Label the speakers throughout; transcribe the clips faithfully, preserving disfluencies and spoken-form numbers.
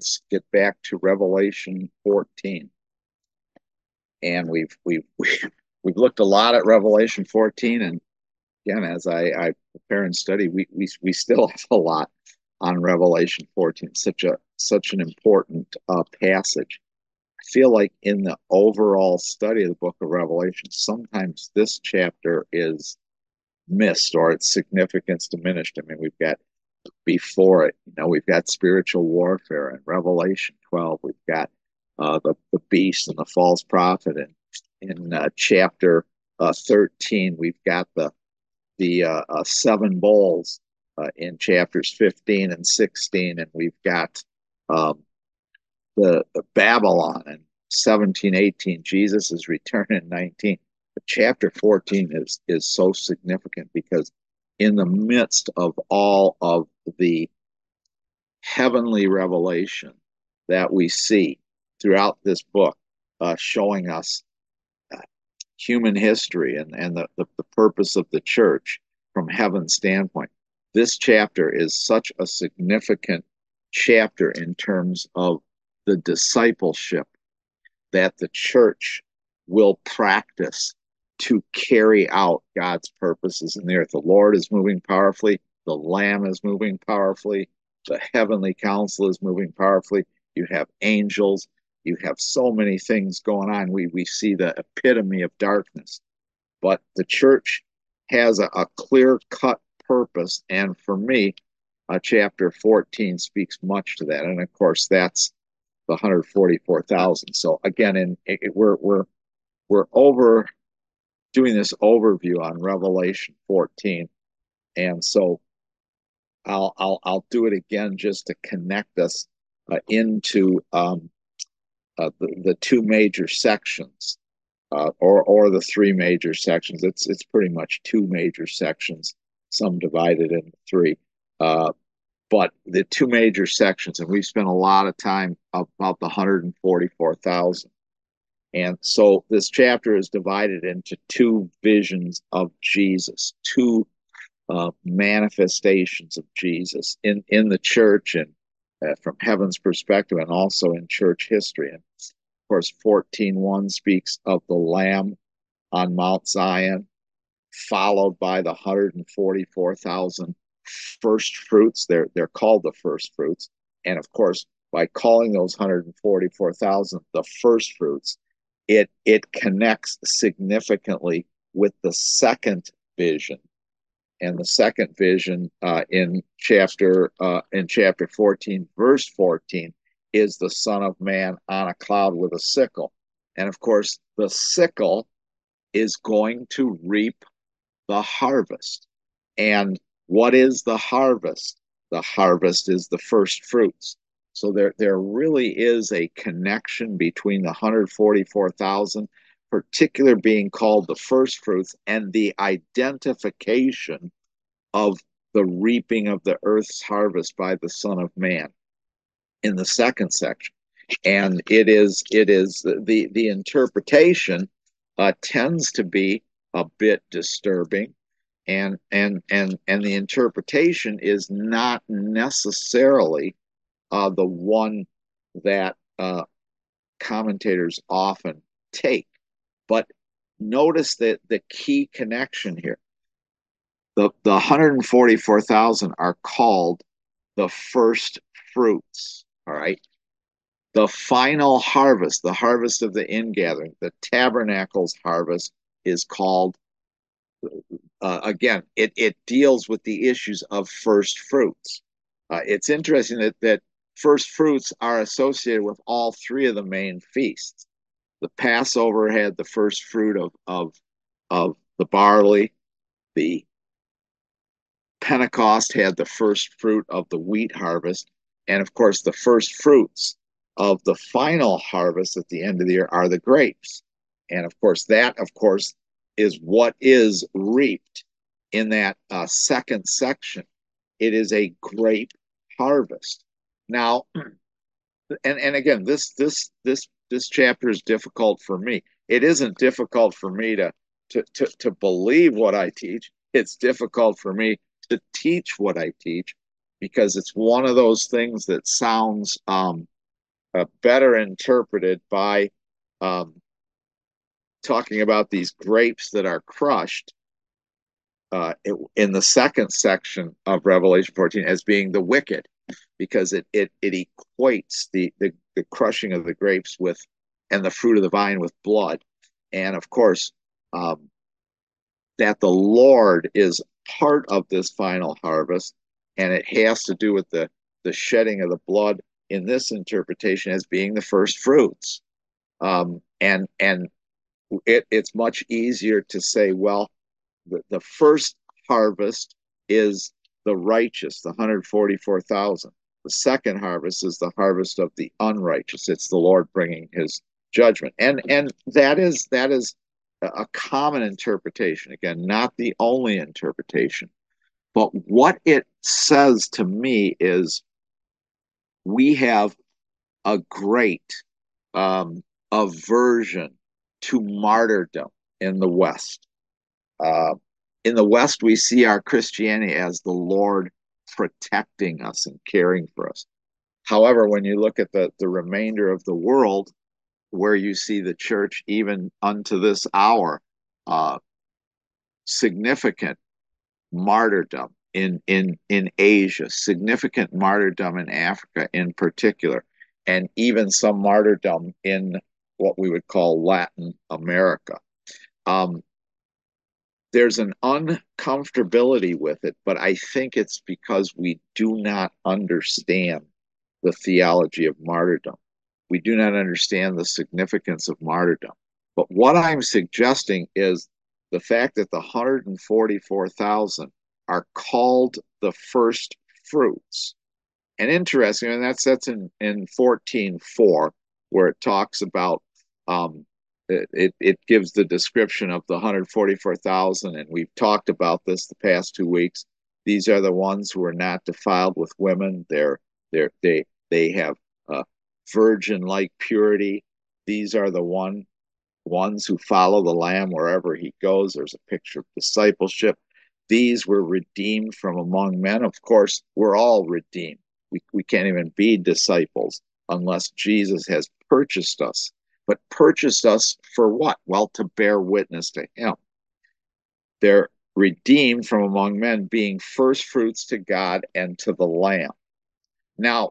Speaker 1: let's get back to Revelation fourteen. And we've we've we've, we've looked a lot at Revelation fourteen, and again, as I, I prepare and study, we, we we still have a lot on Revelation fourteen. Such a such an important uh, passage. I feel like in the overall study of the book of Revelation, sometimes this chapter is missed or its significance diminished. I mean, we've got before it, you know, we've got spiritual warfare in Revelation twelve. We've got uh, the the beast and the false prophet, and in uh, chapter uh, thirteen, we've got the the uh, uh, seven bowls uh, in chapters fifteen and sixteen, and we've got um, the, the Babylon in seventeen, eighteen. Jesus is return in nineteen. But chapter fourteen is is so significant because in the midst of all of the heavenly revelation that we see throughout this book, uh, showing us uh, human history and, and the, the, the purpose of the church from heaven's standpoint. This chapter is such a significant chapter in terms of the discipleship that the church will practice to carry out God's purposes in the earth. The Lord is moving powerfully. The Lamb is moving powerfully. The heavenly council is moving powerfully. You have angels. You have so many things going on. We, we see the epitome of darkness. But the church has a, a clear-cut purpose. And for me, uh, chapter fourteen speaks much to that. And of course, that's the one hundred forty-four thousand. So again, in, it, we're, we're, we're over doing this overview on Revelation fourteen. And so I'll, I'll, I'll do it again just to connect us uh, into um, uh, the, the two major sections uh, or, or the three major sections. It's, it's pretty much two major sections, some divided into three. Uh, but the two major sections, and we've spent a lot of time about the one hundred forty-four thousand. And so this chapter is divided into two visions of Jesus, two uh, manifestations of Jesus in, in the church and uh, from heaven's perspective, and also in church history. And of course, fourteen one speaks of the Lamb on Mount Zion, followed by the one hundred forty-four thousand first fruits. They're, they're called the first fruits. And of course, by calling those one hundred forty-four thousand the first fruits, it it connects significantly with the second vision. And the second vision uh, in chapter uh, in chapter fourteen, verse fourteen, is the Son of Man on a cloud with a sickle. And of course, the sickle is going to reap the harvest. And what is the harvest? The harvest is the first fruits. So there, there really is a connection between the one hundred forty-four thousand, particular being called the first fruits, and the identification of the reaping of the earth's harvest by the Son of Man in the second section. And it is, it is the, the interpretation uh, tends to be a bit disturbing. And, and, and, and the interpretation is not necessarily Uh, the one that uh, commentators often take. But notice that the key connection here, the, the one hundred forty-four thousand are called the first fruits, all right? The final harvest, the harvest of the ingathering, the tabernacle's harvest is called, uh, again, it, it deals with the issues of first fruits. Uh, it's interesting that, that first fruits are associated with all three of the main feasts. The Passover had the first fruit of, of, of the barley. The Pentecost had the first fruit of the wheat harvest. And of course, the first fruits of the final harvest at the end of the year are the grapes. And of course, that, of course, is what is reaped in that uh, second section. It is a grape harvest. Now, and, and again, this this this this chapter is difficult for me. It isn't difficult for me to to to, to believe what I teach. It's difficult for me to teach what I teach because it's one of those things that sounds um, uh, better interpreted by um, talking about these grapes that are crushed uh, in the second section of Revelation fourteen as being the wicked, because it it it equates the, the the crushing of the grapes with and the fruit of the vine with blood, and of course um, that the Lord is part of this final harvest, and it has to do with the the shedding of the blood in this interpretation as being the first fruits. Um, and and it, it's much easier to say, well, the, the first harvest is the righteous, the one hundred forty-four thousand. The second harvest is the harvest of the unrighteous. It's the Lord bringing his judgment. And and that is that is a common interpretation. Again, not the only interpretation. But what it says to me is we have a great um, aversion to martyrdom in the West. Uh, in the West, we see our Christianity as the Lord protecting us and caring for us. However, when you look at the, the remainder of the world, where you see the church, even unto this hour, uh, significant martyrdom in, in, in Asia, significant martyrdom in Africa in particular, and even some martyrdom in what we would call Latin America. Um, there's an uncomfortability with it, but I think it's because we do not understand the theology of martyrdom. We do not understand the significance of martyrdom. But what I'm suggesting is the fact that the one hundred forty-four thousand are called the first fruits. And interesting, and that's that's in, in fourteen four, where it talks about um, it, it gives the description of the one hundred forty-four thousand, and we've talked about this the past two weeks. These are the ones who are not defiled with women. They're they're they they have uh, virgin-like purity. These are the one ones who follow the Lamb wherever he goes. There's a picture of discipleship. These were redeemed from among men. Of course, we're all redeemed. We, we can't even be disciples unless Jesus has purchased us. But purchased us for what? Well, to bear witness to him. They're redeemed from among men, being first fruits to God and to the Lamb. Now,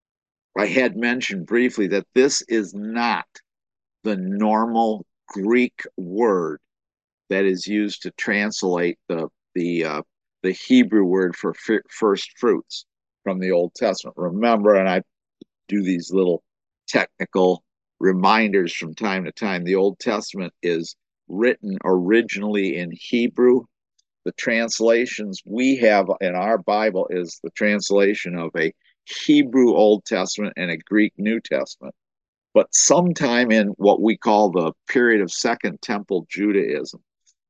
Speaker 1: I had mentioned briefly that this is not the normal Greek word that is used to translate the the uh, the Hebrew word for f- first fruits from the Old Testament. Remember, and I do these little technical reminders from time to time. The Old Testament is written originally in Hebrew. The translations we have in our Bible is the translation of a Hebrew Old Testament and a Greek New Testament. But sometime in what we call the period of Second Temple Judaism,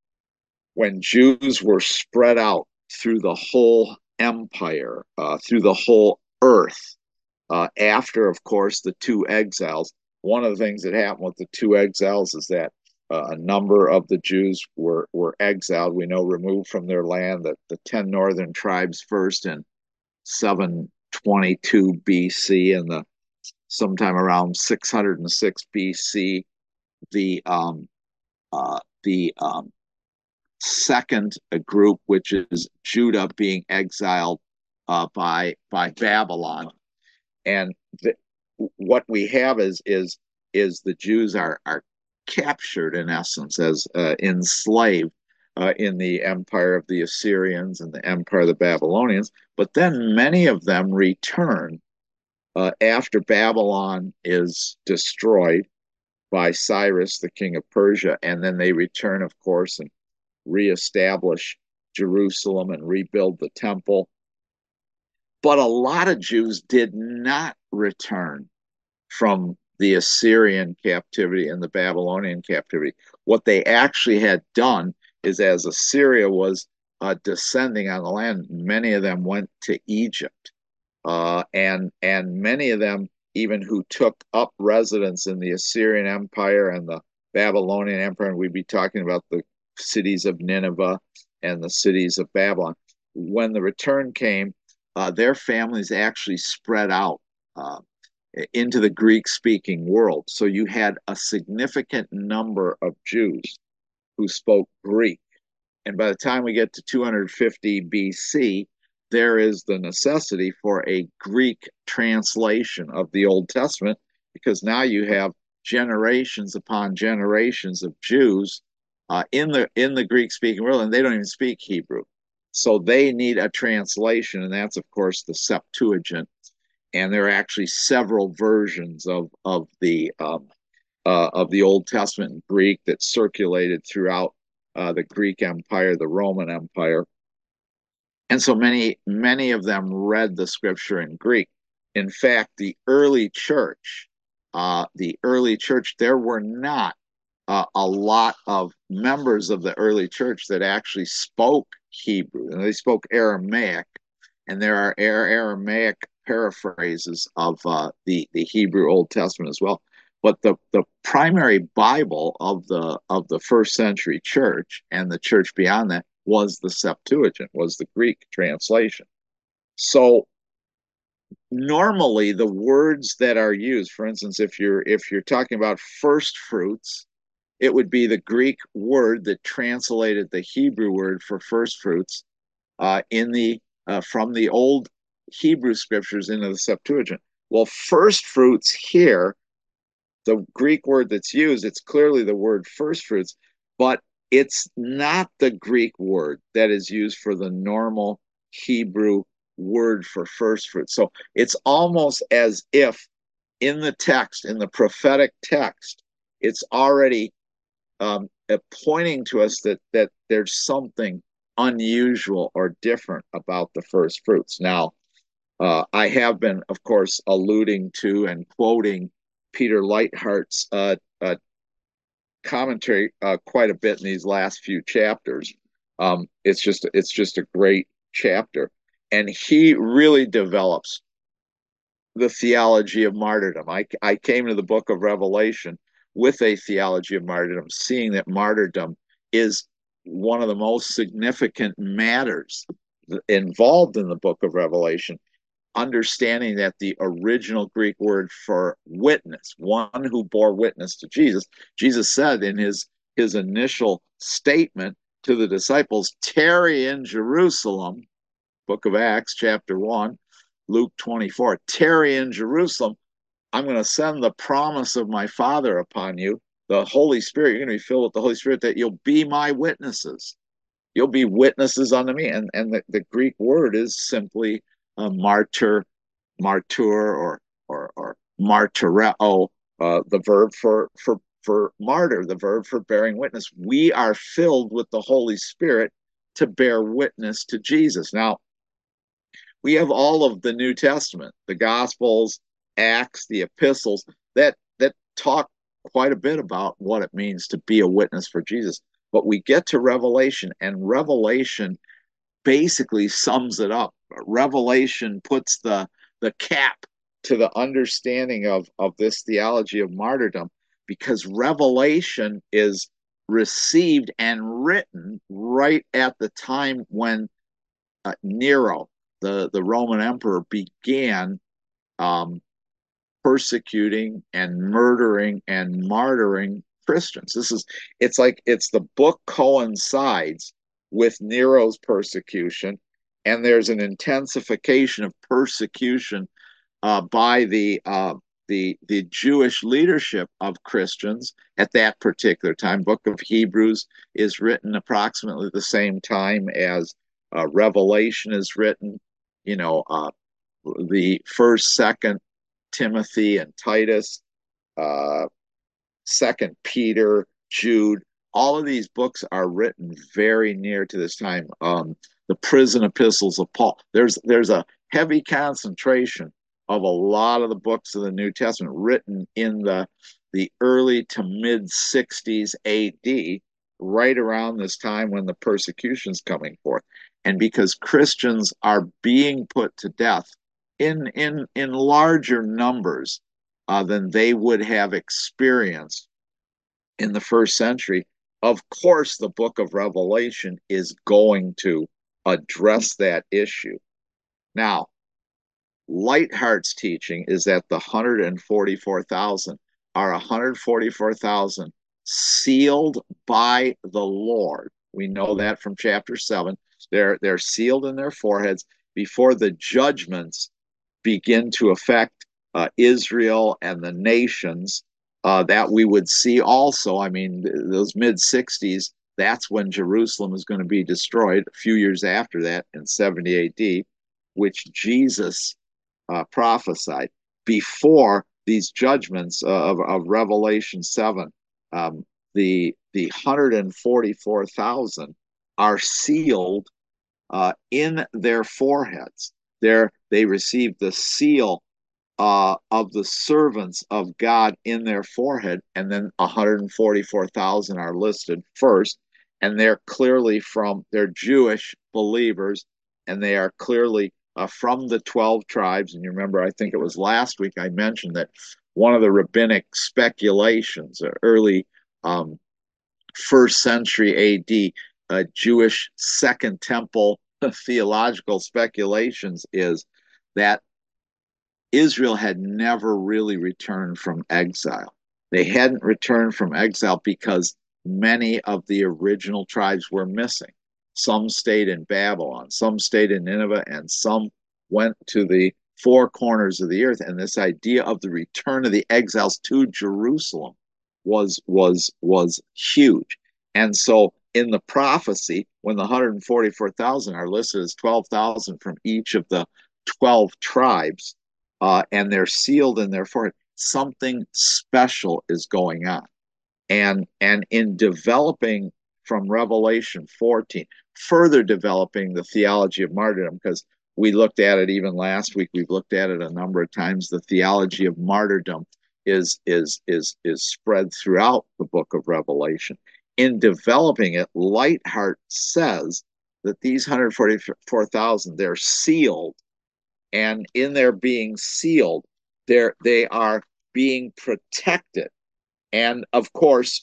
Speaker 1: when Jews were spread out through the whole empire, uh, through the whole earth, uh, after, of course, the two exiles. One of the things that happened with the two exiles is that uh, a number of the Jews were, were exiled, we know, removed from their land, the, the ten northern tribes first in seven twenty-two B C, and the sometime around six hundred six B C, the um, uh, the um, second group, which is Judah, being exiled uh, by by Babylon, and the, what we have is is is the Jews are are captured in essence as uh, enslaved uh, in the empire of the Assyrians and the empire of the Babylonians, but then many of them return uh, after Babylon is destroyed by Cyrus, the king of Persia, and then they return, of course, and reestablish Jerusalem and rebuild the temple. But a lot of Jews did not return from the Assyrian captivity and the Babylonian captivity. What they actually had done is, as Assyria was uh, descending on the land, many of them went to Egypt. Uh, and and many of them, even who took up residence in the Assyrian Empire and the Babylonian Empire, and we'd be talking about the cities of Nineveh and the cities of Babylon. When the return came, uh, their families actually spread out. Uh, into the Greek-speaking world. So you had a significant number of Jews who spoke Greek. And by the time we get to two hundred fifty B C, there is the necessity for a Greek translation of the Old Testament, because now you have generations upon generations of Jews uh, in the in the Greek-speaking world, and they don't even speak Hebrew. So they need a translation, and that's, of course, the Septuagint. And there are actually several versions of of the um, uh, of the Old Testament in Greek that circulated throughout uh, the Greek Empire, the Roman Empire, and so many many of them read the Scripture in Greek. In fact, the early church, uh, the early church, there were not uh, a lot of members of the early church that actually spoke Hebrew, and they spoke Aramaic, and there are Aramaic paraphrases of uh, the the Hebrew Old Testament as well. But the the primary Bible of the of the first century church and the church beyond that was the Septuagint, was the Greek translation. So normally the words that are used, for instance, if you're if you're talking about first fruits, it would be the Greek word that translated the Hebrew word for first fruits uh, in the uh, from the old Hebrew scriptures into the Septuagint. Well, first fruits here, the Greek word that's used, it's clearly the word first fruits, but it's not the Greek word that is used for the normal Hebrew word for first fruits. So it's almost as if in the text, in the prophetic text, it's already um, pointing to us that that there's something unusual or different about the first fruits. Now, uh, I have been, of course, alluding to and quoting Peter Leithart's uh, uh, commentary uh, quite a bit in these last few chapters. Um, it's just it's just a great chapter, and he really develops the theology of martyrdom. I, I came to the book of Revelation with a theology of martyrdom, seeing that martyrdom is one of the most significant matters involved in the book of Revelation, understanding that the original Greek word for witness, one who bore witness to Jesus, Jesus said in his, his initial statement to the disciples, tarry in Jerusalem, book of Acts, chapter one, Luke twenty-four, tarry in Jerusalem. I'm going to send the promise of my Father upon you, the Holy Spirit. You're going to be filled with the Holy Spirit, that you'll be my witnesses. You'll be witnesses unto me. And, and the, the Greek word is simply a martyr, martyr, or, or, or martyreo, uh, the verb for, for, for martyr, the verb for bearing witness. We are filled with the Holy Spirit to bear witness to Jesus. Now, we have all of the New Testament, the Gospels, Acts, the epistles, that that talk quite a bit about what it means to be a witness for Jesus. But we get to Revelation, and Revelation basically sums it up. Revelation puts the the cap to the understanding of, of this theology of martyrdom, because Revelation is received and written right at the time when uh, Nero, the, the Roman emperor, began um, persecuting and murdering and martyring Christians. This is, it's like, it's the book coincides with Nero's persecution, and there's an intensification of persecution uh, by the uh, the the Jewish leadership of Christians at that particular time. Book of Hebrews is written approximately the same time as uh, Revelation is written. You know, uh, the first, second Timothy and Titus, uh, second Peter, Jude. All of these books are written very near to this time. Um, the prison epistles of Paul. There's there's a heavy concentration of a lot of the books of the New Testament written in the the early to mid sixties A D, right around this time when the persecution's coming forth. And because Christians are being put to death in in in larger numbers uh, than they would have experienced in the first century, of course, the book of Revelation is going to address that issue. Now, Lightheart's teaching is that the one hundred forty-four thousand are one hundred forty-four thousand sealed by the Lord. We know that from chapter seven. They're, they're sealed in their foreheads before the judgments begin to affect uh, Israel and the nations uh, that we would see also. I mean, those mid sixties, that's when Jerusalem is going to be destroyed. A few years after that, in seventy A D, which Jesus uh, prophesied before these judgments of, of Revelation seven. Um, the the one hundred forty-four thousand are sealed uh, in their foreheads. They're, they receive the seal uh, of the servants of God in their forehead, and then one hundred forty-four thousand are listed first, and they're clearly from, they're Jewish believers, and they are clearly uh, from the twelve tribes. And you remember, I think it was last week I mentioned that one of the rabbinic speculations, uh, early um, first century A D, uh, Jewish Second Temple theological speculations is that Israel had never really returned from exile. They hadn't returned from exile because many of the original tribes were missing. Some stayed in Babylon, some stayed in Nineveh, and some went to the four corners of the earth. And this idea of the return of the exiles to Jerusalem was was was huge. And so in the prophecy, when the one hundred forty-four thousand are listed as twelve thousand from each of the twelve tribes, uh, and they're sealed in their forehead, something special is going on. And and in developing from Revelation fourteen, further developing the theology of martyrdom, because we looked at it even last week, we've looked at it a number of times. The theology of martyrdom is is is is spread throughout the book of Revelation. In developing it, Lightheart says that these one hundred forty-four thousand, they're sealed, and in their being sealed, they're, they are being protected. And of course,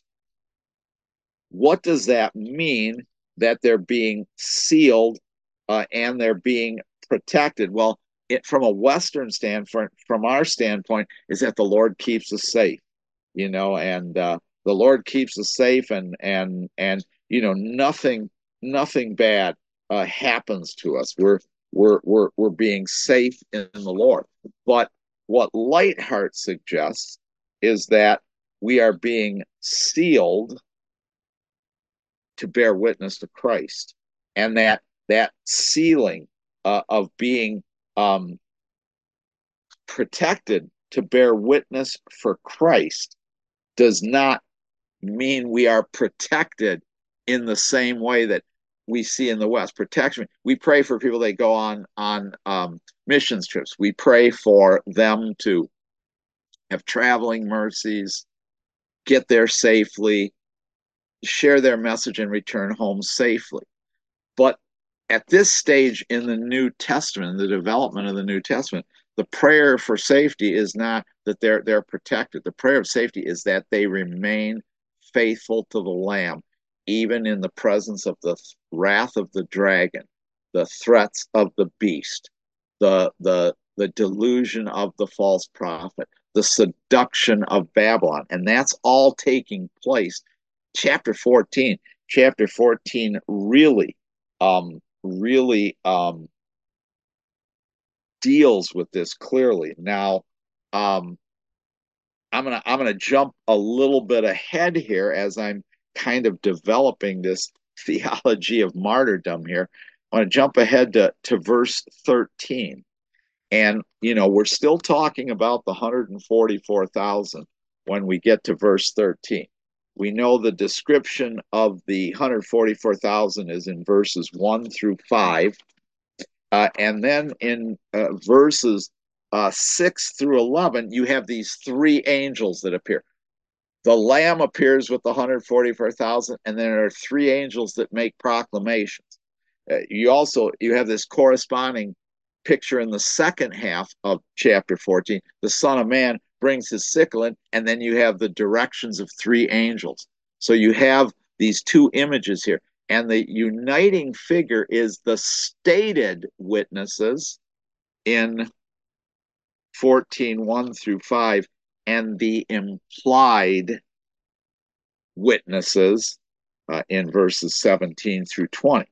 Speaker 1: what does that mean that they're being sealed uh, and they're being protected? Well, it, from a Western standpoint, from our standpoint, is that the Lord keeps us safe, you know, and uh, the Lord keeps us safe, and and and you know, nothing nothing bad uh, happens to us. We're we're we're we're being safe in the Lord. But what Lightheart suggests is that we are being sealed to bear witness to Christ, and that that sealing uh, of being um, protected to bear witness for Christ does not mean we are protected in the same way that we see in the West. Protection. We pray for people that go on on um, missions trips. We pray for them to have traveling mercies, get there safely, share their message, and return home safely. But at this stage in the New Testament, in the development of the New Testament, the prayer for safety is not that they're they're protected. The prayer of safety is that they remain faithful to the Lamb, even in the presence of the wrath of the dragon, the threats of the beast, the the the delusion of the false prophet, the seduction of Babylon, and that's all taking place. Chapter fourteen, chapter fourteen really, um, really um, deals with this clearly. Now, um, I'm gonna I'm gonna jump a little bit ahead here as I'm kind of developing this theology of martyrdom here. I want to jump ahead to, to verse thirteen. And, you know, we're still talking about the one hundred forty-four thousand when we get to verse thirteen. We know the description of the one hundred forty-four thousand is in verses one through five. Uh, and then in uh, verses uh, six through eleven, you have these three angels that appear. The Lamb appears with the one hundred forty-four thousand, and then there are three angels that make proclamations. Uh, you also, you have this corresponding picture in the second half of chapter fourteen. The Son of Man brings his sickle in, and then you have the directions of three angels. So you have these two images here. And the uniting figure is the stated witnesses in fourteen, one through five, and the implied witnesses uh, in verses seventeen through twenty.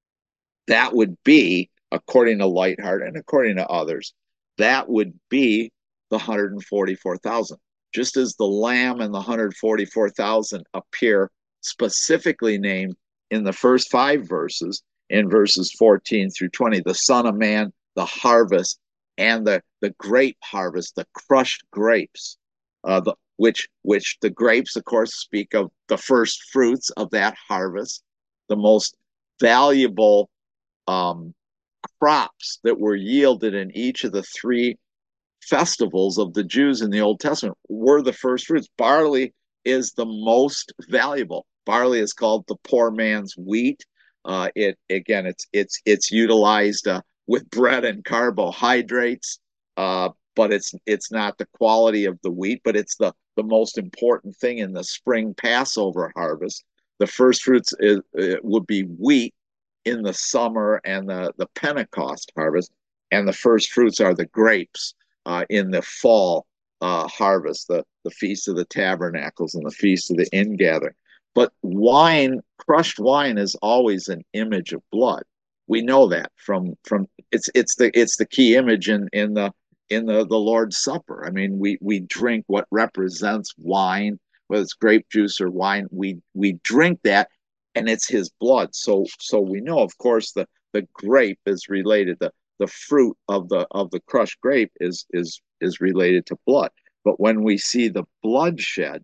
Speaker 1: That would be, according to Lightheart and according to others, that would be the one hundred forty-four thousand. Just as the Lamb and the one hundred forty-four thousand appear specifically named in the first five verses, in verses fourteen through twenty, the Son of Man, the harvest, and the, the grape harvest, the crushed grapes, uh, the, which, which the grapes, of course, speak of the first fruits of that harvest, the most valuable um, crops that were yielded in each of the three festivals of the Jews in the Old Testament were the first fruits. Barley is the most valuable. Barley is called the poor man's wheat. Uh, it again, it's it's it's utilized uh, with bread and carbohydrates, uh, but it's it's not the quality of the wheat, but it's the the most important thing in the spring Passover harvest. The first fruits is, it would be wheat in the summer and the the Pentecost harvest, and the first fruits are the grapes uh, in the fall uh, harvest, the, the Feast of the Tabernacles and the Feast of the Ingathering. But wine, crushed wine, is always an image of blood. We know that from from it's it's the it's the key image in in the in the the Lord's Supper. I mean, we we drink what represents wine, whether it's grape juice or wine. We we drink that, and it's His blood. So so we know, of course, the the grape is related. The the fruit of the of the crushed grape is is is related to blood. But when we see the bloodshed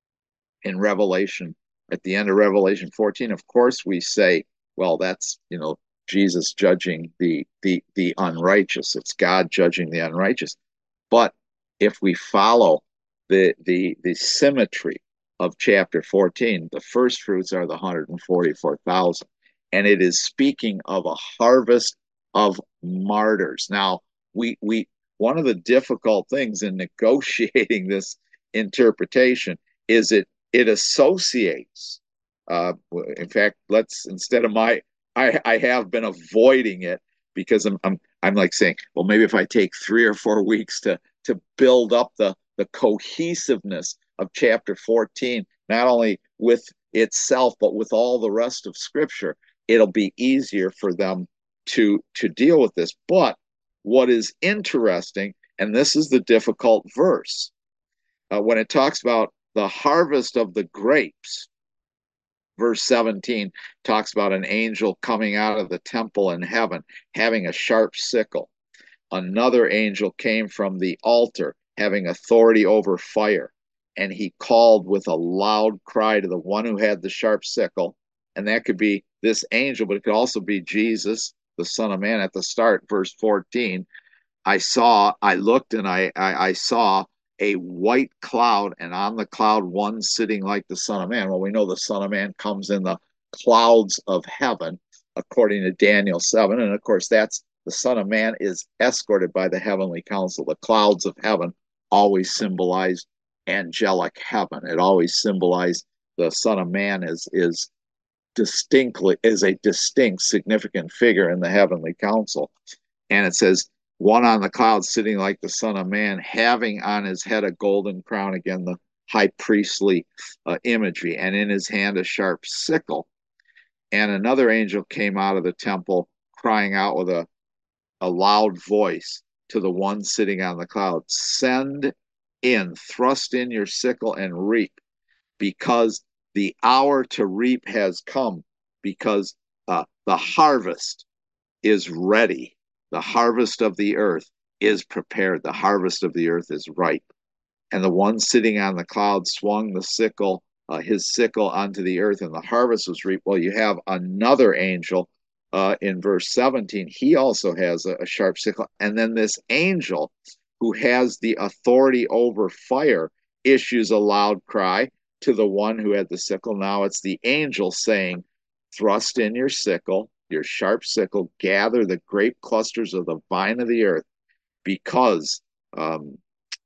Speaker 1: in Revelation, at the end of Revelation fourteen, of course we say, well, that's, you know, Jesus judging the the the unrighteous. It's God judging the unrighteous. But if we follow the the the symmetry of chapter fourteen, the first fruits are the one hundred forty-four thousand, and it is speaking of a harvest of martyrs. Now, we we one of the difficult things in negotiating this interpretation is it it associates. Uh, in fact, let's instead of my I I have been avoiding it because I'm I'm I'm like saying, well, maybe if I take three or four weeks to to build up the the cohesiveness of chapter fourteen, not only with itself but with all the rest of Scripture, it'll be easier for them to to deal with this. But what is interesting, and this is the difficult verse, uh, when it talks about the harvest of the grapes, verse seventeen talks about an angel coming out of the temple in heaven having a sharp sickle. Another angel came from the altar having authority over fire, and he called with a loud cry to the one who had the sharp sickle. And that could be this angel, but it could also be Jesus, the Son of Man. At the start, verse fourteen, I saw, I looked and I, I, I saw a white cloud, and on the cloud one sitting like the Son of Man. Well, we know the Son of Man comes in the clouds of heaven, according to Daniel seven. And of course, that's the Son of Man is escorted by the heavenly council. The clouds of heaven always symbolize angelic heaven. It always symbolized the Son of Man is is distinctly is a distinct, significant figure in the heavenly council. And it says, one on the cloud sitting like the Son of Man, having on his head a golden crown, again, the high priestly uh, imagery, and in his hand a sharp sickle. And another angel came out of the temple, crying out with a, a loud voice to the one sitting on the cloud, send in, thrust in your sickle and reap, because the hour to reap has come, because uh, the harvest is ready. The harvest of the earth is prepared. The harvest of the earth is ripe. And the one sitting on the cloud swung the sickle, uh, his sickle onto the earth, and the harvest was reaped. Well, you have another angel uh, in verse seventeen. He also has a, a sharp sickle. And then this angel who has the authority over fire issues a loud cry to the one who had the sickle. Now it's the angel saying, thrust in your sickle, your sharp sickle, gather the grape clusters of the vine of the earth, because um,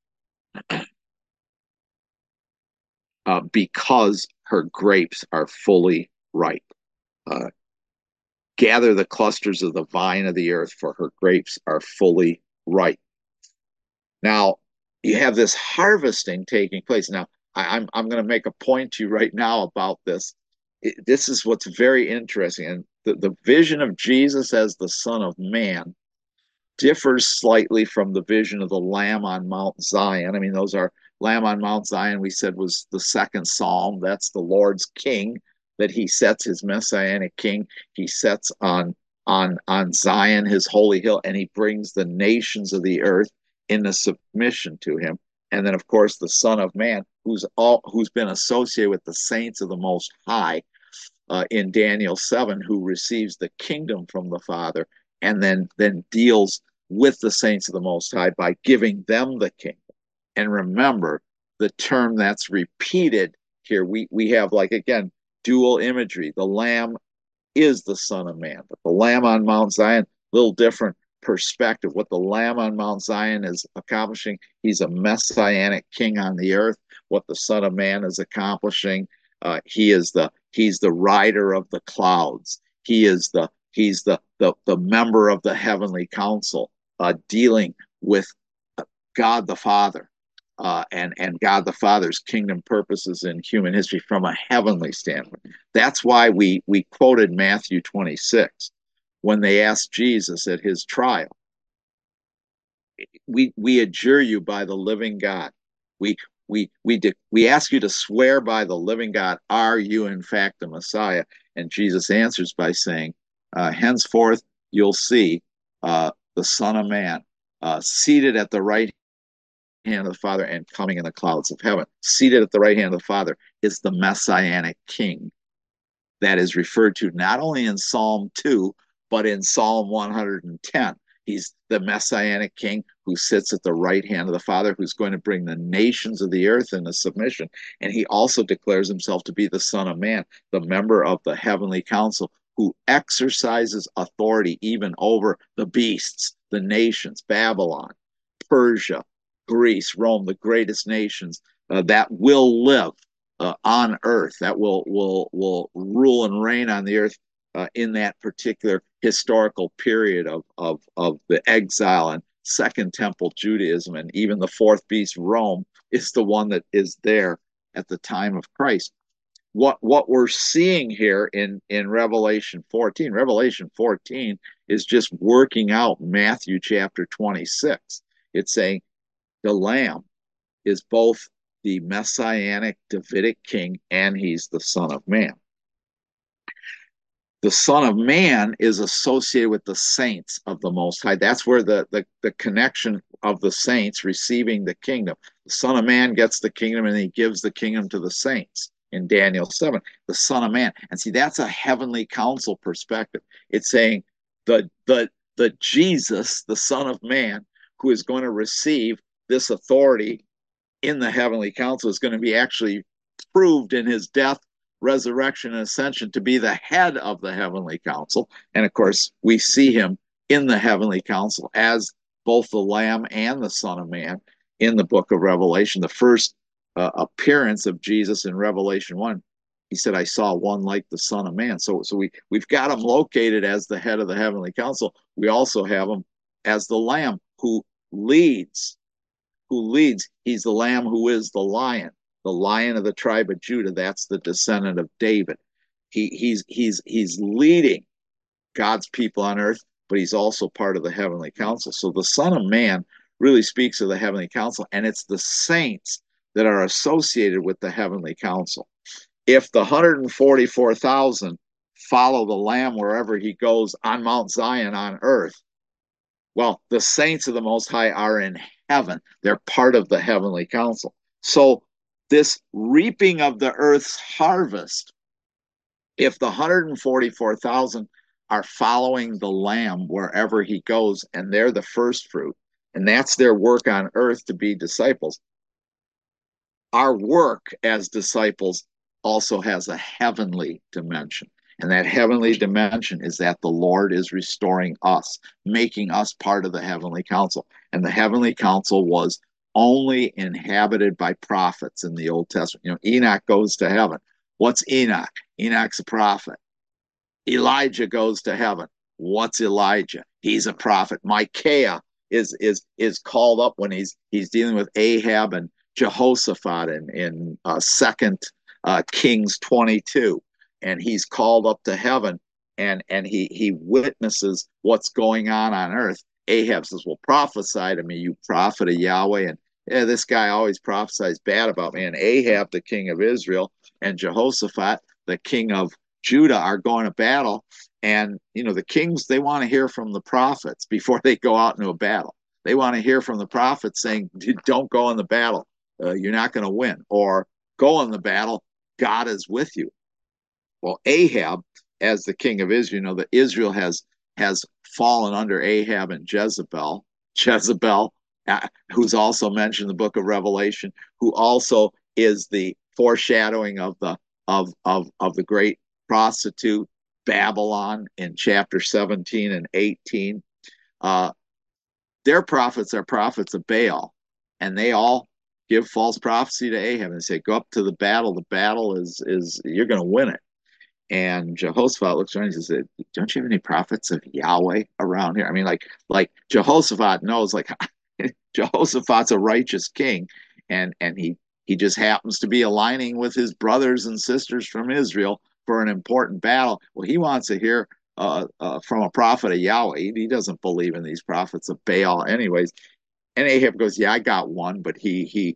Speaker 1: uh, because her grapes are fully ripe. Uh, gather the clusters of the vine of the earth, for her grapes are fully ripe. Now, you have this harvesting taking place. Now, I, I'm I'm going to make a point to you right now about this. It, this is what's very interesting, and the, the vision of Jesus as the Son of Man differs slightly from the vision of the Lamb on Mount Zion. I mean, those are Lamb on Mount Zion, we said, was the second psalm. That's the Lord's king that he sets, his messianic king. He sets on on on Zion, his holy hill, and he brings the nations of the earth into submission to him. And then, of course, the Son of Man, who's all who's been associated with the saints of the Most High, uh, in Daniel seven, who receives the kingdom from the Father and then then deals with the saints of the Most High by giving them the kingdom. And remember, the term that's repeated here, we we have, like, again, dual imagery. The Lamb is the Son of Man, but the Lamb on Mount Zion, a little different perspective. What the Lamb on Mount Zion is accomplishing, he's a messianic king on the earth. What the Son of Man is accomplishing, uh, he is the he's the rider of the clouds. He is the he's the the, the member of the heavenly council, uh, dealing with God the Father, uh, and and God the Father's kingdom purposes in human history from a heavenly standpoint. That's why we we quoted Matthew twenty-six when they asked Jesus at his trial. We we adjure you by the living God. We we we de- we ask you to swear by the living God. Are you in fact the Messiah? And Jesus answers by saying, uh, "Henceforth you'll see uh, the Son of Man uh, seated at the right hand of the Father and coming in the clouds of heaven." Seated at the right hand of the Father is the messianic king that is referred to not only in Psalm two, but in Psalm one hundred ten. He's the messianic king who sits at the right hand of the Father, who's going to bring the nations of the earth into submission. And he also declares himself to be the Son of Man, the member of the heavenly council, who exercises authority even over the beasts, the nations, Babylon, Persia, Greece, Rome, the greatest nations uh, that will live uh, on earth, that will will will rule and reign on the earth uh, in that particular historical period of, of of the exile and Second Temple Judaism, and even the fourth beast Rome is the one that is there at the time of Christ. What what we're seeing here in in Revelation fourteen, Revelation fourteen is just working out Matthew chapter twenty-six. It's saying the Lamb is both the messianic Davidic king and he's the Son of Man. The Son of Man is associated with the saints of the Most High. That's where the, the, the connection of the saints receiving the kingdom. The Son of Man gets the kingdom and he gives the kingdom to the saints in Daniel seven. The Son of Man. And see, that's a heavenly council perspective. It's saying the, the, the Jesus, the Son of Man, who is going to receive this authority in the heavenly council, is going to be actually proved in his death, resurrection, and ascension to be the head of the heavenly council. And of course, we see him in the heavenly council as both the Lamb and the Son of Man in the book of Revelation. The first uh, appearance of Jesus in Revelation one, he said, "I saw one like the Son of Man." So, so we, we've got him located as the head of the heavenly council. We also have him as the Lamb who leads who leads. He's the Lamb who is the lion, the lion of the tribe of Judah. That's the descendant of David. He, he's he's he's leading God's people on earth, but he's also part of the heavenly council. So the Son of Man really speaks of the heavenly council, and it's the saints that are associated with the heavenly council. If the one hundred forty-four thousand follow the Lamb wherever he goes on Mount Zion on earth, well, the saints of the Most High are in heaven. They're part of the heavenly council. So this reaping of the earth's harvest, if the one hundred forty-four thousand are following the Lamb wherever he goes, and they're the first fruit, and that's their work on earth to be disciples, our work as disciples also has a heavenly dimension. And that heavenly dimension is that the Lord is restoring us, making us part of the heavenly council. And the heavenly council was only inhabited by prophets in the Old Testament. You know, Enoch goes to heaven. What's Enoch? Enoch's a prophet. Elijah goes to heaven. What's Elijah? He's a prophet. Micaiah is is is called up when he's he's dealing with Ahab and Jehoshaphat in in uh, Second uh, Kings twenty-two, and he's called up to heaven, and and he he witnesses what's going on on earth. Ahab says, "Well, prophesy to me, you prophet of Yahweh." And yeah, this guy always prophesies bad about me. And Ahab, the king of Israel, and Jehoshaphat, the king of Judah, are going to battle. And, you know, the kings, they want to hear from the prophets before they go out into a battle. They want to hear from the prophets saying, don't go in the battle. Uh, you're not going to win. Or go in the battle. God is with you. Well, Ahab, as the king of Israel, you know, that Israel has has fallen under Ahab and Jezebel. Jezebel, uh, who's also mentioned in the book of Revelation, who also is the foreshadowing of the of of of the great prostitute Babylon in chapter seventeen and eighteen. Uh, their prophets are prophets of Baal, and they all give false prophecy to Ahab and say, "Go up to the battle. The battle is is you're going to win it." And Jehoshaphat looks around and says, "Don't you have any prophets of Yahweh around here?" I mean, like like Jehoshaphat knows, like Jehoshaphat's a righteous king, and and he he just happens to be aligning with his brothers and sisters from Israel for an important battle. Well, he wants to hear uh, uh, from a prophet of Yahweh. He, he doesn't believe in these prophets of Baal, anyways. And Ahab goes, "Yeah, I got one, but he he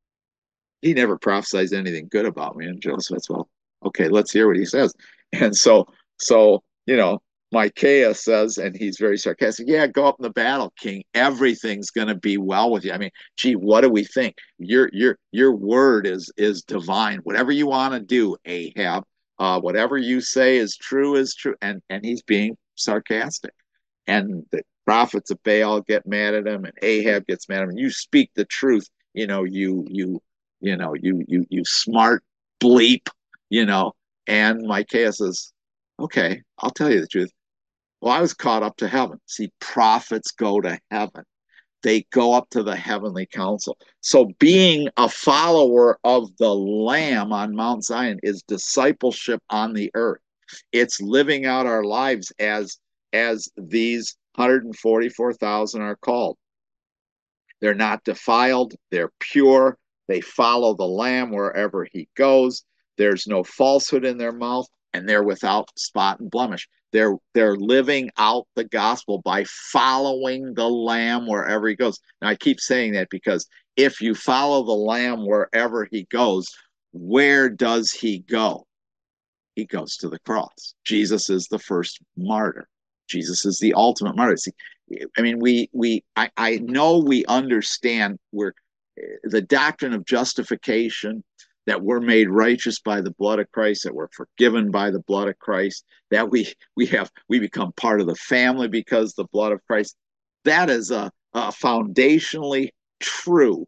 Speaker 1: he never prophesies anything good about me." And Joseph says, "Well, okay, let's hear what he says." And so, so you know, Micaiah says, and he's very sarcastic, "Yeah, go up in the battle, King. Everything's going to be well with you." I mean, gee, what do we think? Your your your word is is divine. Whatever you want to do, Ahab, uh, whatever you say is true is true. And and he's being sarcastic. And the prophets of Baal get mad at him, and Ahab gets mad at him. You speak the truth, you know, you you you know, you you you smart bleep, you know. And Micaiah says, "Okay, I'll tell you the truth. Well, I was caught up to heaven." See, prophets go to heaven. They go up to the heavenly council. So being a follower of the Lamb on Mount Zion is discipleship on the earth. It's living out our lives as as these one hundred forty-four thousand are called. They're not defiled, they're pure, they follow the Lamb wherever he goes. There's no falsehood in their mouth, and they're without spot and blemish. They're they're living out the gospel by following the Lamb wherever he goes. Now I keep saying that because if you follow the Lamb wherever he goes, where does he go? He goes to the cross. Jesus is the first martyr. Jesus is the ultimate martyr. See, I mean, we we I, I know we understand we're the doctrine of justification, that we're made righteous by the blood of Christ, that we're forgiven by the blood of Christ, that we we have we become part of the family because the blood of Christ. That is a, a foundationally true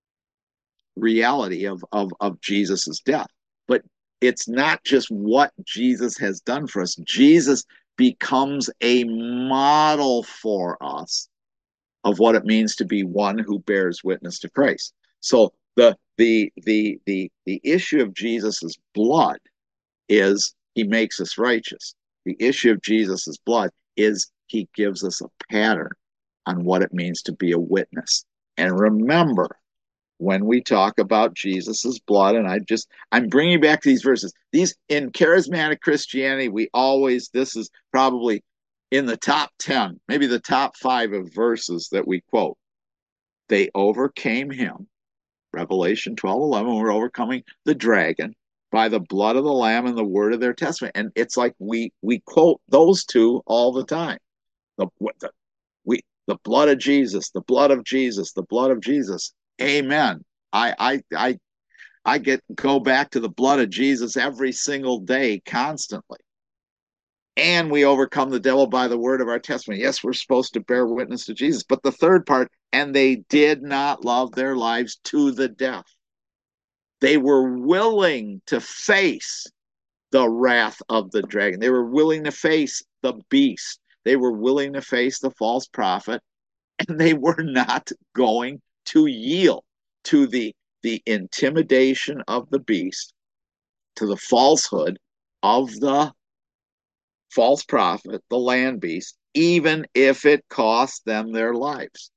Speaker 1: reality of of of Jesus's death. But it's not just what Jesus has done for us. Jesus becomes a model for us of what it means to be one who bears witness to Christ. So the the the the the issue of Jesus's blood is he makes us righteous. The issue of Jesus's blood is he gives us a pattern on what it means to be a witness. And remember, when we talk about Jesus's blood, and I just I'm bringing back these verses. These in charismatic Christianity, we always this is probably in the top ten, maybe the top five of verses that we quote. They overcame him, Revelation twelve eleven. We're overcoming the dragon by the blood of the Lamb and the word of their testimony. And it's like we we quote those two all the time. The, the we the blood of Jesus, the blood of Jesus, the blood of Jesus. Amen. I I I I get go back to the blood of Jesus every single day, constantly. And we overcome the devil by the word of our testimony. Yes, we're supposed to bear witness to Jesus. But the third part, and they did not love their lives to the death. They were willing to face the wrath of the dragon. They were willing to face the beast. They were willing to face the false prophet, and they were not going to yield to the, the intimidation of the beast, to the falsehood of the false prophet, the land beast, even if it cost them their lives.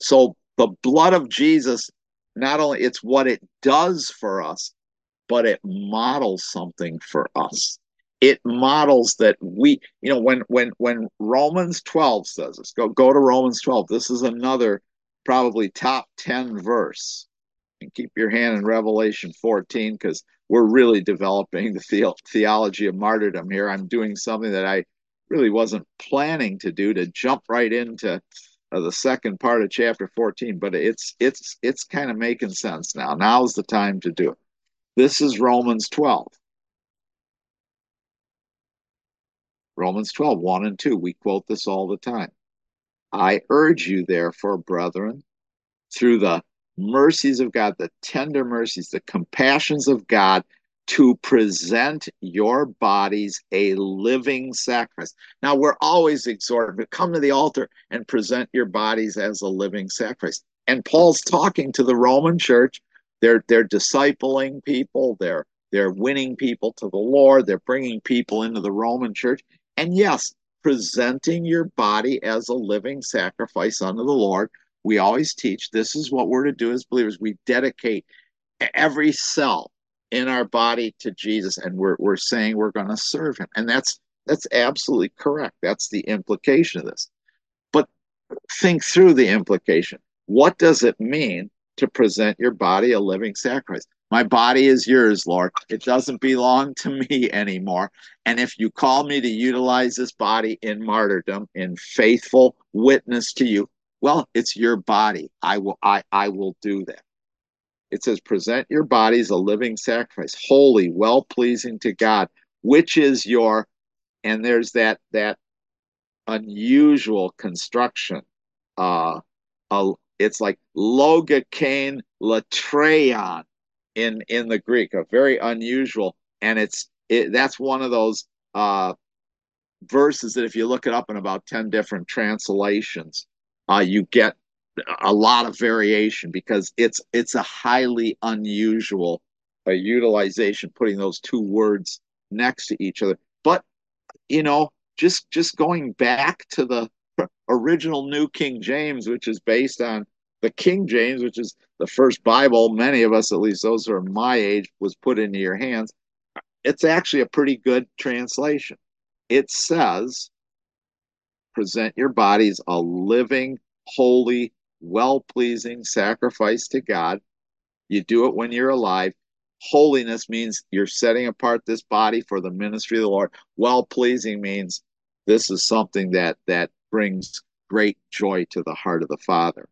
Speaker 1: So the blood of Jesus, not only it's what it does for us, but it models something for us. It models that we, you know, when when when Romans twelve says this, go go to Romans twelve. This is another probably top ten verse. And keep your hand in Revelation fourteen because we're really developing the, the theology of martyrdom here. I'm doing something that I really wasn't planning to do, to jump right into uh, the second part of chapter fourteen, but it's it's it's kind of making sense now. Now's the time to do it. This is Romans twelve. Romans twelve, one and two. We quote this all the time. I urge you, therefore, brethren, through the mercies of God, the tender mercies, the compassions of God, to present your bodies a living sacrifice. Now, we're always exhorted to come to the altar and present your bodies as a living sacrifice. And Paul's talking to the Roman church. They're, they're discipling people. They're, they're winning people to the Lord. They're bringing people into the Roman church. And yes, presenting your body as a living sacrifice unto the Lord. We always teach this is what we're to do as believers. We dedicate every cell in our body to Jesus, and we're we're saying we're going to serve him. And that's that's absolutely correct. That's the implication of this. But think through the implication. What does it mean to present your body a living sacrifice? My body is yours, Lord. It doesn't belong to me anymore. And if you call me to utilize this body in martyrdom, in faithful witness to you, well, it's your body. I will I, I will do that. It says, present your bodies a living sacrifice, holy, well-pleasing to God, which is your, and there's that that unusual construction. Uh, uh it's like logikane latreion in in the Greek, a very unusual, and it's it, that's one of those uh, verses that if you look it up in about ten different translations, uh, you get a lot of variation because it's it's a highly unusual uh, utilization, putting those two words next to each other. But you know, just just going back to the original New King James, which is based on the King James, which is the first Bible many of us, at least those who are my age, was put into your hands. It's actually a pretty good translation. It says, present your bodies a living, holy, well-pleasing sacrifice to God. You do it when you're alive. Holiness means you're setting apart this body for the ministry of the Lord. Well-pleasing means this is something that that brings great joy to the heart of the Father.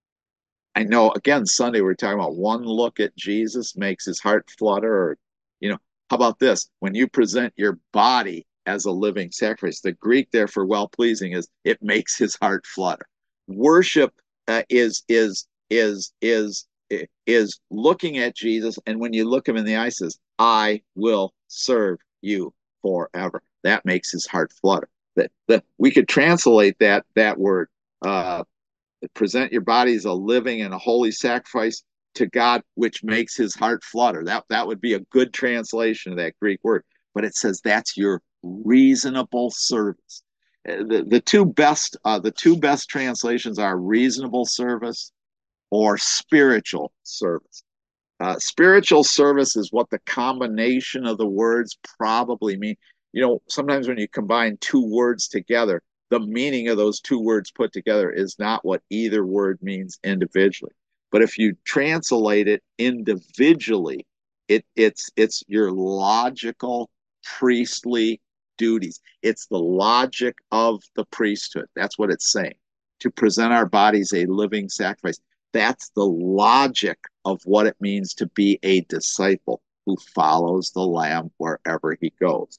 Speaker 1: I know, again, Sunday we we're talking about one look at Jesus makes his heart flutter. Or, you know, how about this? When you present your body as a living sacrifice, the Greek there for well-pleasing is it makes his heart flutter. Worship uh, is is is is is looking at Jesus, and when you look him in the eye, says, "I will serve you forever." That makes his heart flutter. That that we could translate that that word. Uh, present your body as a living and a holy sacrifice to God, which makes his heart flutter. That that would be a good translation of that Greek word. But it says that's your reasonable service. The, the two best uh, the two best translations are reasonable service or spiritual service. Uh, spiritual service is what the combination of the words probably mean. You know, sometimes when you combine two words together, the meaning of those two words put together is not what either word means individually. But if you translate it individually, it, it's it's your logical priestly duties. It's the logic of the priesthood. That's what it's saying. To present our bodies a living sacrifice. That's the logic of what it means to be a disciple who follows the Lamb wherever he goes.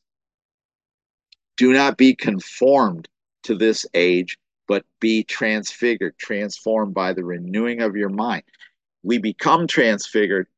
Speaker 1: Do not be conformed to this age, but be transfigured, transformed by the renewing of your mind. We become transfigured.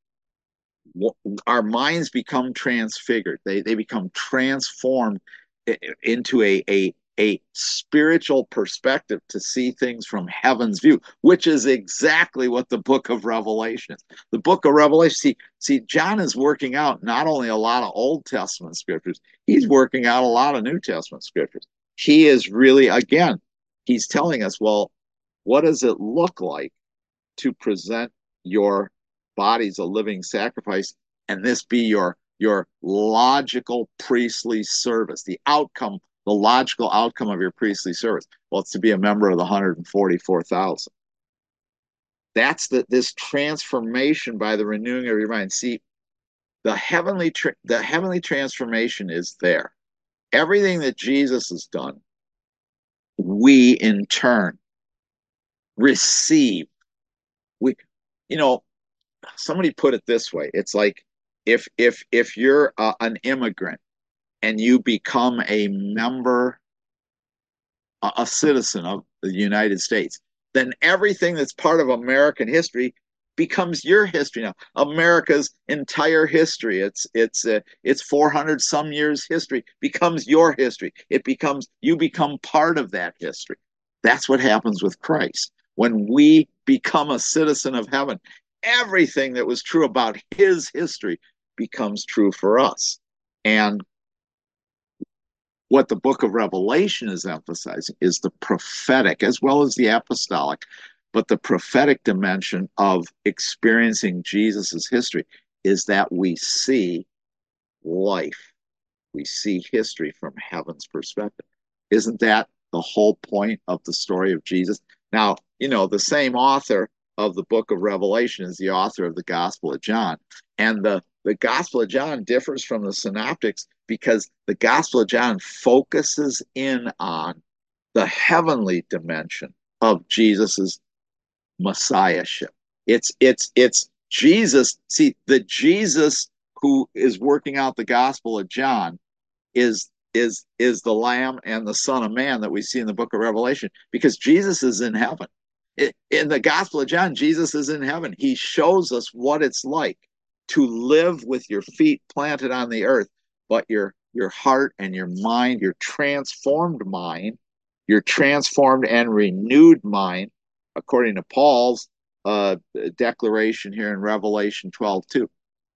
Speaker 1: Our minds become transfigured. They, they become transformed into a, a, a spiritual perspective to see things from heaven's view, which is exactly what the book of Revelation is. The book of Revelation, see, see, John is working out not only a lot of Old Testament scriptures, he's working out a lot of New Testament scriptures. He is really, again, he's telling us, well, what does it look like to present your bodies a living sacrifice, and this be your your logical priestly service, the outcome, the logical outcome of your priestly service? Well, it's to be a member of the one hundred forty-four thousand. That's the, this transformation by the renewing of your mind. See, the heavenly tra- the heavenly transformation is there. Everything that Jesus has done, we in turn receive. We, you know, somebody put it this way: it's like if if if you're uh, an immigrant and you become a member, a, a citizen of the United States, then everything that's part of American history becomes your history now. America's entire history, it's it's uh, it's four hundred some years history, becomes your history. It becomes, you become part of that history. That's what happens with Christ. When we become a citizen of heaven, everything that was true about his history becomes true for us. And what the book of Revelation is emphasizing is the prophetic as well as the apostolic, but the prophetic dimension of experiencing Jesus's history is that we see life. We see history from heaven's perspective. Isn't that the whole point of the story of Jesus? Now, you know, the same author of the book of Revelation is the author of the Gospel of John. And the, the Gospel of John differs from the Synoptics because the Gospel of John focuses in on the heavenly dimension of Jesus's messiahship. It's it's it's Jesus. See, the Jesus who is working out the Gospel of John is is is the Lamb and the Son of Man that we see in the book of Revelation, because Jesus is in heaven. It, in the Gospel of John, Jesus is in heaven. He shows us what it's like to live with your feet planted on the earth, but your your heart and your mind, your transformed mind, your transformed and renewed mind, according to Paul's uh, declaration here in Revelation twelve two.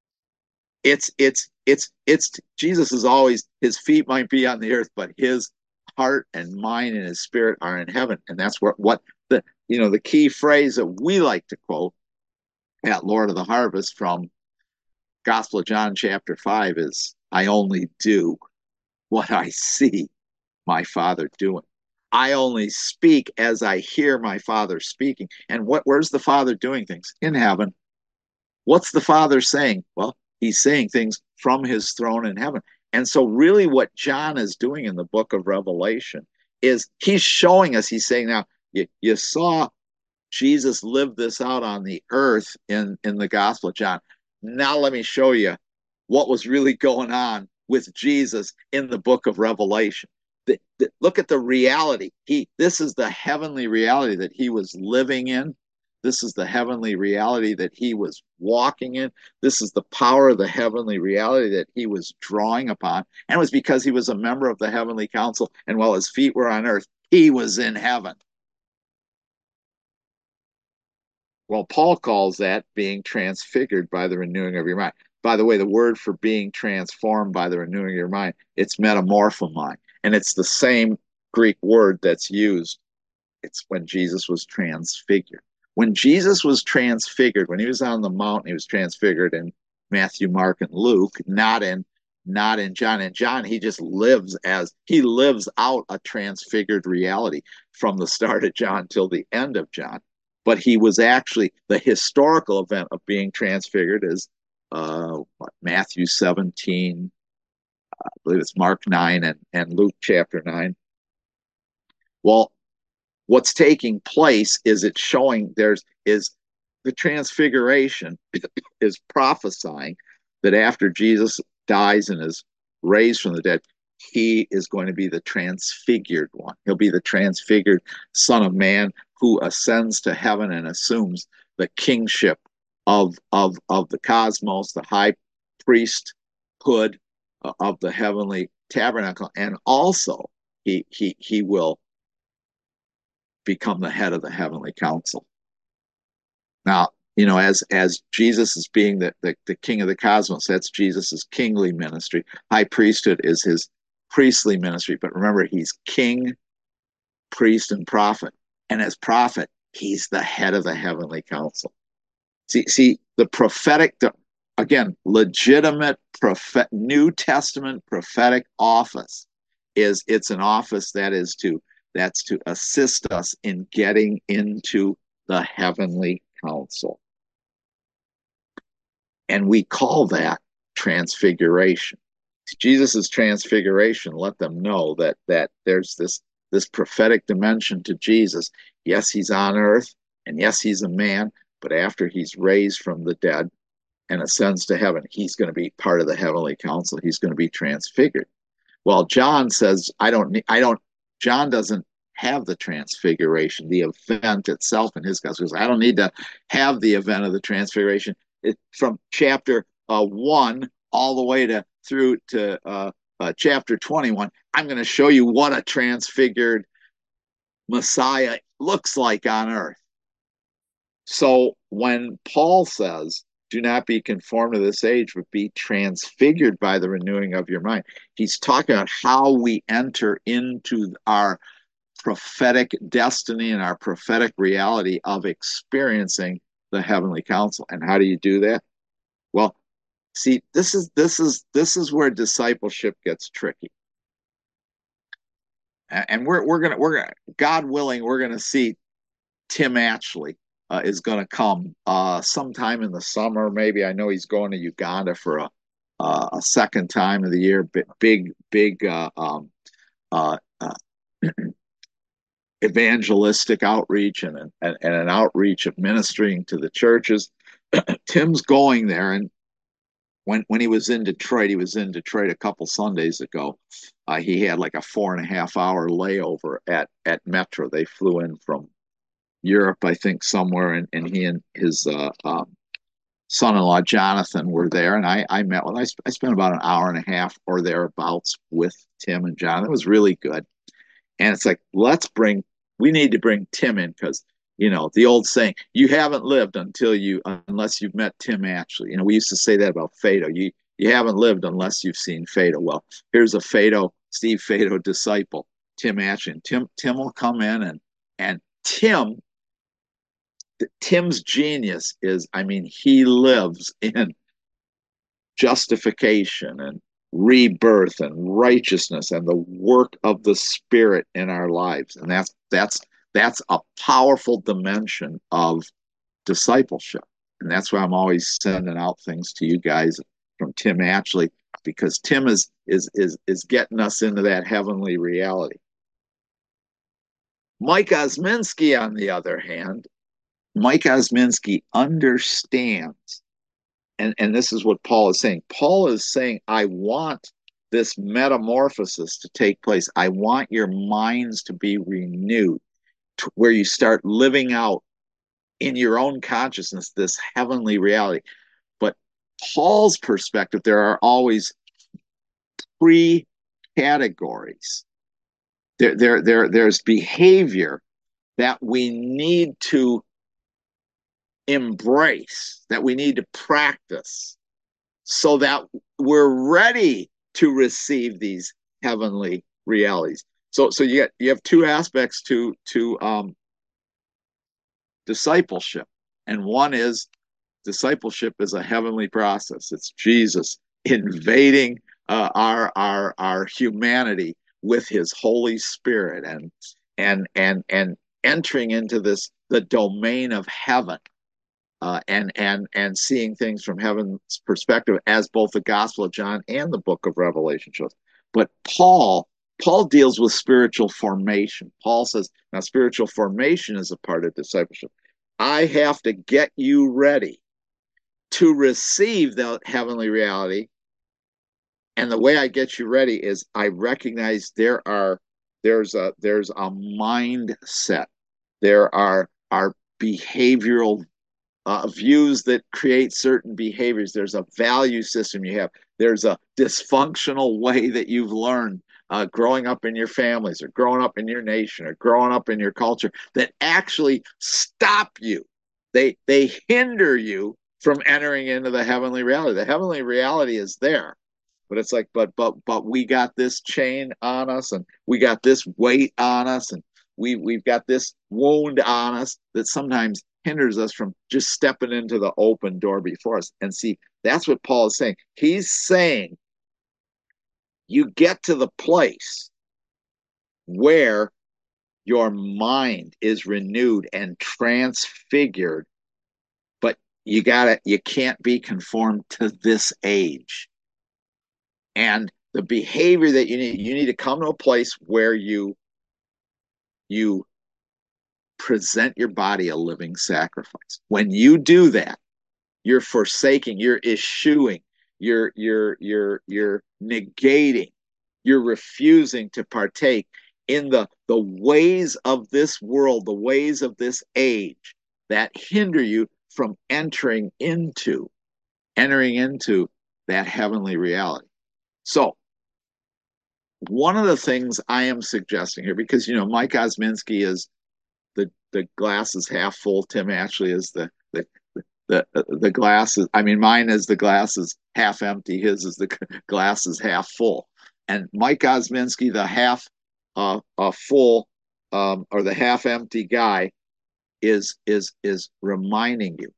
Speaker 1: It's it's it's it's Jesus is always, his feet might be on the earth, but his heart and mind and his spirit are in heaven. And that's what what the you know the key phrase that we like to quote at Lord of the Harvest from Gospel of John chapter five is, I only do what I see my Father doing. I only speak as I hear my Father speaking. And what where's the Father doing things? In heaven. What's the Father saying? Well, he's saying things from his throne in heaven. And so really what John is doing in the book of Revelation is he's showing us, he's saying, now, you, you saw Jesus live this out on the earth in, in the Gospel of John. Now let me show you what was really going on with Jesus in the book of Revelation. The, the, look at the reality. He, this is the heavenly reality that he was living in. This is the heavenly reality that he was walking in. This is the power of the heavenly reality that he was drawing upon. And it was because he was a member of the heavenly council. And while his feet were on earth, he was in heaven. Well, Paul calls that being transfigured by the renewing of your mind. By the way, the word for being transformed by the renewing of your mind, it's metamorphomai. And it's the same Greek word that's used. It's when Jesus was transfigured. When Jesus was transfigured, when he was on the mountain, he was transfigured in Matthew, Mark, and Luke, not in not in John. In John, he just lives as he lives out a transfigured reality from the start of John till the end of John. But he was actually, the historical event of being transfigured is uh, what, Matthew seventeen, I believe it's Mark nine and, and Luke chapter nine. Well, what's taking place is it's showing there's is the transfiguration is prophesying that after Jesus dies and is raised from the dead, he is going to be the transfigured one. He'll be the transfigured Son of Man who ascends to heaven and assumes the kingship of of of the cosmos, the high priesthood of the heavenly tabernacle, and also he he he will become the head of the heavenly council. Now, you know, as as Jesus is being the, the, the king of the cosmos, that's Jesus's kingly ministry. High priesthood is his priestly ministry. But remember, he's king, priest, and prophet. And as prophet, He's the head of the heavenly council. See, see the prophetic, the, again, legitimate prophet, New Testament prophetic office is it's an office that is to that's to assist us in getting into the heavenly council. And we call that transfiguration. Jesus' transfiguration let them know that that there's this this prophetic dimension to Jesus. Yes, he's on earth, and yes, he's a man, but after he's raised from the dead and ascends to heaven, he's going to be part of the heavenly council. He's going to be transfigured. Well, John says, I don't I don't John doesn't have the transfiguration, the event itself in his gospel. I don't need to have the event of the transfiguration. It, from chapter uh, one all the way to through to uh, uh, chapter twenty-one, I'm going to show you what a transfigured Messiah looks like on earth. So when Paul says, do not be conformed to this age, but be transfigured by the renewing of your mind, he's talking about how we enter into our prophetic destiny and our prophetic reality of experiencing the heavenly council. And how do you do that? Well, see, this is this is this is where discipleship gets tricky. And we're we're gonna we're gonna God willing, we're gonna see Tim Atchley uh, is gonna come uh, sometime in the summer. Maybe I know he's going to Uganda for a uh, a second time of the year. Big big uh, um, uh, uh, evangelistic outreach and, and and an outreach of ministering to the churches. Tim's going there, and when when he was in Detroit, he was in Detroit a couple Sundays ago. Uh, he had like a four and a half hour layover at at Metro. They flew in from Europe, I think, somewhere, and, and he and his uh, um, son-in-law Jonathan were there, and I I met with. I, I spent about an hour and a half or thereabouts with Tim and John. It was really good, and it's like, let's bring. We need to bring Tim in because you know the old saying, you haven't lived until you unless you've met Tim Atchley. You know, we used to say that about Fado. You you haven't lived unless you've seen Fado. Well, here's a Fado, Steve Fado disciple, Tim Atchley. And Tim Tim will come in and and Tim Tim's genius is, I mean, he lives in justification and rebirth and righteousness and the work of the Spirit in our lives. And that's that's that's a powerful dimension of discipleship. And that's why I'm always sending out things to you guys from Tim Atchley, because Tim is is is is getting us into that heavenly reality. Mike Osminski, on the other hand, Mike Osminski understands, and, and this is what Paul is saying. Paul is saying, I want this metamorphosis to take place. I want your minds to be renewed, to where you start living out in your own consciousness this heavenly reality. But Paul's perspective, there are always three categories. There, there, there, there's behavior that we need to embrace, that we need to practice, so that we're ready to receive these heavenly realities. So, so you get you have two aspects to to um, discipleship, and one is discipleship is a heavenly process. It's Jesus invading uh, our our our humanity with His Holy Spirit, and and and and entering into this the domain of heaven. Uh, and and and seeing things from heaven's perspective, as both the Gospel of John and the Book of Revelation shows. But Paul Paul deals with spiritual formation. Paul says, now spiritual formation is a part of discipleship. I have to get you ready to receive the heavenly reality, and the way I get you ready is I recognize there are there's a there's a mindset, there are are behavioral Uh, views that create certain behaviors. There's a value system you have. There's a dysfunctional way that you've learned uh, growing up in your families or growing up in your nation or growing up in your culture that actually stop you. They they hinder you from entering into the heavenly reality. The heavenly reality is there, but it's like, but but but we got this chain on us, and we got this weight on us, and we we've got this wound on us that sometimes hinders us from just stepping into the open door before us. And see, that's what Paul is saying. He's saying you get to the place where your mind is renewed and transfigured, but you gotta you can't be conformed to this age. And the behavior that you need, you need to come to a place where you you present your body a living sacrifice. When you do that, you're forsaking, you're eschewing, you're you're you're you're negating, you're refusing to partake in the the ways of this world, the ways of this age that hinder you from entering into entering into that heavenly reality. So one of the things I am suggesting here, because you know Mike Osminski is the the glass is half full, Tim Ashley is the the the the glass is, I mean, mine is the glass is half empty, his is the glass is half full. And Mike Osminski, the half uh, uh full um or the half empty guy, is is is reminding you.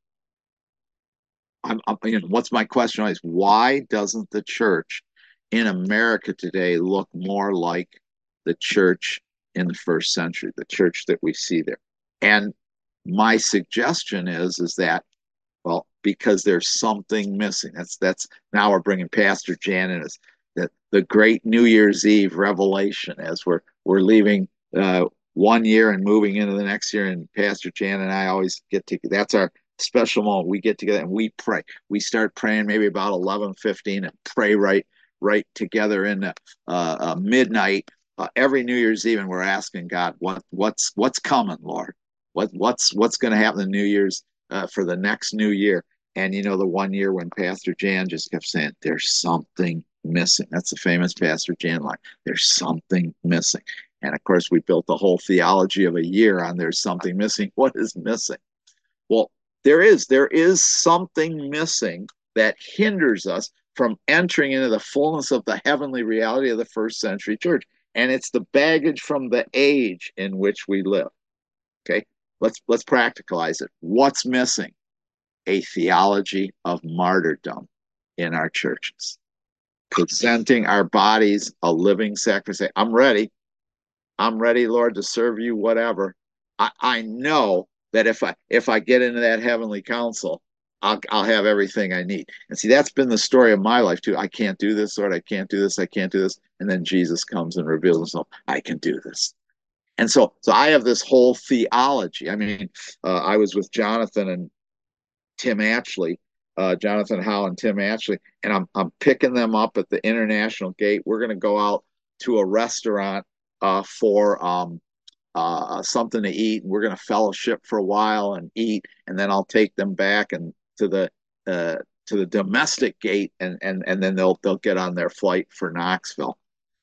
Speaker 1: I'm, I'm you know, what's my question always? Why doesn't the church in America today look more like the church in the first century, the church that we see there? And my suggestion is is that, well, because there's something missing. That's that's now we're bringing Pastor Jan in as the, the great New Year's Eve revelation as we're we're leaving uh, one year and moving into the next year. And Pastor Jan and I always get to that's our special moment. We get together and we pray. We start praying maybe about eleven fifteen and pray right right together in uh, uh, midnight uh, every New Year's Eve, and we're asking God what what's what's coming, Lord. What what's what's going to happen in New Year's uh, for the next new year? And you know, the one year when Pastor Jan just kept saying, "There's something missing." That's the famous Pastor Jan line. There's something missing. And of course, we built the whole theology of a year on there's something missing. What is missing? Well, there is there is something missing that hinders us from entering into the fullness of the heavenly reality of the first century church, and it's the baggage from the age in which we live. Okay, let's let's practicalize it. What's missing? A theology of martyrdom in our churches, presenting our bodies a living sacrifice. I'm ready. I'm ready, Lord, to serve you, whatever. I, I know that if I if I get into that heavenly council, I'll I'll have everything I need. And see, that's been the story of my life too. I can't do this, Lord. I can't do this. I can't do this. And then Jesus comes and reveals himself. I can do this. And so, so I have this whole theology. I mean, uh, I was with Jonathan and Tim Ashley, uh, Jonathan Howe and Tim Ashley, and I'm I'm picking them up at the International Gate. We're going to go out to a restaurant uh, for um, uh, something to eat. We're going to fellowship for a while and eat, and then I'll take them back and to the uh, to the domestic gate, and and and then they'll they'll get on their flight for Knoxville.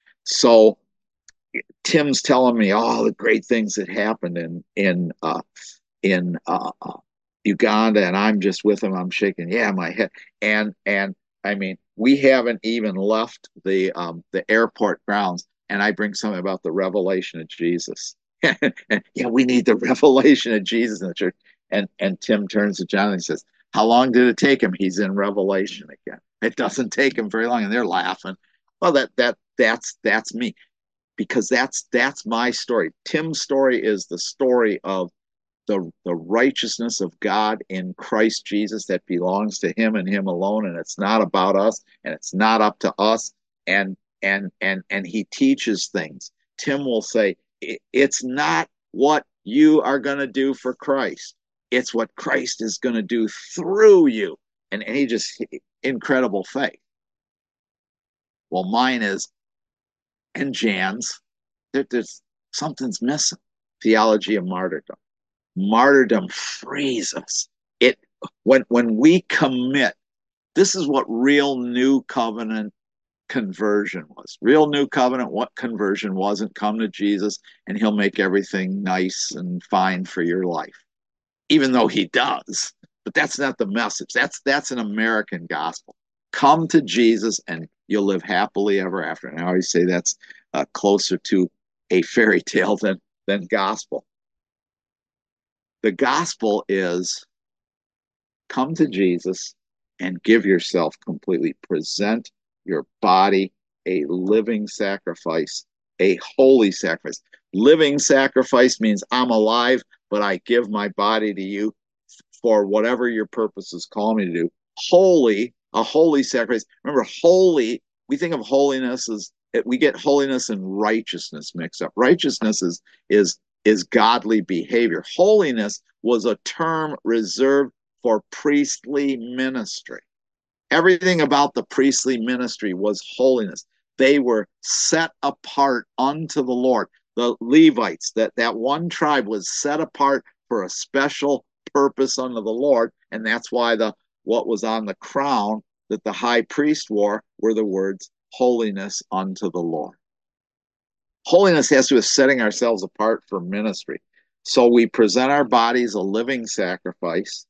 Speaker 1: So Tim's telling me all the great things that happened in in uh, in uh, Uganda, and I'm just with him. I'm shaking, yeah, my head, and and I mean, we haven't even left the um, the airport grounds, and I bring something about the revelation of Jesus. And, yeah, we need the revelation of Jesus in the church. And and Tim turns to John and he says, "How long did it take him? He's in Revelation again. It doesn't take him very long." And they're laughing. Well, that that that's that's me, because that's that's my story. Tim's story is the story of the the righteousness of God in Christ Jesus that belongs to him and him alone, and it's not about us, and it's not up to us. And and and and he teaches things. Tim will say, it's not what you are going to do for Christ, it's what Christ is going to do through you. And, and he just incredible faith. Well, mine is, and Jan's, there, there's something's missing. Theology of martyrdom. Martyrdom frees us. It when when we commit, this is what real new covenant conversion was. Real new covenant what conversion wasn't come to Jesus and he'll make everything nice and fine for your life. Even though he does. But that's not the message. That's that's an American gospel. Come to Jesus and you'll live happily ever after. And I always say that's uh, closer to a fairy tale than than gospel. The gospel is come to Jesus and give yourself completely. Present your body a living sacrifice, a holy sacrifice. Living sacrifice means I'm alive, but I give my body to you for whatever your purposes call me to do. Holy, a holy sacrifice. Remember, holy, we think of holiness as we get holiness and righteousness mixed up. Righteousness is is is godly behavior. Holiness was a term reserved for priestly ministry. Everything about the priestly ministry was holiness. They were set apart unto the Lord. The Levites, that, that one tribe was set apart for a special purpose unto the Lord. And that's why the what was on the crown that the high priest wore were the words, holiness unto the Lord. Holiness has to do with setting ourselves apart for ministry. So we present our bodies a living sacrifice.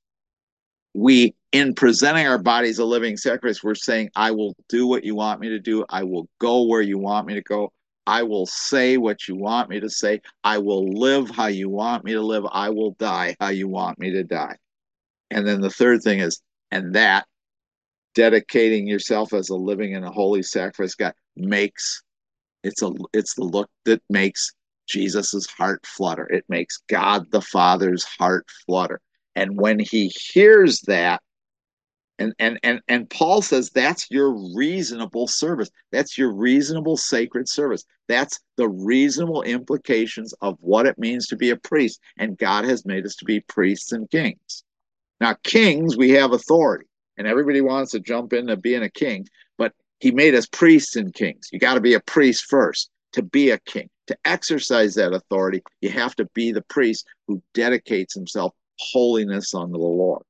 Speaker 1: We, in presenting our bodies a living sacrifice, we're saying, I will do what you want me to do. I will go where you want me to go. I will say what you want me to say. I will live how you want me to live. I will die how you want me to die. And then the third thing is, and that dedicating yourself as a living and a holy sacrifice, God makes it's a it's the look that makes Jesus's heart flutter. It makes God the Father's heart flutter. And when he hears that, and and and and Paul says that's your reasonable service. That's your reasonable sacred service. That's the reasonable implications of what it means to be a priest. And God has made us to be priests and kings. Now, kings, we have authority, and everybody wants to jump into being a king, but he made us priests and kings. You got to be a priest first to be a king. To exercise that authority, you have to be the priest who dedicates himself holiness unto the Lord.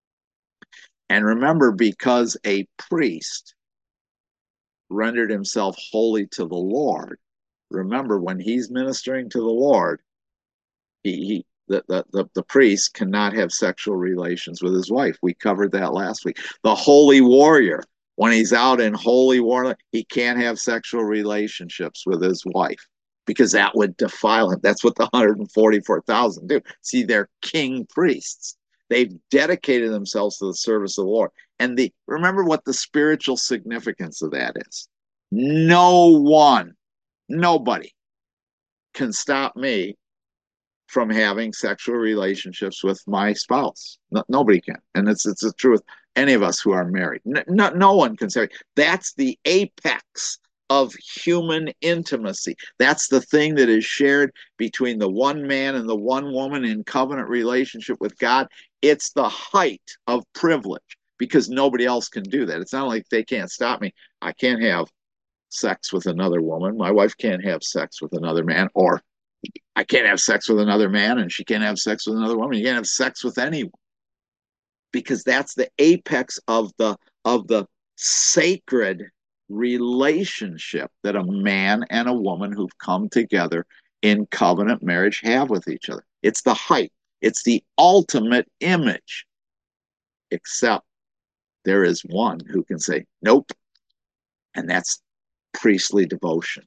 Speaker 1: And remember, because a priest rendered himself holy to the Lord, remember when he's ministering to the Lord, he, he the, the, the, the priest cannot have sexual relations with his wife. We covered that last week. The holy warrior, when he's out in holy war, he can't have sexual relationships with his wife because that would defile him. That's what the one hundred forty-four thousand do. See, they're king priests. They've dedicated themselves to the service of the Lord. And the remember what the spiritual significance of that is. No one, nobody can stop me from having sexual relationships with my spouse. No, nobody can. And it's it's true with any of us who are married. No, no, no one can say that's the apex of human intimacy. That's the thing that is shared between the one man and the one woman in covenant relationship with God. It's the height of privilege because nobody else can do that. It's not like they can't stop me. I can't have sex with another woman. My wife can't have sex with another man, or I can't have sex with another man and she can't have sex with another woman. You can't have sex with anyone because that's the apex of the of the sacred relationship that a man and a woman who've come together in covenant marriage have with each other. It's the height. It's the ultimate image. Except there is one who can say, nope. And that's priestly devotion.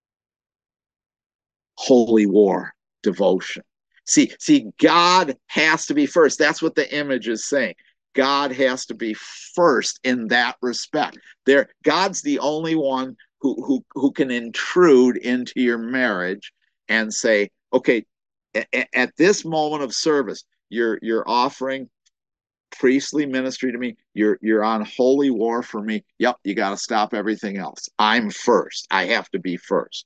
Speaker 1: Holy war devotion. See, see, God has to be first. That's what the image is saying. God has to be first in that respect. There, God's the only one who who who can intrude into your marriage and say, okay, at, at this moment of service, you're you're offering priestly ministry to me. You're you're on holy war for me. Yep, you got to stop everything else. I'm first. I have to be first.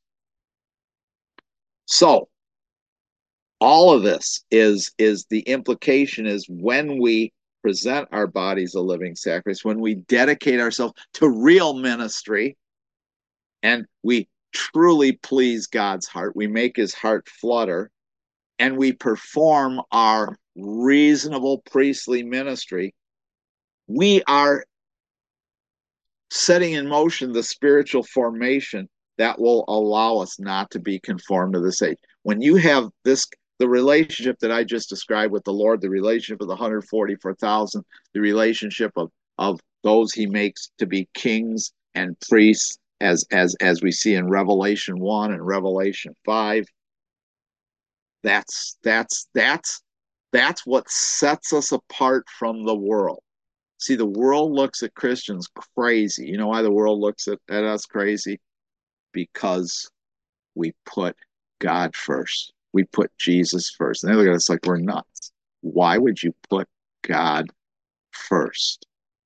Speaker 1: So all of this is is the implication is when we present our bodies a living sacrifice, when we dedicate ourselves to real ministry and we truly please God's heart, we make his heart flutter, and we perform our reasonable priestly ministry, we are setting in motion the spiritual formation that will allow us not to be conformed to this age. When you have this, the relationship that I just described with the Lord, the relationship of the one hundred forty-four thousand, the relationship of, of those he makes to be kings and priests, as, as, as we see in Revelation one and Revelation five, That's that's that's that's what sets us apart from the world. See, the world looks at Christians crazy. You know why the world looks at, at us crazy? Because we put God first. We put Jesus first. And they look at us like we're nuts. Why would you put God first?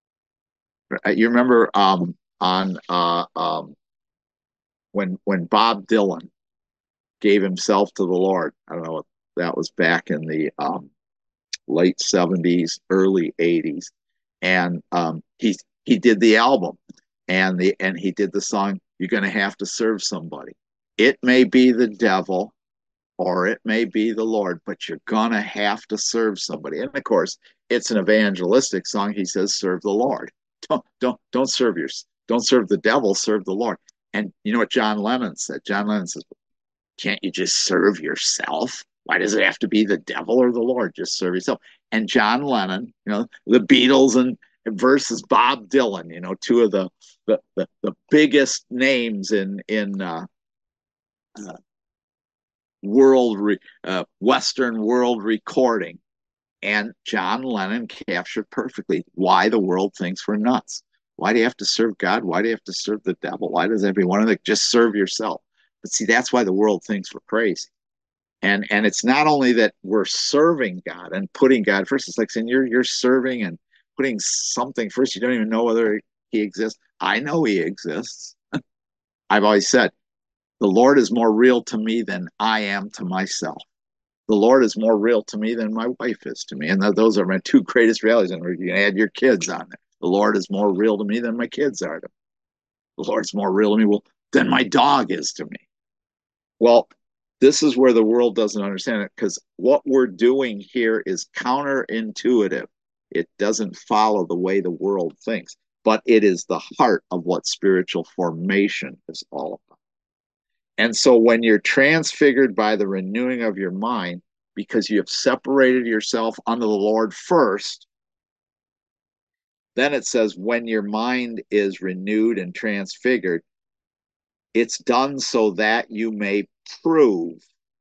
Speaker 1: You remember um, on uh, um, when when Bob Dylan gave himself to the Lord. I don't know, that was back in the um, late seventies, early eighties, and um, he he did the album, and the and he did the song. You're going to have to serve somebody. It may be the devil, or it may be the Lord, but you're going to have to serve somebody. And of course, it's an evangelistic song. He says, "Serve the Lord. Don't don't don't serve your don't serve the devil. Serve the Lord." And you know what John Lennon said? John Lennon says, can't you just serve yourself? Why does it have to be the devil or the Lord? Just serve yourself. And John Lennon, you know, the Beatles and versus Bob Dylan, you know, two of the the, the, the biggest names in in uh, uh, world re, uh, Western world recording. And John Lennon captured perfectly why the world thinks we're nuts. Why do you have to serve God? Why do you have to serve the devil? Why does everyone of them just serve yourself? But see, that's why the world thinks we're crazy. And and it's not only that we're serving God and putting God first. It's like saying you're you're serving and putting something first. You don't even know whether he exists. I know he exists. I've always said the Lord is more real to me than I am to myself. The Lord is more real to me than my wife is to me. And th- those are my two greatest realities. And you can add your kids on there. The Lord is more real to me than my kids are to me. The Lord's more real to me well, than my dog is to me. Well, this is where the world doesn't understand it because what we're doing here is counterintuitive. It doesn't follow the way the world thinks, but it is the heart of what spiritual formation is all about. And so when you're transfigured by the renewing of your mind, because you have separated yourself unto the Lord first, then it says, when your mind is renewed and transfigured, it's done so that you may prove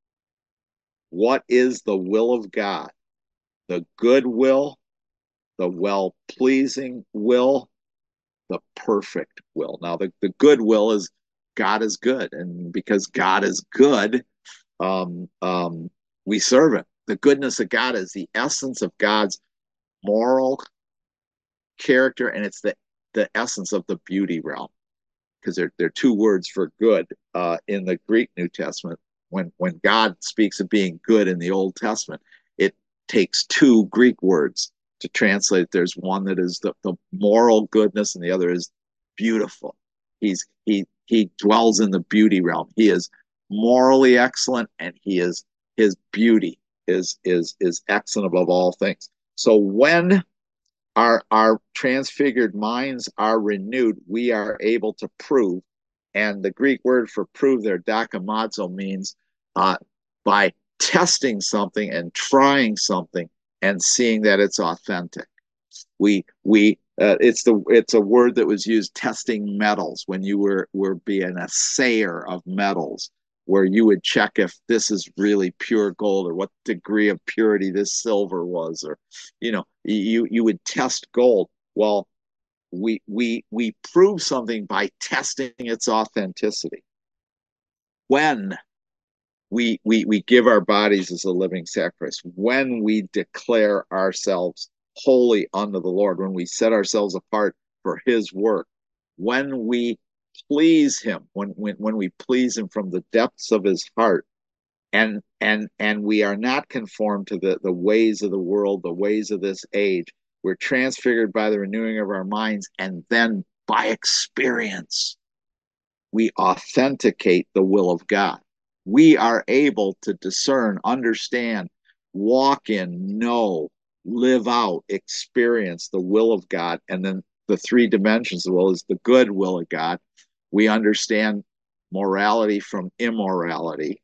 Speaker 1: what is the will of God, the good will, the well pleasing will, the perfect will. Now, the, the good will is God is good. And because God is good, um, um, we serve him. The goodness of God is the essence of God's moral character, and it's the, the essence of the beauty realm. Because there, there are two words for good uh, in the Greek New Testament. When, when God speaks of being good in the Old Testament, it takes two Greek words to translate. There's one that is the, the moral goodness, and the other is beautiful. He's he he dwells in the beauty realm. He is morally excellent, and he is his beauty is is is excellent above all things. So when our our transfigured minds are renewed, we are able to prove. And the Greek word for prove there, dokimazo, means uh, by testing something and trying something and seeing that it's authentic. We we uh, it's the it's a word that was used testing metals when you were were being an assayer of metals, where you would check if this is really pure gold or what degree of purity this silver was, or you know you you would test gold. Well, we we we prove something by testing its authenticity. When we we we give our bodies as a living sacrifice, when we declare ourselves holy unto the Lord, when we set ourselves apart for his work, when we please him, when when, when we please him from the depths of his heart, and and and we are not conformed to the, the ways of the world, the ways of this age. We're transfigured by the renewing of our minds, and then by experience, we authenticate the will of God. We are able to discern, understand, walk in, know, live out, experience the will of God. And then the three dimensions of the will is the good will of God. We understand morality from immorality.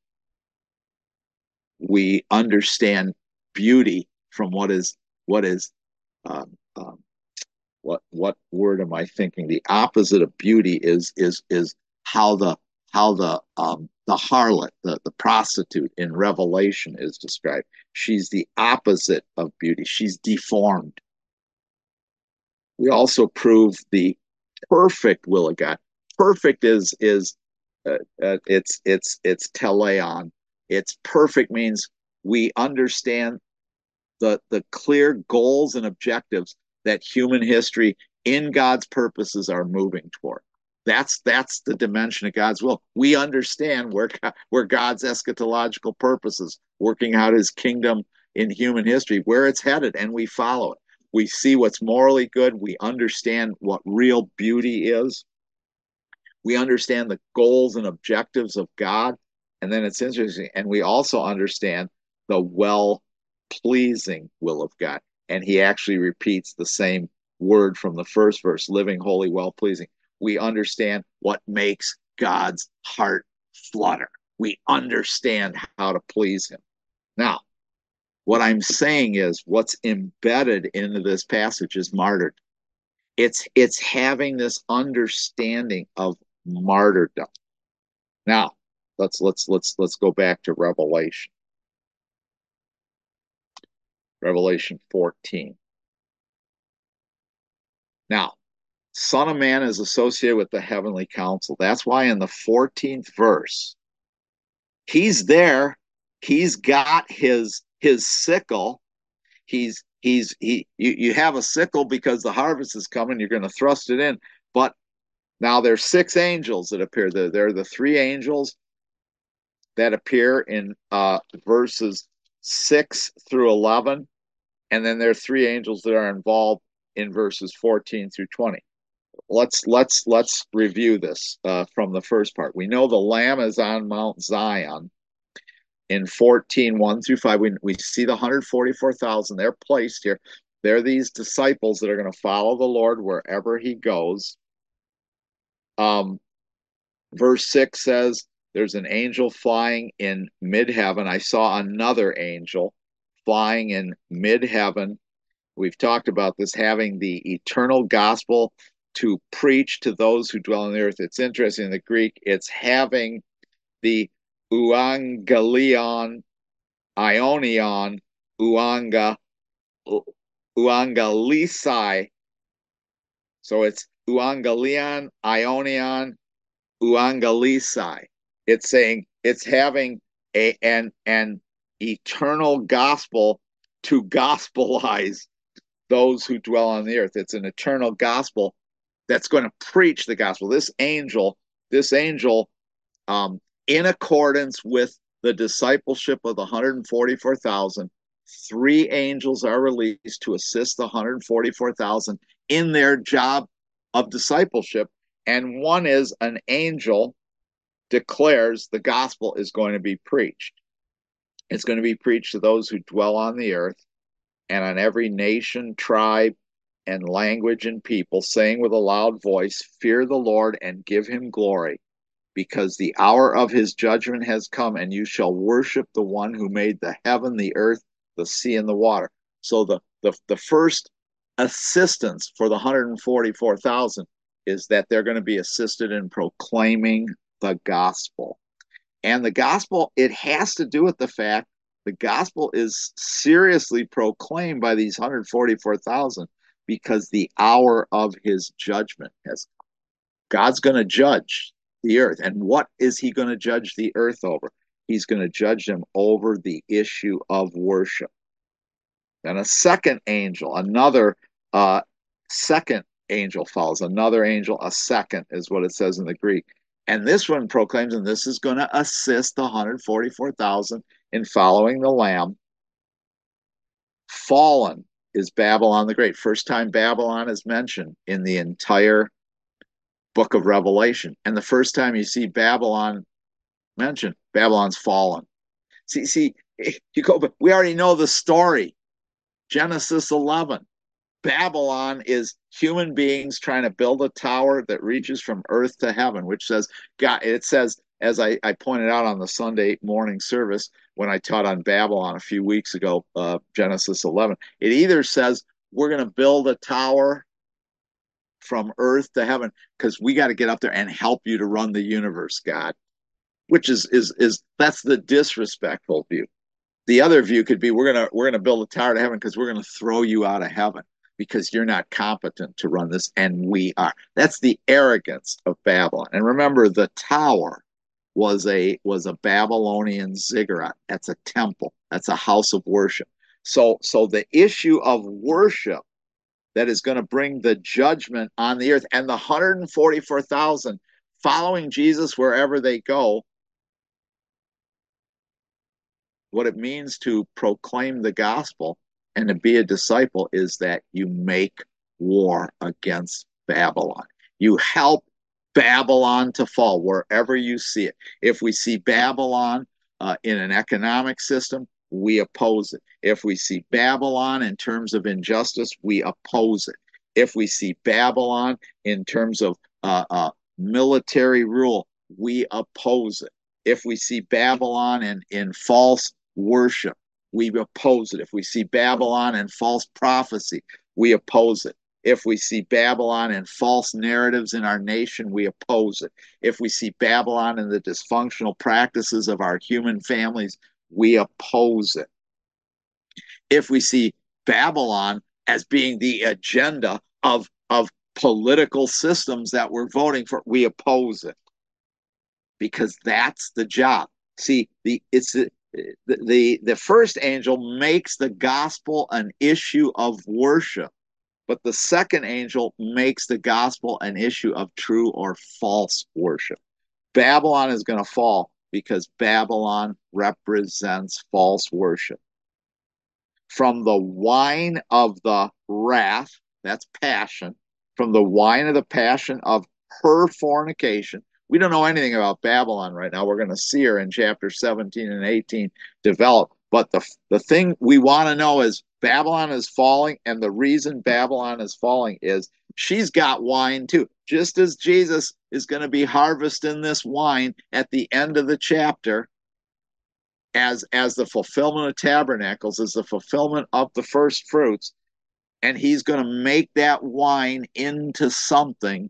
Speaker 1: We understand beauty from what is what is um, um, what what word am I thinking? The opposite of beauty is is is how the how the um, the harlot, the, the prostitute in Revelation is described. She's the opposite of beauty. She's deformed. We also prove the perfect will of God. Perfect is is uh, uh, it's it's it's teleon. It's perfect means we understand the the clear goals and objectives that human history in God's purposes are moving toward. That's that's the dimension of God's will. We understand where where God's eschatological purposes, working out His kingdom in human history, where it's headed, and we follow it. We see what's morally good. We understand what real beauty is. We understand the goals and objectives of God. And then it's interesting. And we also understand the well pleasing will of God. And he actually repeats the same word from the first verse, living, holy, well pleasing. We understand what makes God's heart flutter. We understand how to please him. Now, what I'm saying is what's embedded into this passage is martyred. It's it's having this understanding of martyrdom. Now, let's let's let's let's go back to Revelation. Revelation fourteen. Now, Son of Man is associated with the heavenly council. That's why in the fourteenth verse, he's there, he's got his his sickle. He's he's he you, you have a sickle because the harvest is coming, you're going to thrust it in. But now there's six angels that appear. There, there are the three angels that appear in uh, verses six through eleven, and then there are three angels that are involved in verses fourteen through twenty. Let's let's let's review this uh, from the first part. We know the Lamb is on Mount Zion in fourteen, one through five. We, we see the one hundred forty-four thousand. They're placed here. They're these disciples that are going to follow the Lord wherever he goes. Um, verse six says, there's an angel flying in mid-heaven. I saw another angel flying in mid-heaven. We've talked about this, having the eternal gospel to preach to those who dwell on the earth. It's interesting in the Greek, it's having the euangelion, ionion, uanga, euangelisai. So it's euangelion, ionion, euangelisai. It's saying it's having a an an eternal gospel to gospelize those who dwell on the earth. It's an eternal gospel that's going to preach the gospel. This angel, this angel, um, in accordance with the discipleship of the one hundred forty-four thousand, three angels are released to assist the one hundred forty-four thousand in their job of discipleship. And one is an angel declares the gospel is going to be preached. It's going to be preached to those who dwell on the earth and on every nation, tribe, and language and people, saying with a loud voice, fear the Lord and give him glory, because the hour of his judgment has come, and you shall worship the one who made the heaven, the earth, the sea, and the water. So the, the, the first assistance for the one hundred forty-four thousand is that they're going to be assisted in proclaiming the gospel. And the gospel, it has to do with the fact the gospel is seriously proclaimed by these one hundred forty-four thousand because the hour of his judgment has come. God's going to judge the earth. And what is he going to judge the earth over? He's going to judge them over the issue of worship. Then a second angel, another uh, second angel follows. Another angel, a second is what it says in the Greek. And this one proclaims, and this is going to assist the one hundred forty-four thousand in following the Lamb. Fallen is Babylon the Great. First time Babylon is mentioned in the entire book of Revelation. And the first time you see Babylon mentioned, Babylon's fallen. See, see, you go, but we already know the story. Genesis eleven. Babylon is human beings trying to build a tower that reaches from earth to heaven, which says, God, it says, as I, I pointed out on the Sunday morning service when I taught on Babylon a few weeks ago, uh, Genesis eleven, it either says we're going to build a tower from earth to heaven because we got to get up there and help you to run the universe, God. which is is is that's the disrespectful view. The other view could be we're gonna we're gonna build a tower to heaven because we're gonna throw you out of heaven because you're not competent to run this, and we are. That's the arrogance of Babylon. And remember, the tower was a was a Babylonian ziggurat. That's a temple. That's a house of worship. So so the issue of worship that is going to bring the judgment on the earth and the one hundred forty-four thousand following Jesus wherever they go, what it means to proclaim the gospel and to be a disciple is that you make war against Babylon. You help Babylon to fall wherever you see it. If we see Babylon uh, in an economic system, we oppose it. If we see Babylon in terms of injustice, we oppose it. If we see Babylon in terms of uh, uh, military rule, we oppose it. If we see Babylon in, in false worship, we oppose it. If we see Babylon and false prophecy, we oppose it. If we see Babylon and false narratives in our nation, we oppose it. If we see Babylon and the dysfunctional practices of our human families, we oppose it. If we see Babylon as being the agenda of, of political systems that we're voting for, we oppose it. Because that's the job. See, the it's the, the the first angel makes the gospel an issue of worship, but the second angel makes the gospel an issue of true or false worship. Babylon is going to fall because Babylon represents false worship. From the wine of the wrath, that's passion, from the wine of the passion of her fornication. We don't know anything about Babylon right now. We're going to see her in chapter seventeen and eighteen develop. But the, the thing we want to know is Babylon is falling, and the reason Babylon is falling is she's got wine too. Just as Jesus is going to be harvesting this wine at the end of the chapter, as, as the fulfillment of tabernacles, as the fulfillment of the first fruits, and he's going to make that wine into something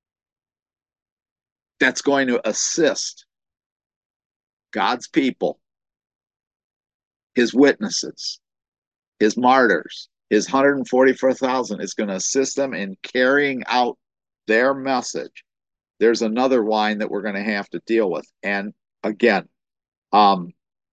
Speaker 1: that's going to assist God's people, his witnesses, his martyrs, his one hundred forty-four thousand is going to assist them in carrying out their message. There's another wine that we're going to have to deal with. And again, um,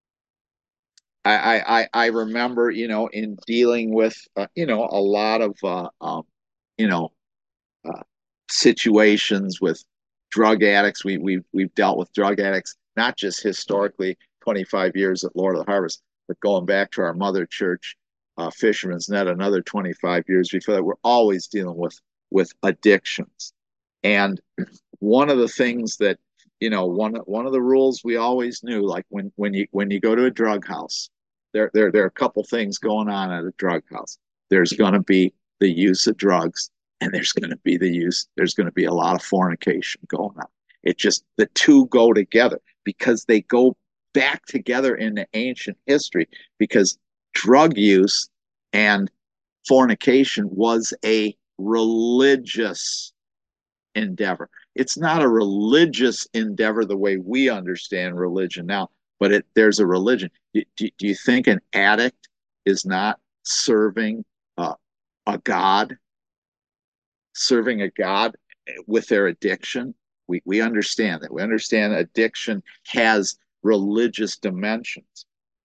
Speaker 1: I, I, I remember, you know, in dealing with, uh, you know, a lot of, uh, um, you know, uh, situations with drug addicts. We, we've, we've dealt with drug addicts, not just historically twenty-five years at Lord of the Harvest, but going back to our mother church, uh, Fisherman's Net, another twenty-five years before that. We're always dealing with, with addictions. And one of the things that, you know, one, one of the rules we always knew, like when, when you, when you go to a drug house, there, there, there are a couple things going on at a drug house. There's going to be the use of drugs, and there's going to be the use, there's going to be a lot of fornication going on. It just, the two go together because they go back together into ancient history, because drug use and fornication was a religious endeavor. It's not a religious endeavor the way we understand religion now, but it, there's a religion. Do, do, do you think an addict is not serving uh, a God? Serving a God with their addiction? We, we understand that. We understand addiction has religious dimensions.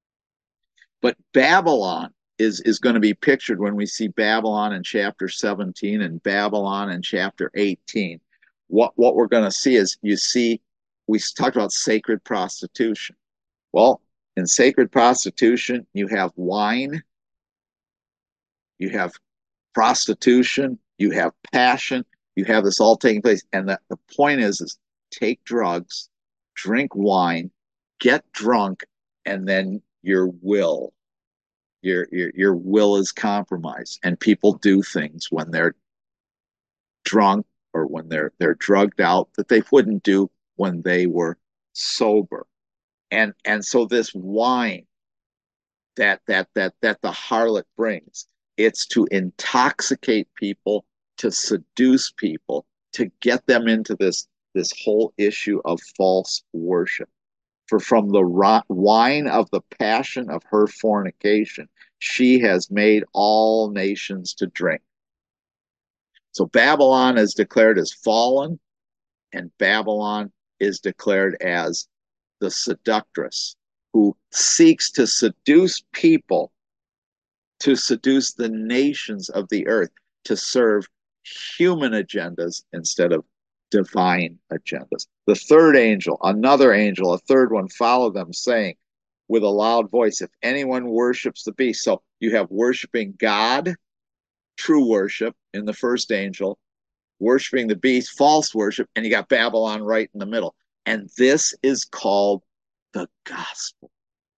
Speaker 1: But Babylon is, is going to be pictured when we see Babylon in chapter seventeen and Babylon in chapter eighteen. What, what we're going to see is, you see, we talked about sacred prostitution. Well, in sacred prostitution, you have wine, you have prostitution, you have passion, you have this all taking place. And the, the point is, is take drugs, drink wine, get drunk, and then your will, your, your, your will is compromised. And people do things when they're drunk or when they're, they're drugged out that they wouldn't do when they were sober. And, and so this wine that, that, that, that the harlot brings, it's to intoxicate people, to seduce people, to get them into this, this whole issue of false worship. For from the wine of the passion of her fornication, she has made all nations to drink. So Babylon is declared as fallen, and Babylon is declared as the seductress who seeks to seduce people, to seduce the nations of the earth, to serve human agendas instead of divine agendas. The third angel, another angel, a third one, followed them, saying with a loud voice, if anyone worships the beast. So you have worshiping God, true worship in the first angel, worshiping the beast, false worship, and you got Babylon right in the middle. And this is called the gospel.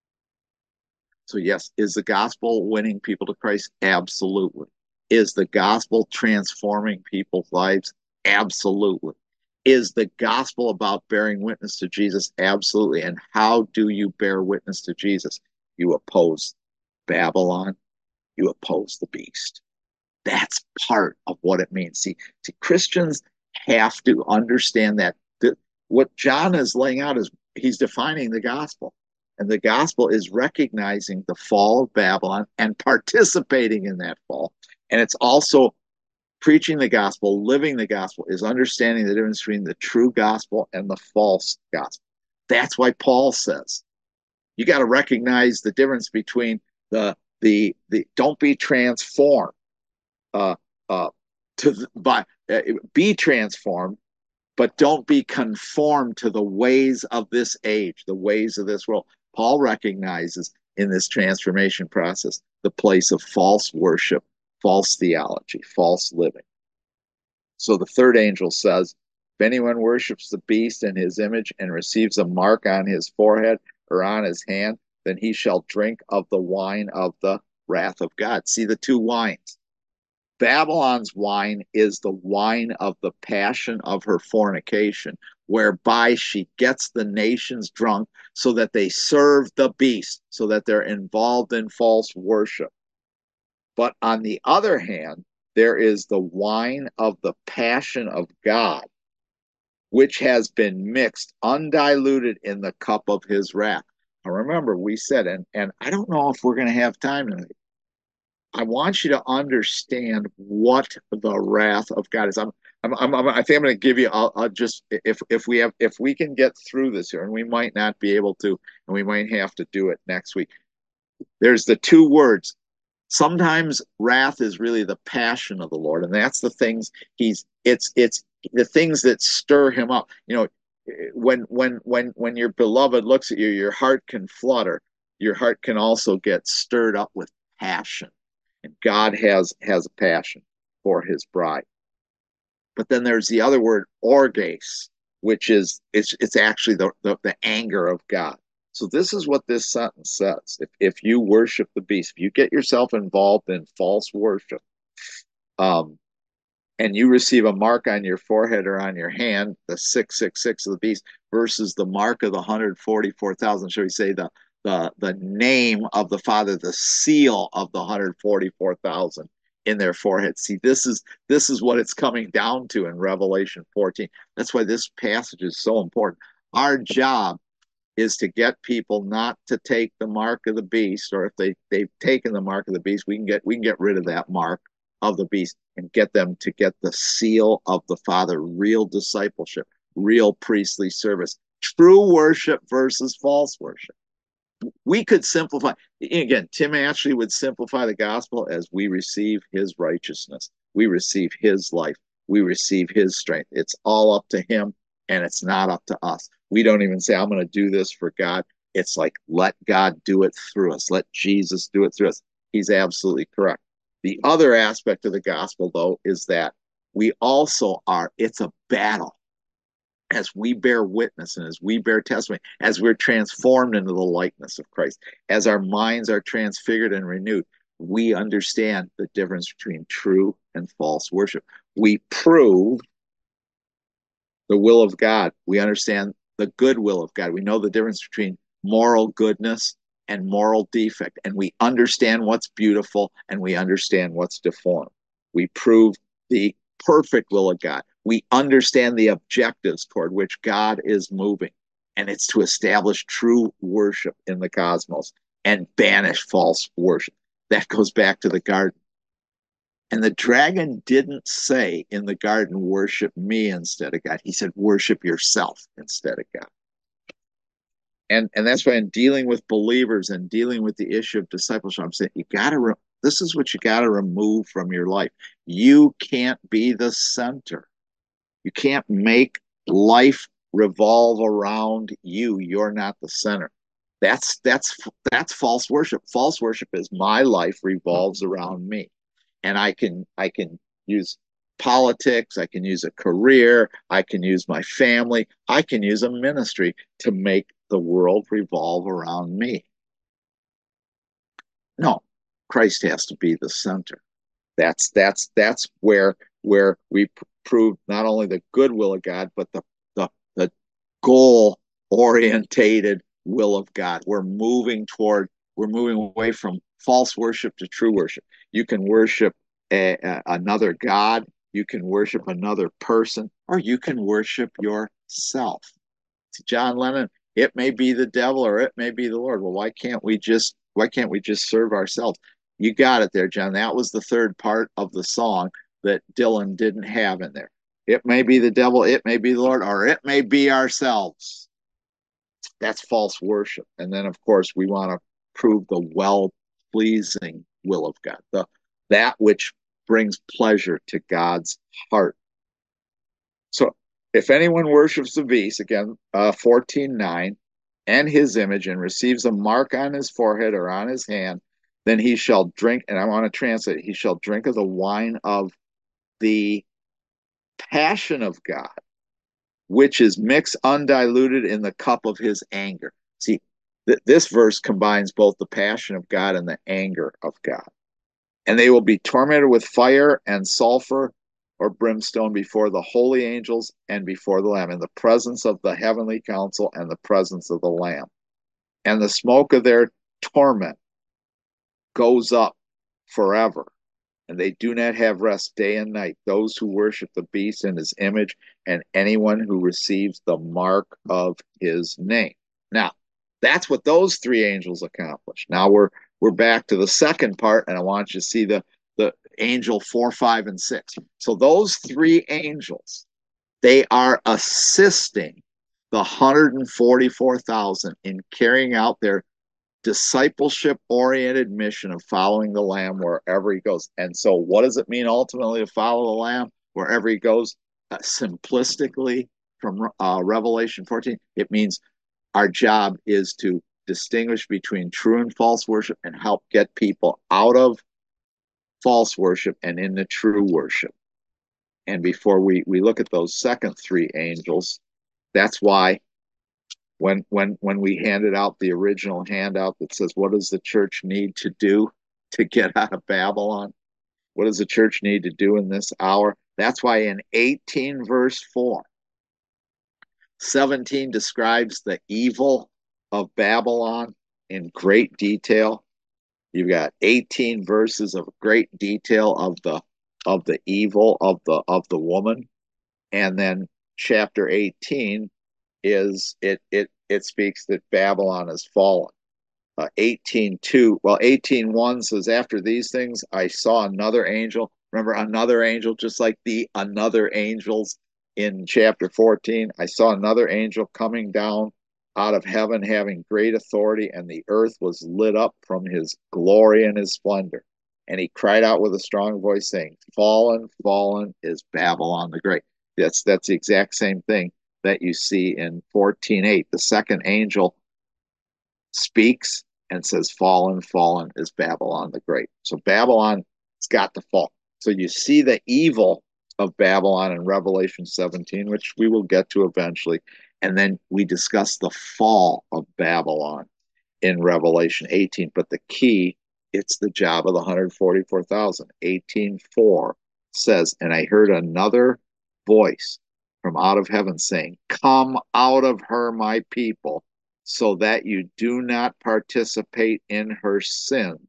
Speaker 1: So yes, is the gospel winning people to Christ? Absolutely. Is the gospel transforming people's lives? Absolutely. Is the gospel about bearing witness to Jesus? Absolutely. And how do you bear witness to Jesus? You oppose Babylon. You oppose the beast. That's part of what it means. See, see Christians have to understand that, that what John is laying out is he's defining the gospel. And the gospel is recognizing the fall of Babylon and participating in that fall. And it's also preaching the gospel, living the gospel, is understanding the difference between the true gospel and the false gospel. That's why Paul says you got to recognize the difference between the the the don't be transformed uh uh to the, by uh, be transformed, but don't be conformed to the ways of this age, the ways of this world. Paul recognizes in this transformation process the place of false worship, false theology, false living. So the third angel says, if anyone worships the beast and his image and receives a mark on his forehead or on his hand, then he shall drink of the wine of the wrath of God. See the two wines. Babylon's wine is the wine of the passion of her fornication, whereby she gets the nations drunk so that they serve the beast, so that they're involved in false worship. But on the other hand, there is the wine of the passion of God, which has been mixed undiluted in the cup of his wrath. Now remember, we said, and, and I don't know if we're going to have time tonight, I want you to understand what the wrath of God is. I'm, I'm, I'm, I think I'm going to give you. I'll, I'll just if if we have if we can get through this here, and we might not be able to, and we might have to do it next week. There's the two words. Sometimes wrath is really the passion of the Lord, and that's the things he's. It's it's the things that stir him up. You know, when when when when your beloved looks at you, your heart can flutter. Your heart can also get stirred up with passion. And God has has a passion for his bride. But then there's the other word, orges, which is it's it's actually the, the, the anger of God. So this is what this sentence says. If if you worship the beast, if you get yourself involved in false worship, um, and you receive a mark on your forehead or on your hand, the six six six of the beast, versus the mark of the one hundred forty-four thousand, shall we say the the the name of the Father, the seal of the one hundred forty-four thousand in their forehead. See, this is this is what it's coming down to in Revelation fourteen. That's why this passage is so important. Our job is to get people not to take the mark of the beast, or if they they've taken the mark of the beast, we can get we can get rid of that mark of the beast and get them to get the seal of the Father, real discipleship, real priestly service, true worship versus false worship. We could simplify, again, Tim Ashley would simplify the gospel as we receive his righteousness. We receive his life. We receive his strength. It's all up to him, and it's not up to us. We don't even say, I'm going to do this for God. It's like, let God do it through us. Let Jesus do it through us. He's absolutely correct. The other aspect of the gospel, though, is that we also are, it's a battle. As we bear witness and as we bear testimony, as we're transformed into the likeness of Christ, as our minds are transfigured and renewed, we understand the difference between true and false worship. We prove the will of God. We understand the good will of God. We know the difference between moral goodness and moral defect, and we understand what's beautiful and we understand what's deformed. We prove the perfect will of God. We understand the objectives toward which God is moving, and it's to establish true worship in the cosmos and banish false worship. That goes back to the garden. And the dragon didn't say in the garden, worship me instead of God. He said, worship yourself instead of God. And, and that's why in dealing with believers and dealing with the issue of discipleship, I'm saying, you got to, re- this is what you got to remove from your life. You can't be the center. You can't make life revolve around you. You're not the center. That's, that's, that's false worship. False worship is my life revolves around me. And I can I can use politics, I can use a career, I can use my family, I can use a ministry to make the world revolve around me. No, Christ has to be the center. That's that's that's where where we prove not only the good will of God, but the the, the goal orientated will of God. We're moving toward we're moving away from false worship to true worship. You can worship a, a, another God, you can worship another person, or you can worship yourself. To John Lennon, it may be the devil or it may be the Lord. Well, why can't we just why can't we just serve ourselves? You got it there, John. That was the third part of the song that Dylan didn't have in there. It may be the devil, it may be the Lord, or it may be ourselves. That's false worship. And then, of course, we want to prove the well-pleasing will of God, the that which brings pleasure to God's heart. So if anyone worships the beast, again, uh, fourteen nine, and his image, and receives a mark on his forehead or on his hand, then he shall drink, and I want to translate, he shall drink of the wine of the passion of God, which is mixed undiluted in the cup of his anger. See, th- this verse combines both the passion of God and the anger of God. And they will be tormented with fire and sulfur or brimstone before the holy angels and before the Lamb, in the presence of the heavenly council and the presence of the Lamb. And the smoke of their torment goes up forever, and they do not have rest day and night, those who worship the beast and his image, and anyone who receives the mark of his name. Now, that's what those three angels accomplish. Now we're we're back to the second part, and I want you to see the the angel four, five, and six. So those three angels, they are assisting the one hundred forty-four thousand in carrying out their discipleship oriented mission of following the Lamb wherever he goes. And so, what does it mean ultimately to follow the Lamb wherever he goes? Uh, simplistically, from uh, Revelation fourteen, it means our job is to distinguish between true and false worship and help get people out of false worship and into true worship. And before we, we look at those second three angels, that's why when when when we handed out the original handout that says, what does the church need to do to get out of Babylon? What does the church need to do in this hour? That's why in eighteen verse four, seventeen describes the evil of Babylon in great detail. You've got eighteen verses of great detail of the of the evil of the of the woman, and then chapter eighteen is it it it speaks that Babylon has fallen. Uh, eighteen two, well, eighteen one says, after these things I saw another angel. Remember, another angel, just like the another angels in chapter fourteen. I saw another angel coming down out of heaven, having great authority, and the earth was lit up from his glory and his splendor. And he cried out with a strong voice, saying, fallen, fallen is Babylon the Great. That's that's the exact same thing that you see in fourteen eight. The second angel speaks and says, fallen, fallen is Babylon the Great. So Babylon's got to fall. So you see the evil of Babylon in Revelation seventeen, which we will get to eventually. And then we discuss the fall of Babylon in Revelation eighteen. But the key, it's the job of the one hundred forty-four thousand. eighteen four says, and I heard another voice from out of heaven saying, come out of her, my people, so that you do not participate in her sins,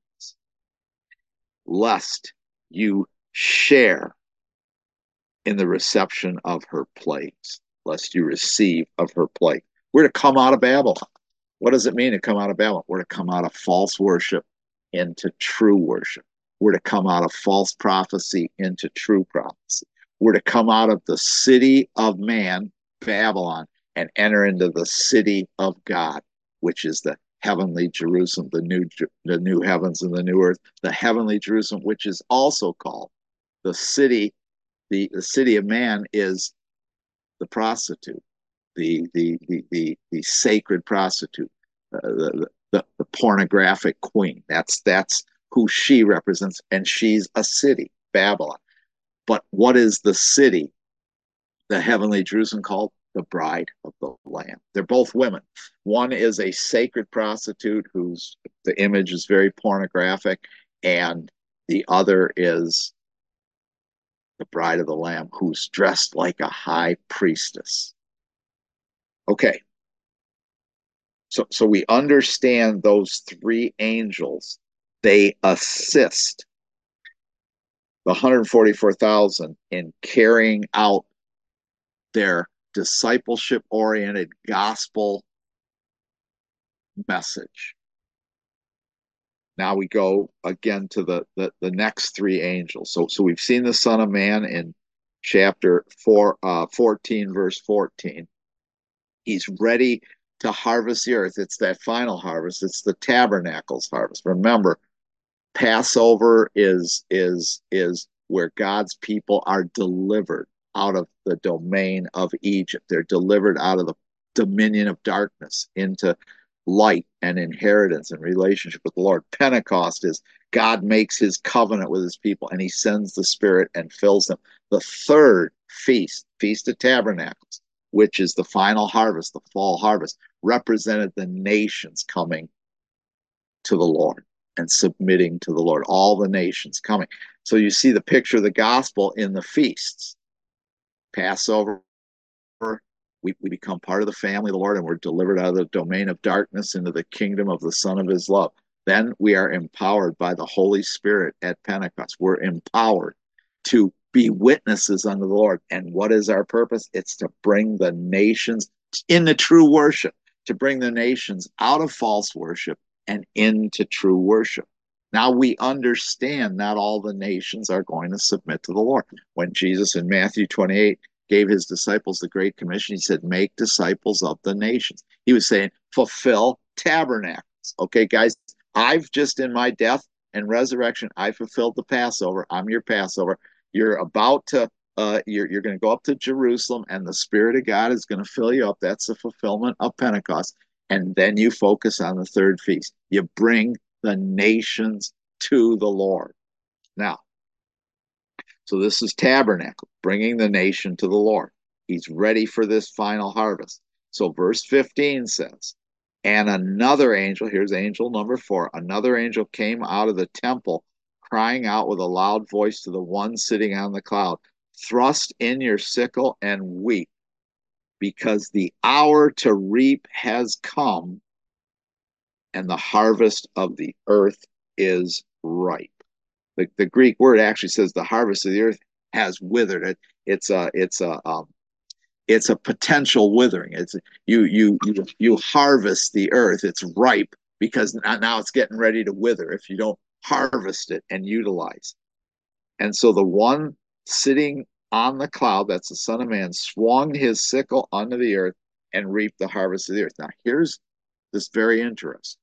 Speaker 1: lest you share in the reception of her plagues, lest you receive of her plague. We're to come out of Babylon. What does it mean to come out of Babylon? We're to come out of false worship into true worship. We're to come out of false prophecy into true prophecy. We're to come out of the city of man, Babylon, and enter into the city of God, which is the heavenly Jerusalem, the new the new heavens and the new earth, the heavenly Jerusalem, which is also called the city. The, the city of man is the prostitute, the the the the, the sacred prostitute, uh, the, the the pornographic queen. That's that's who she represents, and she's a city, Babylon. But what is the city, the heavenly Jerusalem, called? The bride of the Lamb. They're both women. One is a sacred prostitute whose the image is very pornographic, and the other is the bride of the Lamb, who's dressed like a high priestess. Okay. So, so we understand those three angels. They assist the one hundred forty-four thousand in carrying out their discipleship-oriented gospel message. Now we go again to the, the, the next three angels. So, so we've seen the Son of Man in chapter four, uh, fourteen, verse fourteen. He's ready to harvest the earth. It's that final harvest. It's the tabernacles harvest. Remember, Passover is is is where God's people are delivered out of the domain of Egypt. They're delivered out of the dominion of darkness into light and inheritance and relationship with the Lord. Pentecost is God makes his covenant with his people, and he sends the Spirit and fills them. The third feast, Feast of Tabernacles, which is the final harvest, the fall harvest, represented the nations coming to the Lord and submitting to the Lord, all the nations coming. So you see the picture of the gospel in the feasts. Passover, we, we become part of the family of the Lord, and we're delivered out of the domain of darkness into the kingdom of the Son of his love. Then we are empowered by the Holy Spirit at Pentecost. We're empowered to be witnesses unto the Lord. And what is our purpose? It's to bring the nations into true worship, to bring the nations out of false worship and into true worship. Now we understand not all the nations are going to submit to the Lord. When Jesus in Matthew twenty-eight gave his disciples the Great Commission, he said, make disciples of the nations. He was saying, fulfill tabernacles. Okay, guys, I've just in my death and resurrection, I fulfilled the Passover. I'm your Passover. You're about to, uh, you're, you're going to go up to Jerusalem, and the Spirit of God is going to fill you up. That's the fulfillment of Pentecost. And then you focus on the third feast. You bring the nations to the Lord. Now, so this is tabernacle, bringing the nation to the Lord. He's ready for this final harvest. So verse fifteen says, and another angel, here's angel number four, another angel came out of the temple, crying out with a loud voice to the one sitting on the cloud, thrust in your sickle and weep, because the hour to reap has come, and the harvest of the earth is ripe. The, the Greek word actually says the harvest of the earth has withered. It, it's a it's a um, it's a potential withering. It's you you you you harvest the earth. It's ripe because now it's getting ready to wither if you don't harvest it and utilize. And so the one sitting on the cloud, that's the Son of Man, swung his sickle unto the earth and reaped the harvest of the earth. Now here's this very interesting.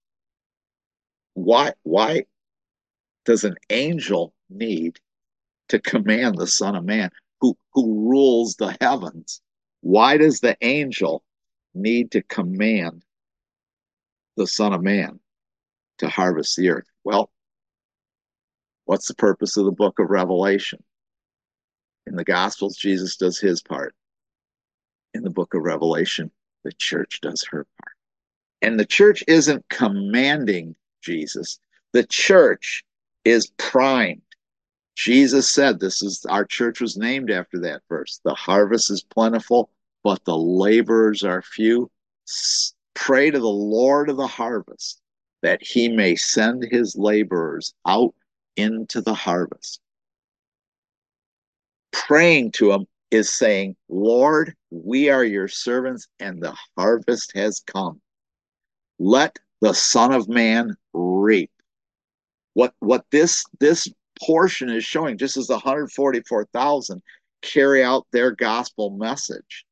Speaker 1: Why why does an angel need to command the Son of Man who, who rules the heavens? Why does the angel need to command the Son of Man to harvest the earth? Well, what's the purpose of the book of Revelation? In the Gospels, Jesus does his part. In the book of Revelation, the church does her part. And the church isn't commanding Jesus. The church is primed. Jesus said, this is, our church was named after that verse. The harvest is plentiful, but the laborers are few. Pray to the Lord of the harvest that he may send his laborers out into the harvest. Praying to him is saying, Lord, we are your servants and the harvest has come. Let the Son of Man reap. What what this this portion is showing, just as the one hundred forty-four thousand carry out their gospel message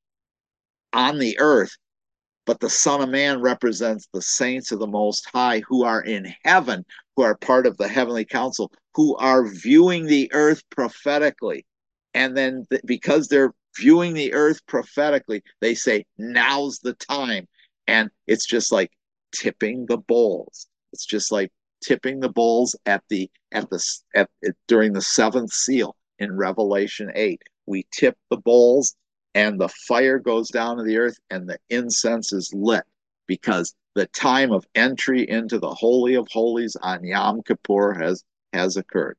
Speaker 1: on the earth, but the Son of Man represents the saints of the Most High who are in heaven, who are part of the heavenly council, who are viewing the earth prophetically. And then th- because they're viewing the earth prophetically, they say, now's the time. And it's just like tipping the bowls. It's just like tipping the bowls at the at the at, at during the seventh seal in Revelation eight. We tip the bowls and the fire goes down to the earth and the incense is lit because the time of entry into the Holy of Holies on Yom Kippur has has occurred.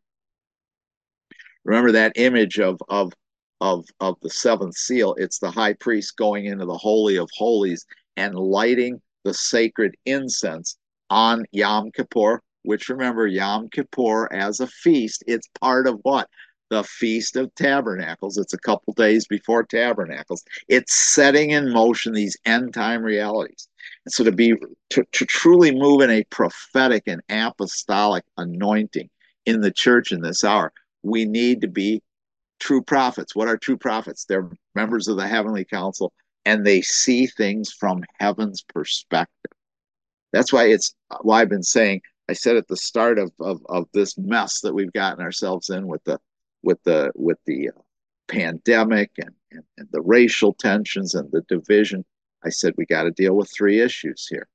Speaker 1: Remember that image of of of of the seventh seal. It's the high priest going into the Holy of Holies and lighting the sacred incense on Yom Kippur, which, remember, Yom Kippur as a feast, it's part of what? The Feast of Tabernacles. It's a couple days before Tabernacles. It's setting in motion these end time realities. And so to be to, to truly move in a prophetic and apostolic anointing in the church in this hour, we need to be true prophets. What are true prophets? They're members of the heavenly council and they see things from heaven's perspective. That's why it's why I've been saying, I said at the start of, of, of this mess that we've gotten ourselves in with the with the with the uh, pandemic and, and, and the racial tensions and the division, I said we got to deal with three issues here.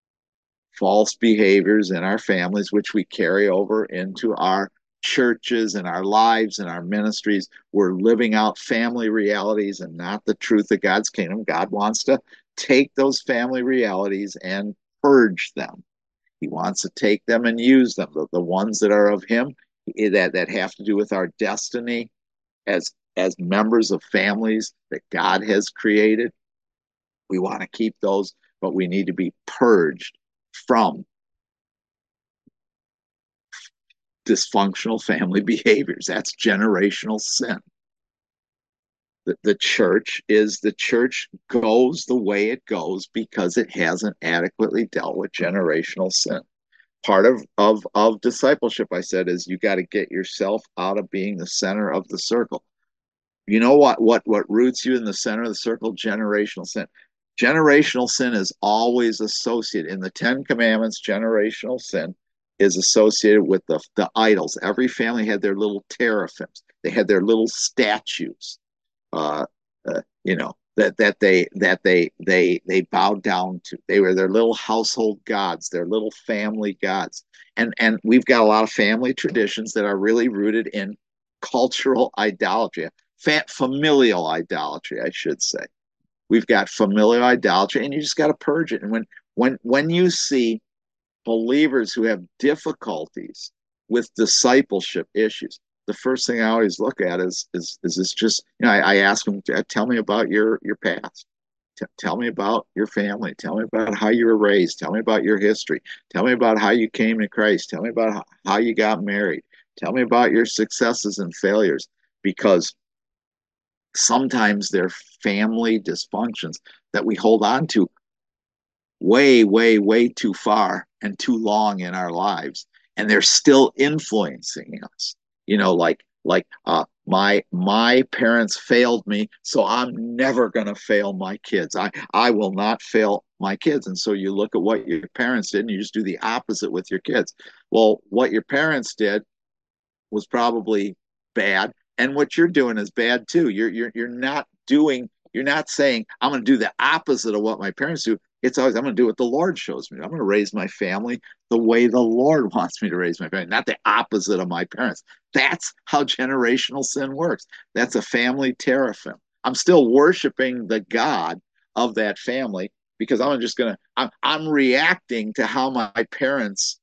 Speaker 1: False behaviors in our families, which we carry over into our churches and our lives and our ministries. We're living out family realities and not the truth of God's kingdom. God wants to take those family realities and purge them. He wants to take them and use them, the, the ones that are of him, that, that have to do with our destiny as, as members of families that God has created. We want to keep those, but we need to be purged from dysfunctional family behaviors. That's generational sin. The, the church is the church goes the way it goes because it hasn't adequately dealt with generational sin. Part of, of, of discipleship, I said, is you got to get yourself out of being the center of the circle. You know what, what, what roots you in the center of the circle? Generational sin. Generational sin is always associated in the Ten Commandments. Generational sin is associated with the, the idols. Every family had their little teraphims. They had their little statues. Uh, uh, you know, that that they that they they they bowed down to. They were their little household gods, their little family gods. And and we've got a lot of family traditions that are really rooted in cultural idolatry, familial idolatry, I should say. We've got familial idolatry, and you just got to purge it. And when when when you see believers who have difficulties with discipleship issues, the first thing I always look at is is is this just, you know, I, I ask them, tell me about your your past. T- tell me about your family. Tell me about how you were raised. Tell me about your history. Tell me about how you came to Christ. Tell me about how, how you got married. Tell me about your successes and failures, because sometimes they're family dysfunctions that we hold on to way, way, way too far and too long in our lives, and they're still influencing us. You know, like like uh, my my parents failed me, so I'm never gonna fail my kids. I I will not fail my kids. And so you look at what your parents did, and you just do the opposite with your kids. Well, what your parents did was probably bad, and what you're doing is bad too. You're you're you're not doing. You're not saying I'm going to do the opposite of what my parents do. It's always I'm going to do what the Lord shows me. I'm going to raise my family the way the Lord wants me to raise my family, not the opposite of my parents. That's how generational sin works. That's a family teraphim. I'm still worshiping the God of that family because I'm just going to. I'm I'm reacting to how my parents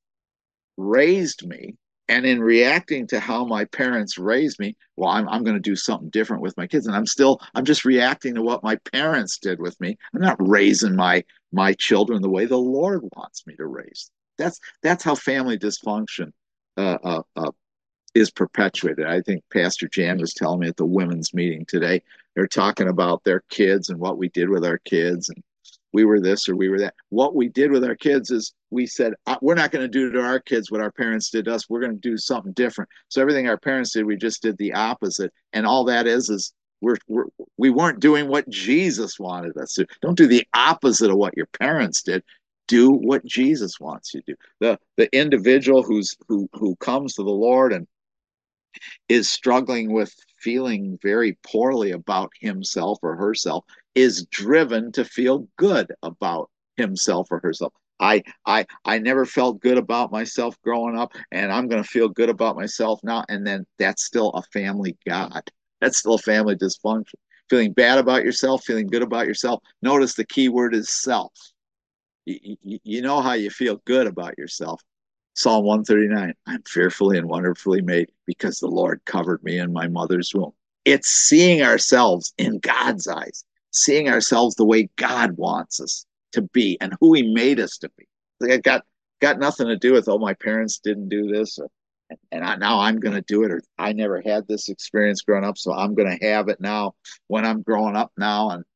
Speaker 1: raised me, and in reacting to how my parents raised me, well, i'm, I'm going to do something different with my kids, and i'm still i'm just reacting to what my parents did with me. I'm not raising my my children the way the Lord wants me to raise. That's that's how family dysfunction uh, uh, uh, is perpetuated. I think Pastor Jan was telling me at the women's meeting today, they're talking about their kids and what we did with our kids, and we were this or we were that. What we did with our kids is we said, uh, we're not going to do to our kids what our parents did to us. We're going to do something different. So everything our parents did, we just did the opposite. And all that is, is we're, we're, we weren't doing what Jesus wanted us to. Don't do the opposite of what your parents did. Do what Jesus wants you to do. The, the individual who's, who, who comes to the Lord and is struggling with feeling very poorly about himself or herself is driven to feel good about himself or herself. I I I never felt good about myself growing up, and I'm going to feel good about myself now. And then that's still a family God. That's still a family dysfunction. Feeling bad about yourself, feeling good about yourself. Notice the key word is self. You, you, you know how you feel good about yourself. Psalm one thirty-nine, I'm fearfully and wonderfully made because the Lord covered me in my mother's womb. It's seeing ourselves in God's eyes, seeing ourselves the way God wants us to be and who he made us to be. Like it got, got nothing to do with, oh, my parents didn't do this, or, and I, now I'm going to do it, or I never had this experience growing up, so I'm going to have it now when I'm growing up now, and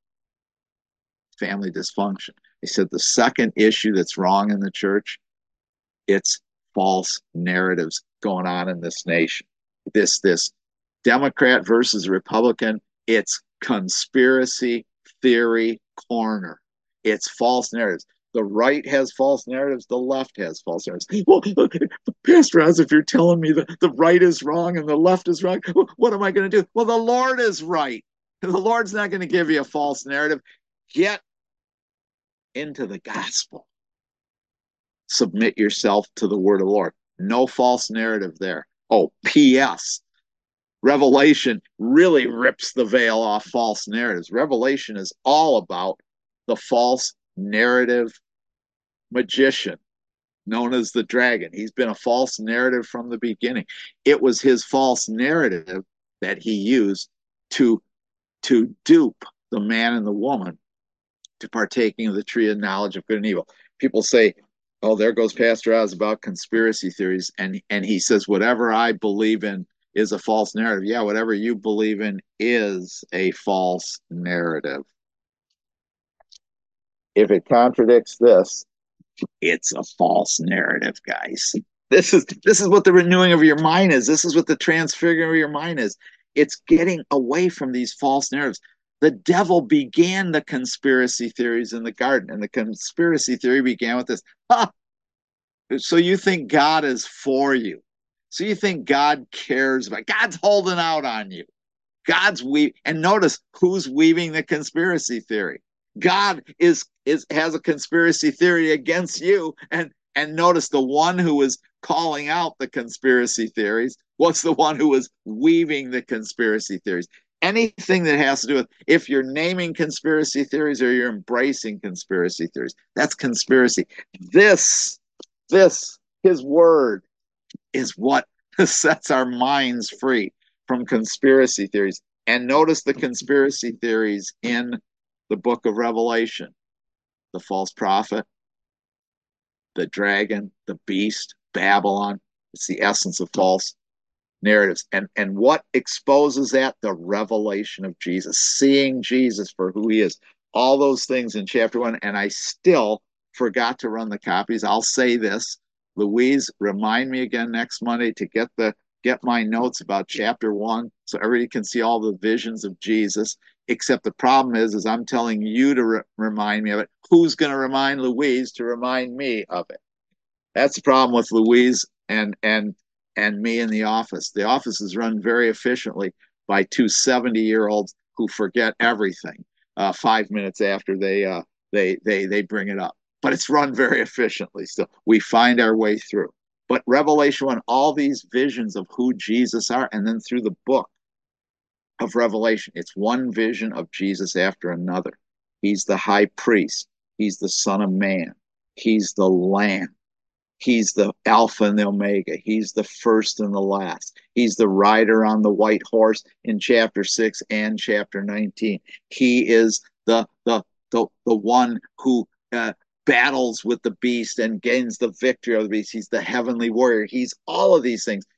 Speaker 1: family dysfunction. He said the second issue that's wrong in the church, it's false narratives going on in this nation. This this Democrat versus Republican, it's conspiracy theory corner. It's false narratives. The right has false narratives. The left has false narratives. Well, okay, Pastor Oz, if you're telling me that the right is wrong and the left is wrong, what am I going to do? Well, the Lord is right. The Lord's not going to give you a false narrative. Get into the gospel. Submit yourself to the word of the Lord. No false narrative there. Oh, P S Revelation really rips the veil off false narratives. Revelation is all about the false narrative magician known as the dragon. He's been a false narrative from the beginning. It was his false narrative that he used to, to dupe the man and the woman to partaking of the tree of knowledge of good and evil. People say, oh, there goes Pastor Oz about conspiracy theories. And, and he says, whatever I believe in is a false narrative. Yeah, whatever you believe in is a false narrative. If it contradicts this, it's a false narrative, guys. This is this is what the renewing of your mind is. This is what the transfiguring of your mind is. It's getting away from these false narratives. The devil began the conspiracy theories in the garden, and the conspiracy theory began with this. Ah, so you think God is for you. So you think God cares about, God's holding out on you. God's weaving, and notice who's weaving the conspiracy theory. God is is has a conspiracy theory against you, and and notice the one who is calling out the conspiracy theories was the one who was weaving the conspiracy theories. Anything that has to do with, if you're naming conspiracy theories or you're embracing conspiracy theories, that's conspiracy. This, this, his word is what sets our minds free from conspiracy theories. And notice the conspiracy theories in the book of Revelation. The false prophet, the dragon, the beast, Babylon. It's the essence of false narratives. And, and what exposes that? The revelation of Jesus, seeing Jesus for who he is. All those things in chapter one. And I still forgot to run the copies. I'll say this. Louise, remind me again next Monday to get the get my notes about chapter one so everybody can see all the visions of Jesus. Except the problem is, is I'm telling you to re- remind me of it. Who's going to remind Louise to remind me of it? That's the problem with Louise and and and me in the office. The office is run very efficiently by two seventy-year-olds who forget everything uh, five minutes after they uh, they they they bring it up. But it's run very efficiently. So we find our way through. But Revelation one, all these visions of who Jesus are, and then through the book of Revelation, it's one vision of Jesus after another. He's the high priest. He's the Son of Man. He's the Lamb. He's the Alpha and the Omega. He's the first and the last. He's the rider on the white horse in chapter six and chapter nineteen. He is the the the, the one who uh, battles with the beast and gains the victory over the beast. He's the heavenly warrior. He's all of these things.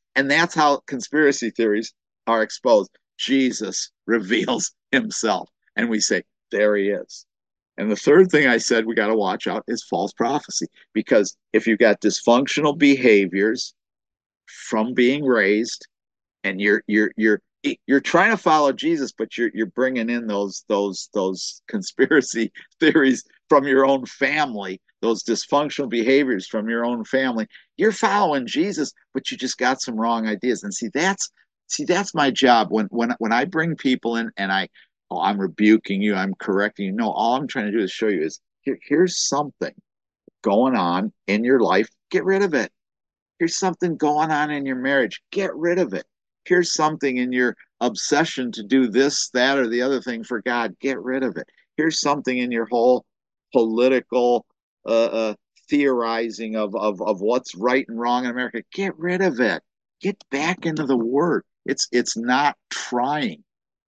Speaker 1: And that's how conspiracy theories are exposed. Jesus reveals himself. And we say, there he is. And the third thing I said we got to watch out is false prophecy. Because if you've got dysfunctional behaviors from being raised, and you're you're you're you're trying to follow Jesus, but you're you're bringing in those those those conspiracy theories from your own family, those dysfunctional behaviors from your own family. You're following Jesus, but you just got some wrong ideas. And see, that's see that's my job when when when I bring people in and I oh I'm rebuking you, I'm correcting you. No, all I'm trying to do is show you is here, here's something going on in your life. Get rid of it. Here's something going on in your marriage. Get rid of it. Here's something in your obsession to do this, that, or the other thing for God. Get rid of it. Here's something in your whole political uh, uh, theorizing of, of, of what's right and wrong in America. Get rid of it. Get back into the Word. It's it's not trying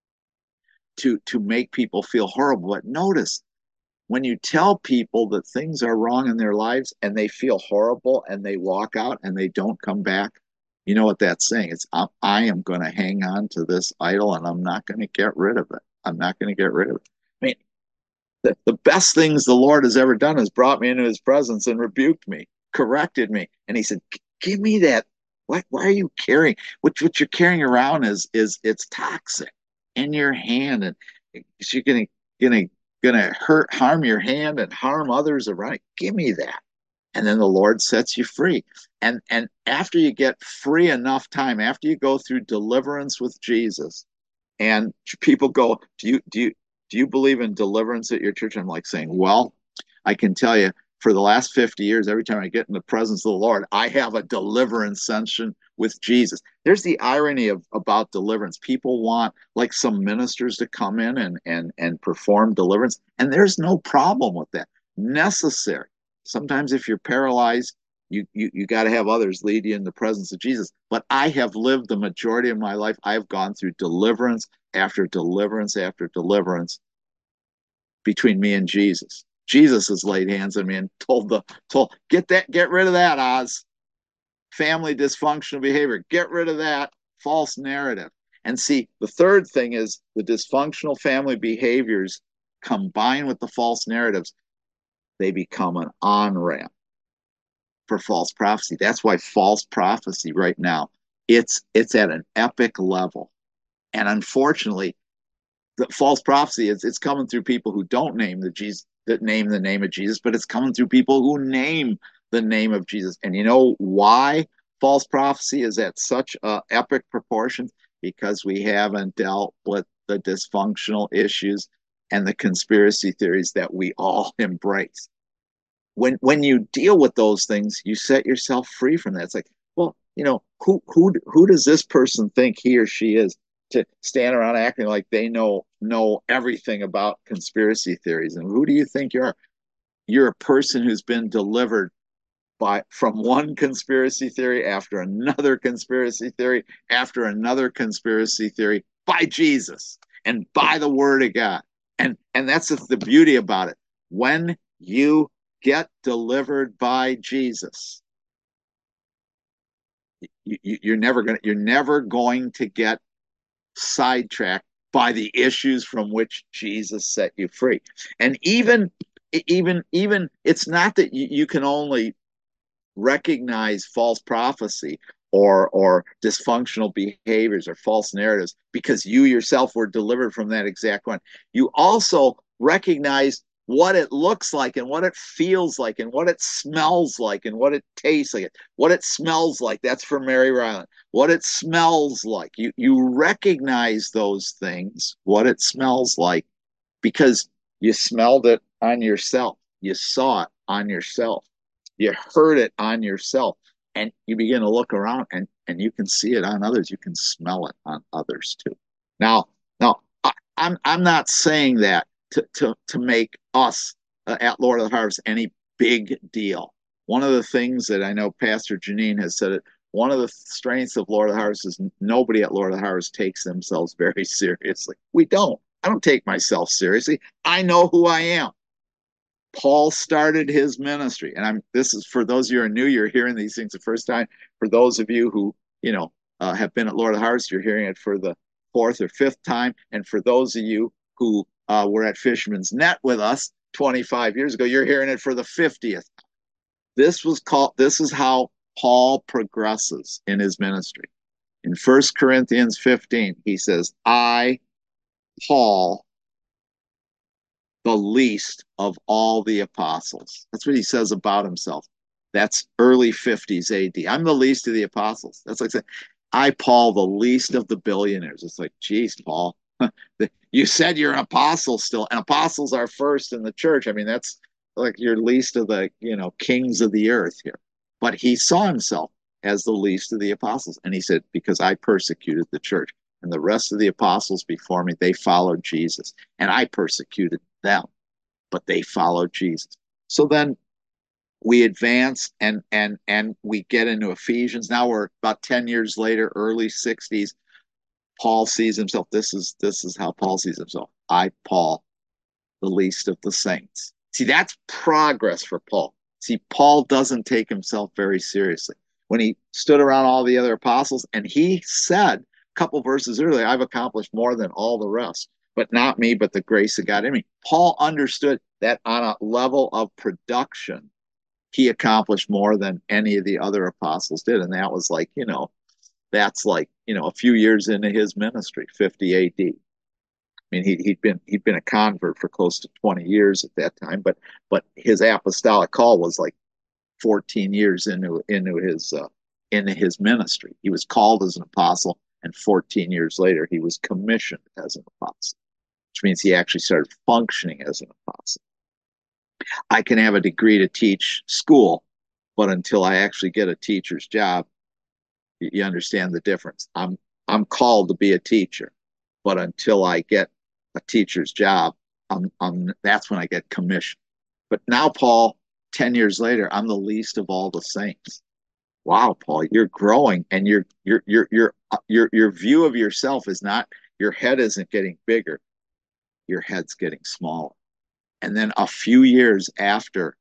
Speaker 1: to to make people feel horrible. But notice when you tell people that things are wrong in their lives and they feel horrible and they walk out and they don't come back, you know what that's saying? It's I, I am going to hang on to this idol and I'm not going to get rid of it. I'm not going to get rid of it. I mean, the, the best things the Lord has ever done is brought me into his presence and rebuked me, corrected me. And he said, give me that. What, why are you carrying? What, what you're carrying around is, is it's toxic in your hand. And you're going to, going to, going to hurt, harm your hand and harm others around it. Give me that. And then the Lord sets you free. And, and after you get free enough time, after you go through deliverance with Jesus, and people go, do you, do you, do you believe in deliverance at your church? I'm like saying, well, I can tell you for the last fifty years, every time I get in the presence of the Lord, I have a deliverance session with Jesus. There's the irony of about deliverance. People want like some ministers to come in and and and perform deliverance, and there's no problem with that. Necessary. Sometimes if you're paralyzed, you you, you got to have others lead you in the presence of Jesus. But I have lived the majority of my life. I've gone through deliverance after deliverance after deliverance between me and Jesus. Jesus has laid hands on me and told the told get that get rid of that, Oz. Family dysfunctional behavior. Get rid of that false narrative. And see, the third thing is the dysfunctional family behaviors combined with the false narratives, they become an on-ramp for false prophecy. That's why false prophecy right now, it's it's at an epic level. And unfortunately, the false prophecy is it's coming through people who don't name the Jesus that name the name of Jesus, but it's coming through people who name the name of Jesus. And you know why false prophecy is at such uh, epic proportions? Because we haven't dealt with the dysfunctional issues and the conspiracy theories that we all embrace. When when you deal with those things, you set yourself free from that. It's like, well, you know, who who who does this person think he or she is to stand around acting like they know know everything about conspiracy theories? And who do you think you are? You're a person who's been delivered by from one conspiracy theory after another conspiracy theory after another conspiracy theory by Jesus and by the Word of God. And and that's the beauty about it. When you get delivered by Jesus, you, you, you're never going you're never going to get sidetracked by the issues from which Jesus set you free. And even even even it's not that you, you can only recognize false prophecy or or dysfunctional behaviors or false narratives because you yourself were delivered from that exact one. You also recognize what it looks like and what it feels like and what it smells like and what it tastes like. What it smells like, that's for Mary Ryland. What it smells like. You you recognize those things, what it smells like, because you smelled it on yourself. You saw it on yourself. You heard it on yourself. And you begin to look around and, and you can see it on others. You can smell it on others too. Now, now I, I'm I'm not saying that to, to, to make us uh, at Lord of the Harvest any big deal. One of the things that I know Pastor Janine has said it, one of the strengths of Lord of the Harvest is nobody at Lord of the Harvest takes themselves very seriously. We don't. I don't take myself seriously. I know who I am. Paul started his ministry, and I'm this is for those of you who are new, you're hearing these things the first time. For those of you who you know, uh, have been at Lord of the Harvest, you're hearing it for the fourth or fifth time. And for those of you who uh, were at Fisherman's Net with us twenty-five years ago, you're hearing it for the fiftieth. This was called, this is how Paul progresses in his ministry. In First Corinthians fifteen, he says, I, Paul, the least of all the apostles. That's what he says about himself. That's early fifties A D. I'm the least of the apostles. That's like saying, I, Paul, the least of the billionaires. It's like, geez, Paul, you said you're an apostle still, and apostles are first in the church. I mean, that's like you're least of the, you know, kings of the earth here. But he saw himself as the least of the apostles. And he said, because I persecuted the church. And the rest of the apostles before me, they followed Jesus. And I persecuted them, but they followed Jesus. So then we advance and and and we get into Ephesians. Now we're about ten years later, early sixties. Paul sees himself. This is this is how Paul sees himself. I, Paul, the least of the saints. See, that's progress for Paul. See, Paul doesn't take himself very seriously. When he stood around all the other apostles and he said a couple verses earlier, I've accomplished more than all the rest, but not me, but the grace of God in me. Paul understood that on a level of production, he accomplished more than any of the other apostles did. And that was like, you know, that's like, you know, a few years into his ministry, fifty A D. I mean, he, he'd been he'd been a convert for close to twenty years at that time, but but his apostolic call was like fourteen years into into his uh, into his ministry. He was called as an apostle, and fourteen years later, he was commissioned as an apostle, which means he actually started functioning as an apostle. I can have a degree to teach school, but until I actually get a teacher's job, you, you understand the difference. I'm I'm called to be a teacher, but until I get a teacher's job, I'm, I'm that's when I get commissioned. But now, Paul, ten years later, I'm the least of all the saints. Wow, Paul, you're growing, and your your your your your your view of yourself is not, your head isn't getting bigger, your head's getting smaller. And then a few years after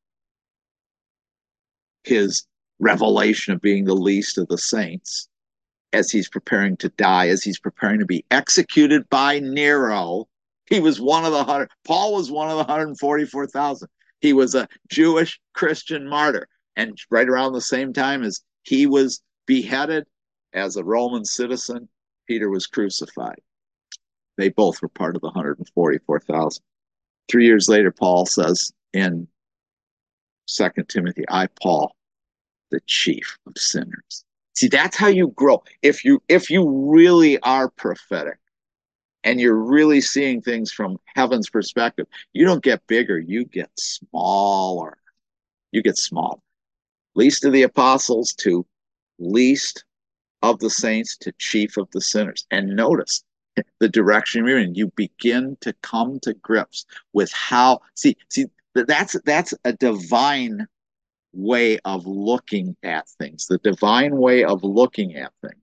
Speaker 1: his revelation of being the least of the saints, as he's preparing to die, as he's preparing to be executed by Nero, he was one of the hundred. Paul was one of the one hundred forty-four thousand. He was a Jewish Christian martyr. And right around the same time as he was beheaded as a Roman citizen, Peter was crucified. They both were part of the one hundred forty-four thousand. Three years later, Paul says in Second Timothy, I, Paul, the chief of sinners. See, that's how you grow. If you if you really are prophetic and you're really seeing things from heaven's perspective, you don't get bigger, you get smaller. You get smaller. Least of the apostles to least of the saints to chief of the sinners. And notice the direction you're in. You begin to come to grips with how, see, see, that's that's a divine way of looking at things. The divine way of looking at things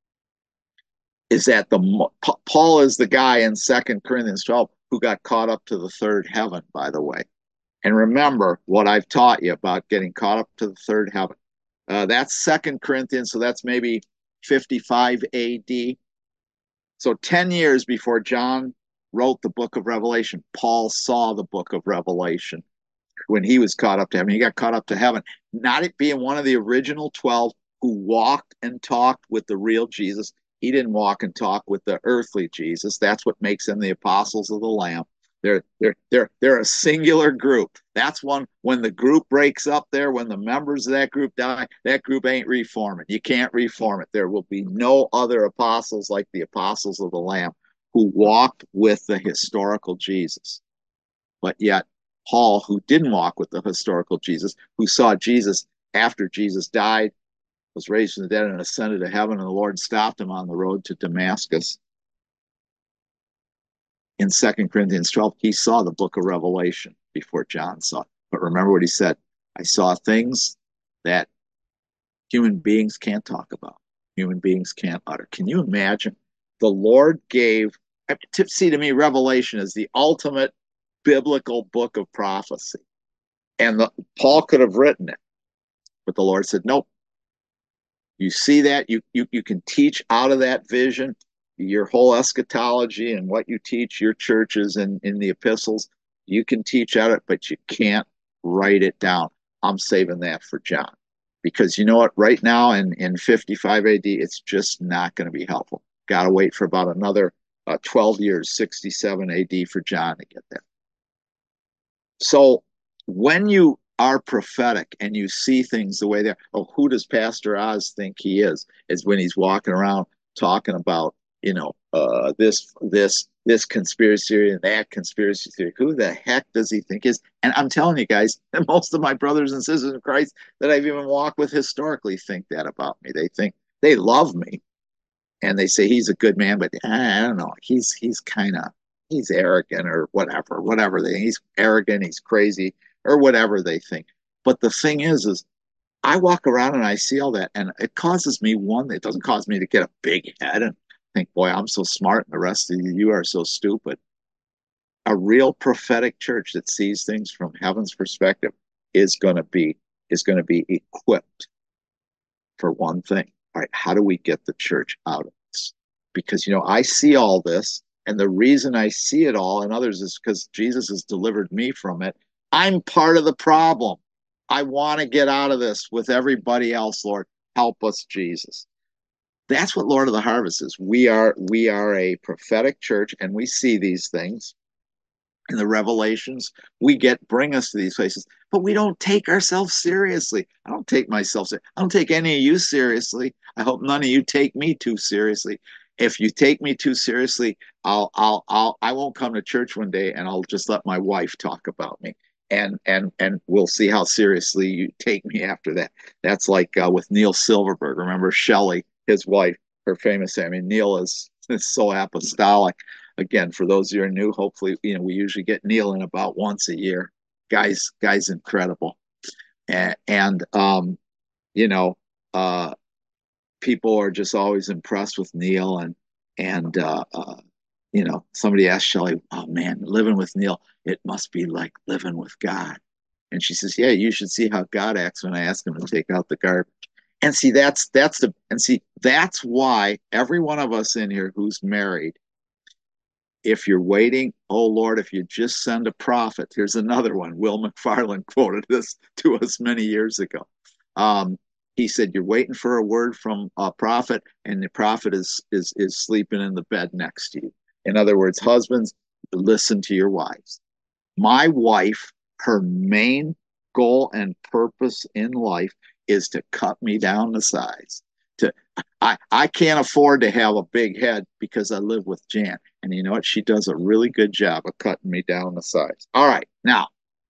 Speaker 1: is that the Paul is the guy in Second Corinthians twelve who got caught up to the third heaven, by the way. And remember what I've taught you about getting caught up to the third heaven. Uh, that's Second Corinthians, so that's maybe fifty-five A D. So ten years before John wrote the book of Revelation, Paul saw the book of Revelation when he was caught up to heaven. He got caught up to heaven, not it being one of the original twelve who walked and talked with the real Jesus. He didn't walk and talk with the earthly Jesus. That's what makes them the apostles of the Lamb. They're they're they're they're a singular group. That's one, when the group breaks up there, when the members of that group die, that group ain't reforming. You can't reform it. There will be no other apostles like the apostles of the Lamb who walked with the historical Jesus. But yet Paul, who didn't walk with the historical Jesus, who saw Jesus after Jesus died, was raised from the dead, and ascended to heaven, and the Lord stopped him on the road to Damascus. In Second Corinthians twelve, he saw the book of Revelation before John saw it. But remember what he said, I saw things that human beings can't talk about, human beings can't utter. Can you imagine? The Lord gave, see, to me, Revelation is the ultimate biblical book of prophecy. And the, Paul could have written it, but the Lord said, nope, you see that, you, you, you can teach out of that vision, your whole eschatology and what you teach your churches and in the epistles, you can teach out it, but you can't write it down. I'm saving that for John. Because you know what, right now in, in fifty-five A D, it's just not going to be helpful. Got to wait for about another uh, twelve years, sixty-seven A D for John to get there. So when you are prophetic and you see things the way they're, oh, who does Pastor Oz think he is? Is when he's walking around talking about, you know, uh, this, this, this conspiracy theory and that conspiracy theory. Who the heck does he think is? And I'm telling you guys, most of my brothers and sisters in Christ that I've even walked with historically think that about me. They think they love me, and they say he's a good man, but I don't know. He's he's kind of he's arrogant or whatever, whatever they. He's arrogant. He's crazy or whatever they think. But the thing is, is I walk around and I see all that, and it causes me one. It doesn't cause me to get a big head and think, boy, I'm so smart, and the rest of you, you are so stupid. A real prophetic church that sees things from heaven's perspective is going to be is going to be equipped for one thing. All right, how do we get the church out of this? Because, you know, I see all this, and the reason I see it all and others is because Jesus has delivered me from it. I'm part of the problem. I want to get out of this with everybody else, Lord. Help us, Jesus. That's what Lord of the Harvest is. We are we are a prophetic church, and we see these things in the revelations. We get bring us to these places, but we don't take ourselves seriously. I don't take myself seriously. I don't take any of you seriously. I hope none of you take me too seriously. If you take me too seriously, I'll I'll I'll I won't come to church one day, and I'll just let my wife talk about me. And and and we'll see how seriously you take me after that. That's like uh, with Neil Silverberg. Remember Shelley, his wife, her famous. I mean, Neil is, is so apostolic. Again, for those of you who are new, hopefully, you know, we usually get Neil in about once a year. Guys, guys, incredible. And, and um, you know, uh, people are just always impressed with Neil. And, and, uh, uh, you know, somebody asked Shelley, oh man, living with Neil, it must be like living with God. And she says, yeah, you should see how God acts when I ask him to take out the garbage. And see, that's, that's the, and see, that's why every one of us in here who's married, if you're waiting, oh Lord, if you just send a prophet, here's another one. Will McFarland quoted this to us many years ago. Um, he said, you're waiting for a word from a prophet, and the prophet is, is, is sleeping in the bed next to you. In other words, husbands, listen to your wives. My wife, her main goal and purpose in life is to cut me down to size. To I, I can't afford to have a big head because I live with Jan. And you know what? She does a really good job of cutting me down to size. All right, now,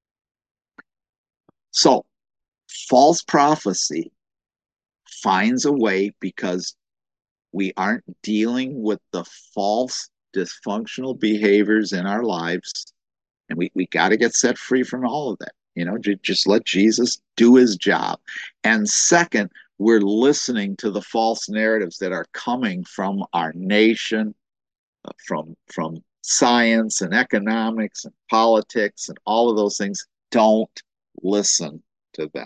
Speaker 1: so false prophecy finds a way because we aren't dealing with the false dysfunctional behaviors in our lives, and we, we got to get set free from all of that. You know, just let Jesus do his job. And second, we're listening to the false narratives that are coming from our nation, uh, from from science and economics and politics and all of those things. Don't listen to them.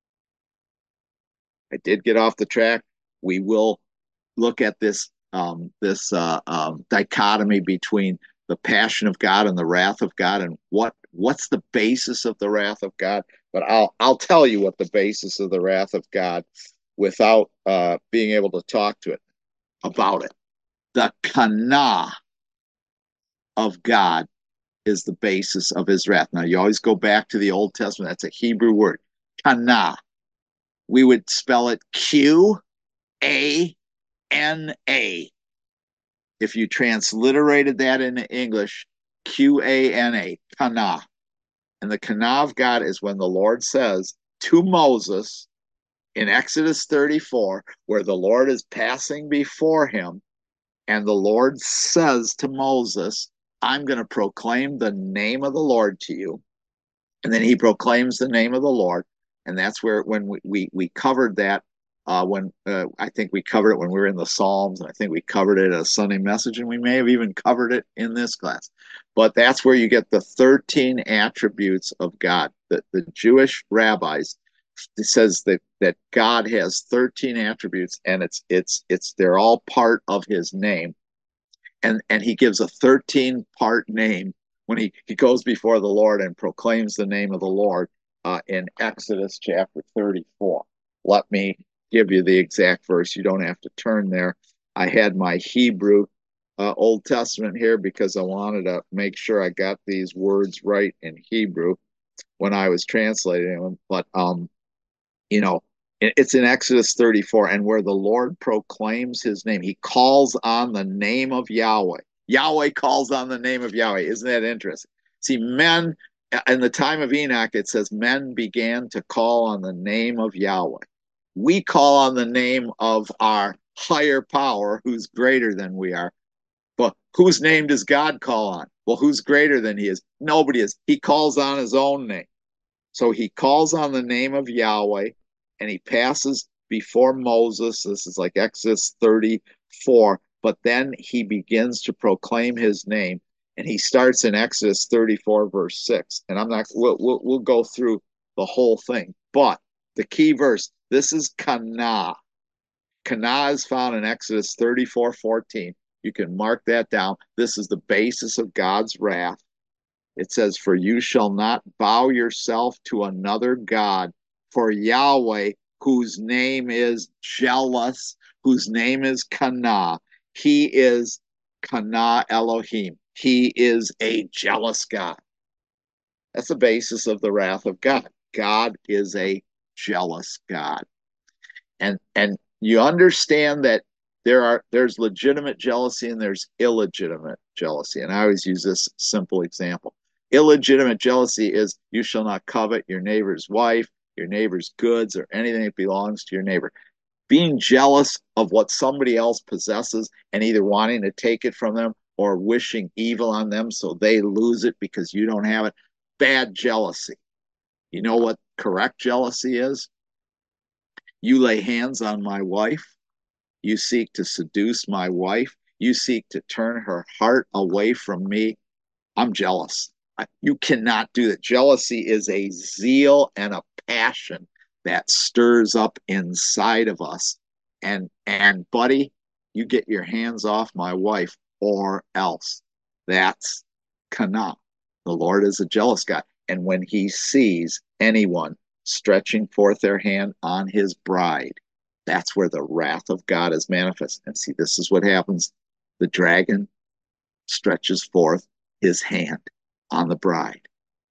Speaker 1: I did get off the track. We will look at this um, this uh, um, dichotomy between the passion of God and the wrath of God, and what what's the basis of the wrath of God. But I'll I'll tell you what the basis of the wrath of God without uh, being able to talk to it about it. The kana of God is the basis of his wrath. Now you always go back to the Old Testament. That's a Hebrew word, kana. We would spell it Q A N A. If you transliterated that into English, Q A N A, kana. And the kana of God is when the Lord says to Moses in Exodus thirty-four, where the Lord is passing before him, and the Lord says to Moses, I'm going to proclaim the name of the Lord to you. And then he proclaims the name of the Lord. And that's where, when we, we, we covered that, uh, when uh, I think we covered it when we were in the Psalms, and I think we covered it at a Sunday message, and we may have even covered it in this class. But that's where you get the thirteen attributes of God. The, the Jewish rabbis it says that that God has thirteen attributes, and it's it's it's they're all part of his name. And and he gives a thirteen part name when he, he goes before the Lord and proclaims the name of the Lord uh, in Exodus chapter thirty-four. Let me give you the exact verse. You don't have to turn there. I had my Hebrew uh, Old Testament here because I wanted to make sure I got these words right in Hebrew when I was translating them. But um, you know, it's in Exodus thirty-four, and where the Lord proclaims his name, he calls on the name of Yahweh. Yahweh calls on the name of Yahweh. Isn't that interesting? See, men, in the time of Enoch, it says men began to call on the name of Yahweh. We call on the name of our higher power who's greater than we are. But whose name does God call on? Well, who's greater than he is? Nobody is. He calls on his own name. So he calls on the name of Yahweh, and he passes before Moses. This is like Exodus thirty-four. But then he begins to proclaim his name, and he starts in Exodus thirty-four, verse six. And I'm not, we'll, we'll, we'll go through the whole thing. But the key verse, this is Kana. Kana is found in Exodus thirty-four, fourteen. You can mark that down. This is the basis of God's wrath. It says, for you shall not bow yourself to another God, for Yahweh, whose name is jealous, whose name is Kana, he is Kana Elohim. He is a jealous God. That's the basis of the wrath of God. God is a jealous God. And and you understand that there are there's legitimate jealousy and there's illegitimate jealousy. And I always use this simple example. Illegitimate jealousy is you shall not covet your neighbor's wife, your neighbor's goods, or anything that belongs to your neighbor. Being jealous of what somebody else possesses and either wanting to take it from them or wishing evil on them so they lose it because you don't have it. Bad jealousy. You know what correct jealousy is? You lay hands on my wife. You seek to seduce my wife. You seek to turn her heart away from me. I'm jealous. You cannot do that. Jealousy is a zeal and a passion that stirs up inside of us. And and buddy, you get your hands off my wife or else. That's Kana. The Lord is a jealous God. And when he sees anyone stretching forth their hand on his bride, that's where the wrath of God is manifest. And see, this is what happens. The dragon stretches forth his hand on the bride.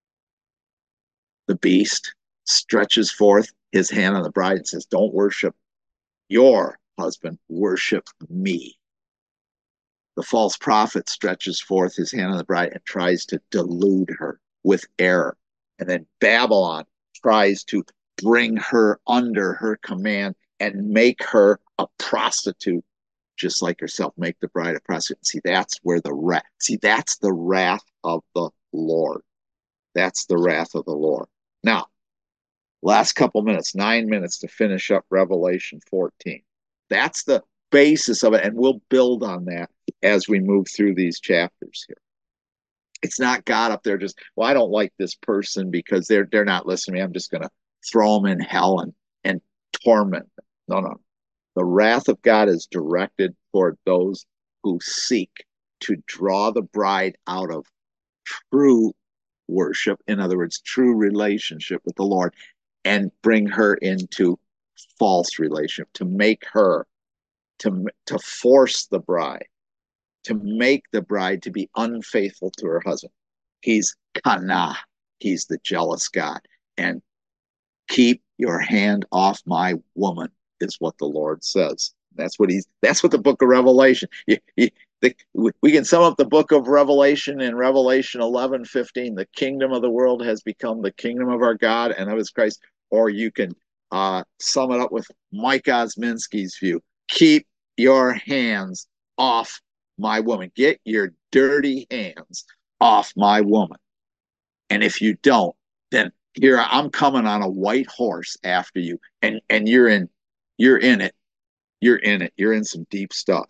Speaker 1: The beast stretches forth his hand on the bride and says, don't worship your husband, worship me. The false prophet stretches forth his hand on the bride and tries to delude her with error. And then Babylon tries to bring her under her command and make her a prostitute, just like herself, make the bride a prostitute. See, that's where the wrath, see, that's the wrath of the Lord. That's the wrath of the Lord. Now, last couple minutes, nine minutes to finish up Revelation fourteen. That's the basis of it, and we'll build on that as we move through these chapters here. It's not God up there just, well, I don't like this person because they're they're not listening to me. I'm just going to throw them in hell and, and torment them. No, no. The wrath of God is directed toward those who seek to draw the bride out of true worship, in other words, true relationship with the Lord, and bring her into false relationship, to make her, to, to force the bride, to make the bride to be unfaithful to her husband. He's Kana. He's the jealous God. And keep your hand off my woman is what the Lord says. That's what he's, that's what the book of Revelation, you, you, the, we can sum up the book of Revelation in Revelation eleven fifteen. The kingdom of the world has become the kingdom of our God and of his Christ. Or you can uh, sum it up with Mike Osminski's view. Keep your hands off my woman. Get your dirty hands off my woman. And if you don't, then here I'm coming on a white horse after you, and and you're in you're in it. You're in it. You're in some deep stuff.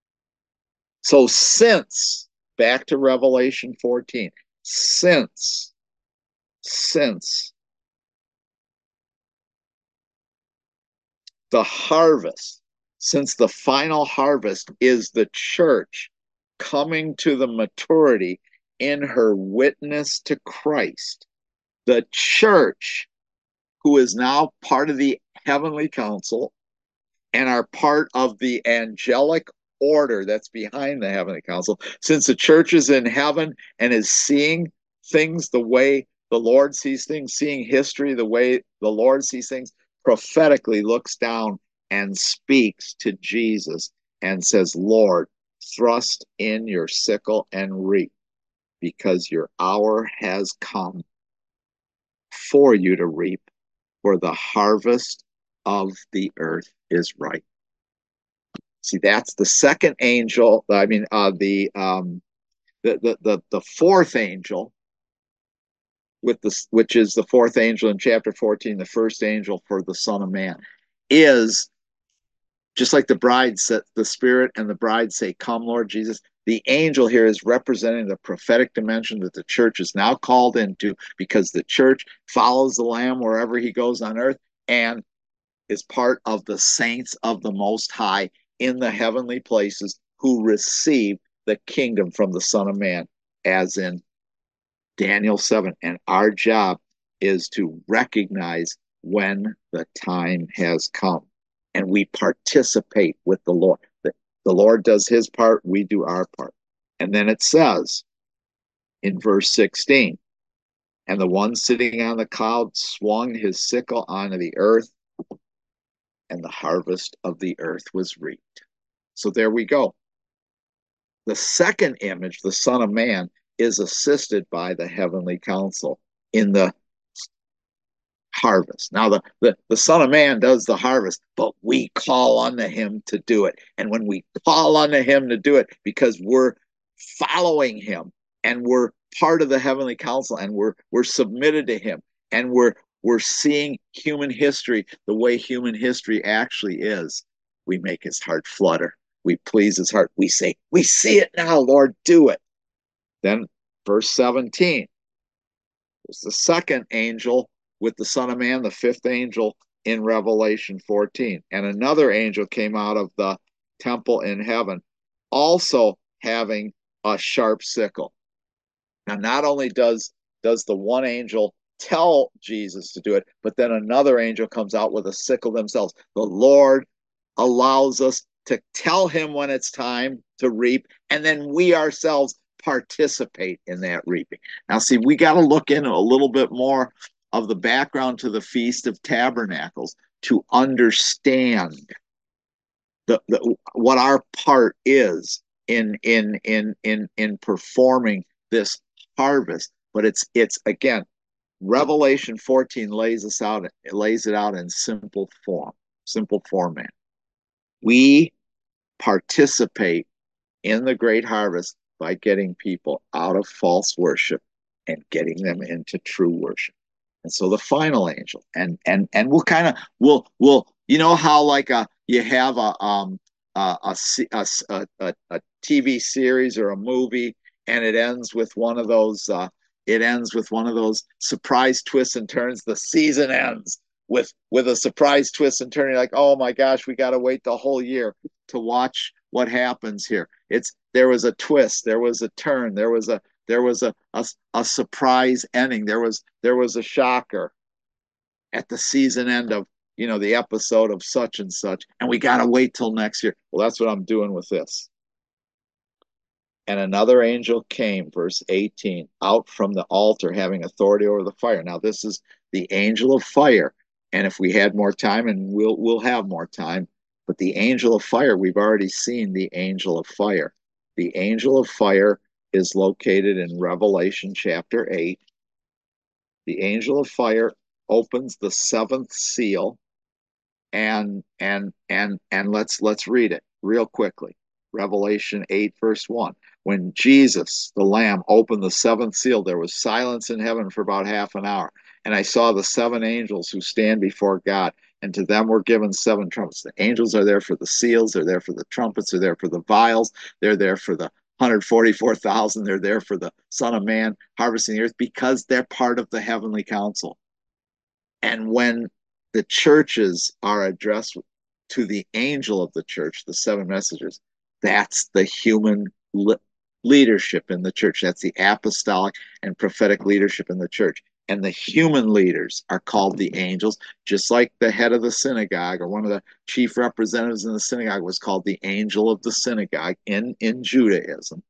Speaker 1: So since, back to Revelation fourteen, since since the harvest, since the final harvest is the church coming to the maturity in her witness to Christ, the church, who is now part of the heavenly council and are part of the angelic order that's behind the heavenly council, since the church is in heaven and is seeing things the way the Lord sees things, seeing history the way the Lord sees things, prophetically looks down and speaks to Jesus and says, Lord, thrust in your sickle and reap, because your hour has come for you to reap, for the harvest of the earth is ripe. See, that's the second angel. I mean, uh, the um, the, the the the fourth angel, with the which is the fourth angel in chapter fourteen, the first angel for the Son of Man, is just like the bride said, the Spirit and the bride say, "Come, Lord Jesus." The angel here is representing the prophetic dimension that the church is now called into, because the church follows the Lamb wherever he goes on earth and is part of the saints of the Most High in the heavenly places who receive the kingdom from the Son of Man, as in Daniel seven. And our job is to recognize when the time has come, and we participate with the Lord. The, the Lord does his part, we do our part. And then it says in verse sixteen, and the one sitting on the cloud swung his sickle onto the earth, and the harvest of the earth was reaped. So there we go. The second image, the Son of Man, is assisted by the heavenly council in the harvest. Now, the, the, the Son of Man does the harvest, but we call unto him to do it. And when we call unto him to do it, because we're following him and we're part of the heavenly council and we're we're submitted to him and we're we're seeing human history the way human history actually is, we make his heart flutter. We please his heart. We say, we see it now, Lord, do it. Then verse seventeen, there's the second angel with the Son of Man, the fifth angel in Revelation fourteen. And another angel came out of the temple in heaven, also having a sharp sickle. Now, not only does, does the one angel tell Jesus to do it, but then another angel comes out with a sickle themselves. The Lord allows us to tell him when it's time to reap, and then we ourselves participate in that reaping. Now, see, we got to look into a little bit more of the background to the Feast of Tabernacles to understand the, the what our part is in in in in in performing this harvest. But it's it's again, Revelation fourteen lays us out, it lays it out in simple form, simple format. We participate in the great harvest by getting people out of false worship and getting them into true worship. And so the final angel, and and and we'll kind of we'll we'll you know how like a you have a um a a, a, a, a T V series or a movie, and it ends with one of those uh, it ends with one of those surprise twists and turns. The season ends with with a surprise twist and turn. You're like, oh my gosh, we got to wait the whole year to watch what happens here. It's there was a twist, there was a turn, there was a there was a, a, a surprise ending. There was there was a shocker at the season end of, you know, the episode of such and such, and we got to wait till next year. Well, that's what I'm doing with this. And another angel came, verse eighteen, out from the altar having authority over the fire. Now, this is the angel of fire. And if we had more time, and we'll we'll have more time, but the angel of fire, we've already seen the angel of fire. The angel of fire is located in Revelation chapter eight. The angel of fire opens the seventh seal, and and and and let's let's read it real quickly. Revelation eight, verse one. When Jesus, the Lamb, opened the seventh seal, there was silence in heaven for about half an hour. And I saw the seven angels who stand before God, and to them were given seven trumpets. The angels are there for the seals, they're there for the trumpets, they're there for the vials, they're there for the one hundred forty-four thousand, they're there for the Son of Man harvesting the earth, because they're part of the heavenly council. And when the churches are addressed to the angel of the church, the seven messengers. That's the human le- leadership in the church. That's the apostolic and prophetic leadership in the church. And the human leaders are called the angels, just like the head of the synagogue or one of the chief representatives in the synagogue was called the angel of the synagogue in, in Judaism.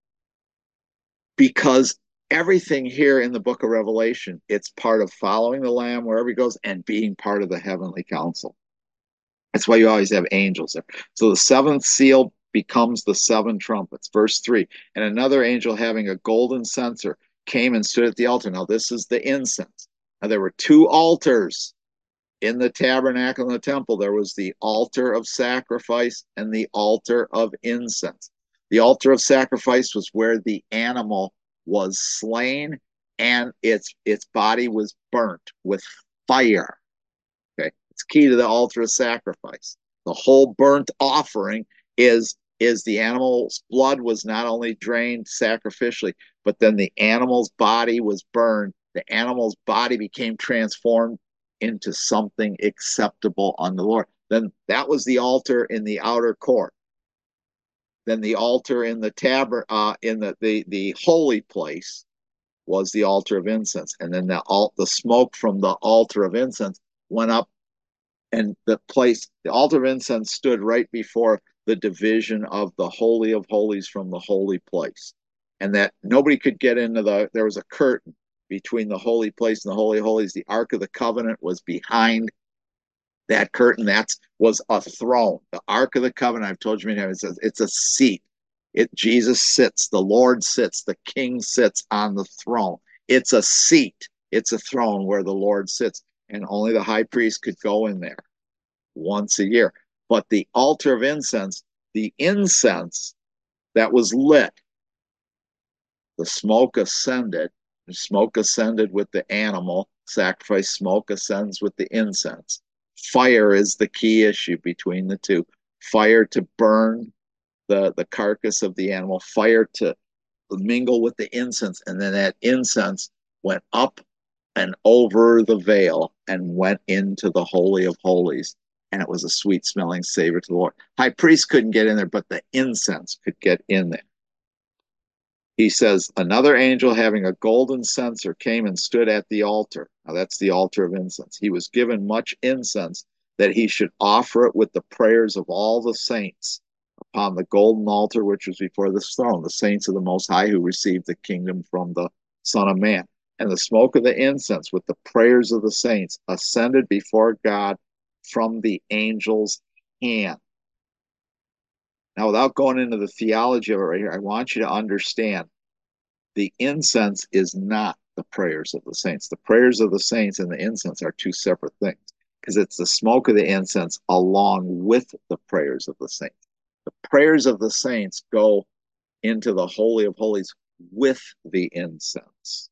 Speaker 1: Because everything here in the book of Revelation, it's part of following the Lamb wherever he goes and being part of the heavenly council. That's why you always have angels there. So the seventh seal becomes the seven trumpets. Verse three, and another angel having a golden censer came and stood at the altar. Now this is the incense. Now there were two altars in the tabernacle and the temple. There was the altar of sacrifice and the altar of incense. The altar of sacrifice was where the animal was slain and its its body was burnt with fire. Okay, it's key to the altar of sacrifice. The whole burnt offering is is the animal's blood was not only drained sacrificially, but then the animal's body was burned. The animal's body became transformed into something acceptable unto the Lord. Then that was the altar in the outer court. Then the altar in the tabern uh, in the, the the holy place was the altar of incense, and then the alt the smoke from the altar of incense went up, and the place the altar of incense stood right before the division of the holy of holies from the holy place, and that nobody could get into the. There was a curtain between the holy place and the holy of holies. The Ark of the Covenant was behind that curtain. That was a throne. The Ark of the Covenant, I've told you many times, it's a, it's a seat. It Jesus sits, the Lord sits, the King sits on the throne. It's a seat. It's a throne where the Lord sits, and only the high priest could go in there once a year. But the altar of incense, the incense that was lit, the smoke ascended. The smoke ascended with the animal sacrifice. Smoke ascends with the incense. Fire is the key issue between the two. Fire to burn the, the carcass of the animal, fire to mingle with the incense, and then that incense went up and over the veil and went into the Holy of Holies, and it was a sweet smelling savor to the Lord. High priest couldn't get in there, but the incense could get in there. He says, another angel having a golden censer came and stood at the altar. Now that's the altar of incense. He was given much incense that he should offer it with the prayers of all the saints upon the golden altar which was before the throne, the saints of the Most High who received the kingdom from the Son of Man. And the smoke of the incense with the prayers of the saints ascended before God from the angel's hand. Now, without going into the theology of it right here, I want you to understand the incense is not the prayers of the saints. The prayers of the saints and the incense are two separate things, because it's the smoke of the incense along with the prayers of the saints. The prayers of the saints go into the Holy of Holies with the incense.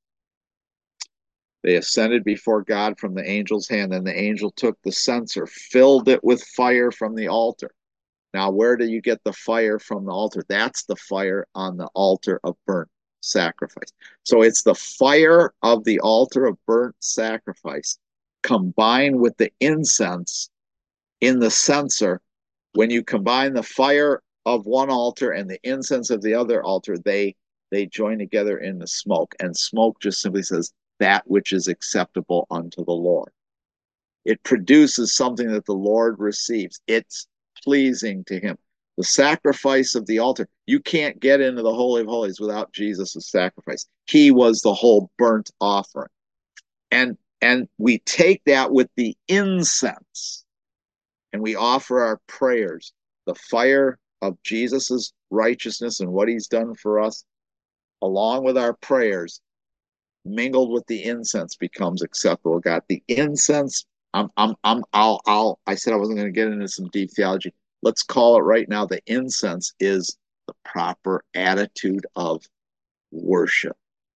Speaker 1: They ascended before God from the angel's hand, and the angel took the censer, filled it with fire from the altar. Now, where do you get the fire from the altar? That's the fire on the altar of burnt sacrifice. So it's the fire of the altar of burnt sacrifice combined with the incense in the censer. When you combine the fire of one altar and the incense of the other altar, they they join together in the smoke. And smoke just simply says that which is acceptable unto the Lord. It produces something that the Lord receives. It's pleasing to him. The sacrifice of the altar, you can't get into the Holy of Holies without Jesus' sacrifice. He was the whole burnt offering. And, and we take that with the incense and we offer our prayers. The fire of Jesus' righteousness and what he's done for us, along with our prayers, mingled with the incense, becomes acceptable to God. The incense, I'm, I'm, I'm, I'll, I'll, I said I wasn't going to get into some deep theology. Let's call it right now. The incense is the proper attitude of worship.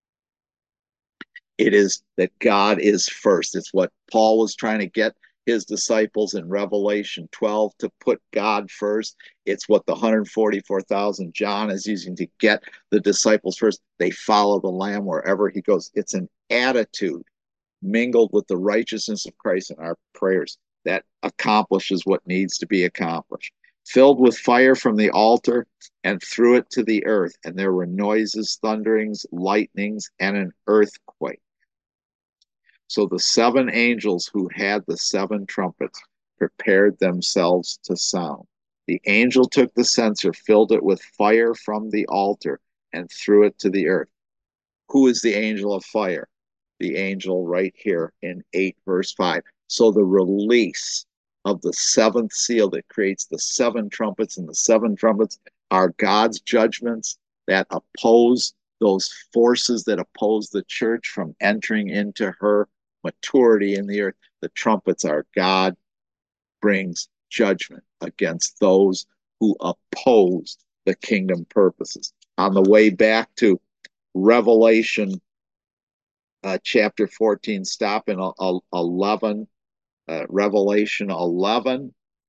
Speaker 1: It is that God is first. It's what Paul was trying to get his disciples in Revelation twelve to put God first. It's what the one hundred forty-four thousand John is using to get the disciples first. They follow the Lamb wherever he goes. It's an attitude mingled with the righteousness of Christ in our prayers. that accomplishes what needs to be accomplished. Filled with fire from the altar and threw it to the earth. And there were noises, thunderings, lightnings, and an earthquake. So the seven angels who had the seven trumpets prepared themselves to sound. The angel took the censer, filled it with fire from the altar, and threw it to the earth. Who is the angel of fire? The angel right here in eight, verse five. So the release of the seventh seal that creates the seven trumpets, and the seven trumpets are God's judgments that oppose those forces that oppose the church from entering into her maturity in the earth. The trumpets are God brings judgment against those who oppose the kingdom purposes. On the way back to Revelation uh, chapter fourteen, stop in eleven, uh, Revelation eleven.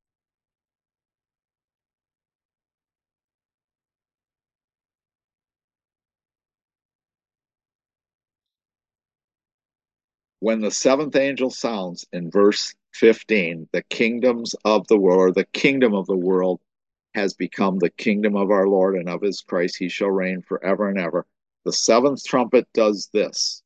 Speaker 1: When the seventh angel sounds in verse fifteen, the kingdoms of the world, the kingdom of the world has become the kingdom of our Lord and of his Christ. He shall reign forever and ever. The seventh trumpet does this.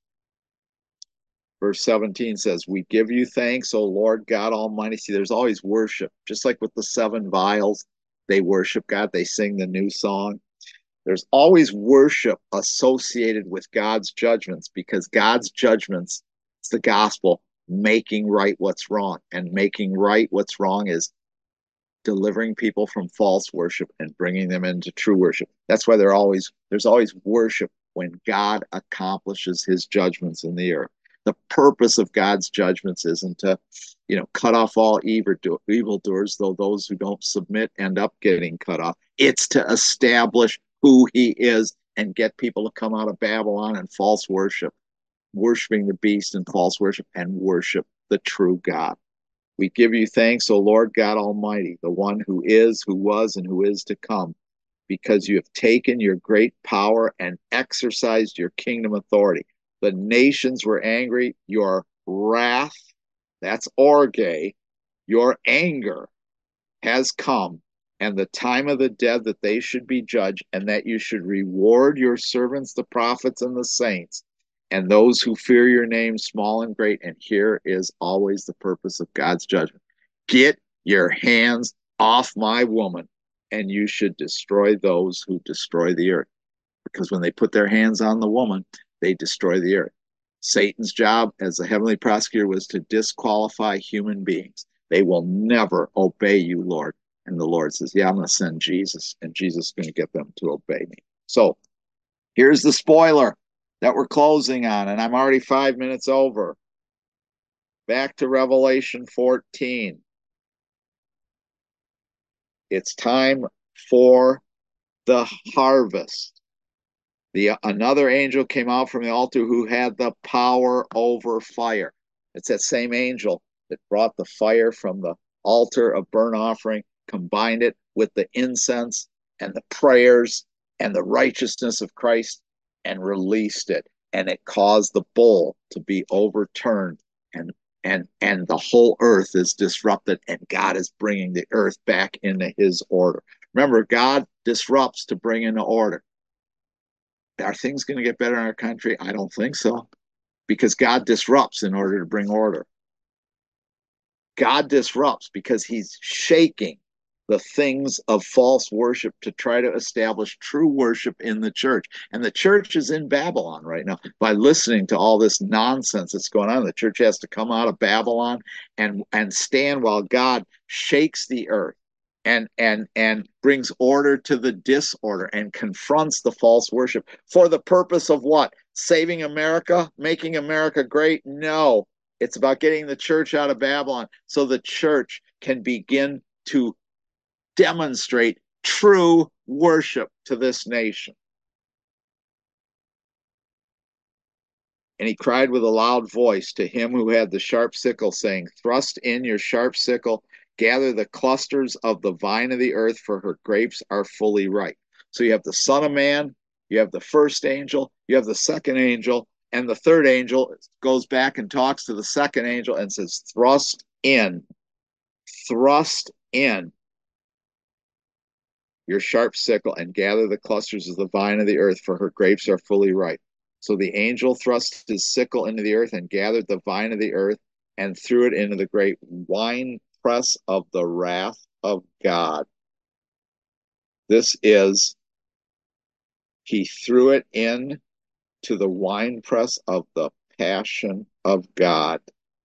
Speaker 1: Verse seventeen says, we give you thanks, O Lord God Almighty. See, there's always worship. Just like with the seven vials, they worship God. They sing the new song. There's always worship associated with God's judgments, because God's judgments, it's the gospel, making right what's wrong. And making right what's wrong is delivering people from false worship and bringing them into true worship. That's why there always there's always worship when God accomplishes his judgments in the earth. The purpose of God's judgments isn't to, you know, cut off all evil evildoers, though those who don't submit end up getting cut off. It's to establish who he is and get people to come out of Babylon and false worship, worshiping the beast and false worship, and worship the true God. We give you thanks, O Lord God Almighty, the one who is, who was, and who is to come, because you have taken your great power and exercised your kingdom authority. The nations were angry. Your wrath, that's orge, your anger has come, and the time of the dead that they should be judged, and that you should reward your servants, the prophets and the saints, and those who fear your name, small and great. And here is always the purpose of God's judgment. Get your hands off my woman, and you should destroy those who destroy the earth. Because when they put their hands on the woman, they destroy the earth. Satan's job as the heavenly prosecutor was to disqualify human beings. They will never obey you, Lord. And the Lord says, yeah, I'm going to send Jesus, and Jesus is going to get them to obey me. So here's the spoiler that we're closing on, and I'm already five minutes over. Back to Revelation fourteen. It's time for the harvest. The another angel came out from the altar who had the power over fire. It's that same angel that brought the fire from the altar of burnt offering, combined it with the incense and the prayers and the righteousness of Christ, and released it. And it caused the bowl to be overturned, and and and the whole earth is disrupted, and God is bringing the earth back into his order. Remember, God disrupts to bring into order. Are things going to get better in our country? I don't think so, because God disrupts in order to bring order. God disrupts because he's shaking the things of false worship to try to establish true worship in the church. And the church is in Babylon right now. By listening to all this nonsense that's going on, the church has to come out of Babylon and, and stand while God shakes the earth and and and brings order to the disorder and confronts the false worship. For the purpose of what? Saving America? Making America great? No. It's about getting the church out of Babylon so the church can begin to demonstrate true worship to this nation. And he cried with a loud voice to him who had the sharp sickle, saying, thrust in your sharp sickle, gather the clusters of the vine of the earth, for her grapes are fully ripe. So you have the Son of Man, you have the first angel, you have the second angel, and the third angel goes back and talks to the second angel and says, thrust in thrust in your sharp sickle and gather the clusters of the vine of the earth, for her grapes are fully ripe. So the angel thrust his sickle into the earth and gathered the vine of the earth and threw it into the great winepress of the wrath of God. This is, he threw it in to the winepress of the passion of God.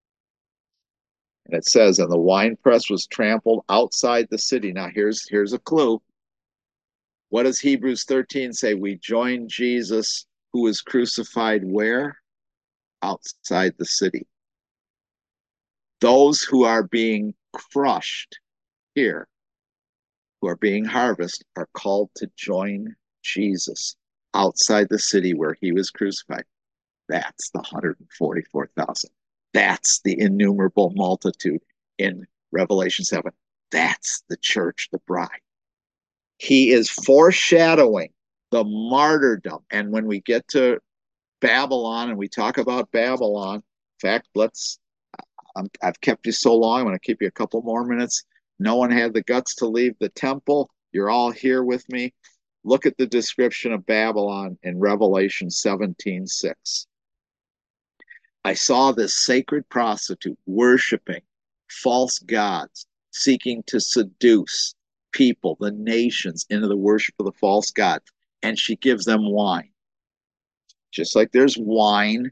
Speaker 1: And it says, and the winepress was trampled outside the city. Now here's here's a clue. What does Hebrews thirteen say? We join Jesus, who was crucified where? Outside the city. Those who are being crushed here, who are being harvested, are called to join Jesus outside the city where he was crucified. That's the one hundred forty-four thousand. That's the innumerable multitude in Revelation seven. That's the church, the bride. He is foreshadowing the martyrdom. And when we get to Babylon and we talk about Babylon, in fact, let's, I'm, I've kept you so long, I'm going to keep you a couple more minutes. No one had the guts to leave the temple. You're all here with me. Look at the description of Babylon in Revelation seventeen six. I saw this sacred prostitute worshiping false gods, seeking to seduce people, the nations, into the worship of the false god. And she gives them wine. Just like there's wine,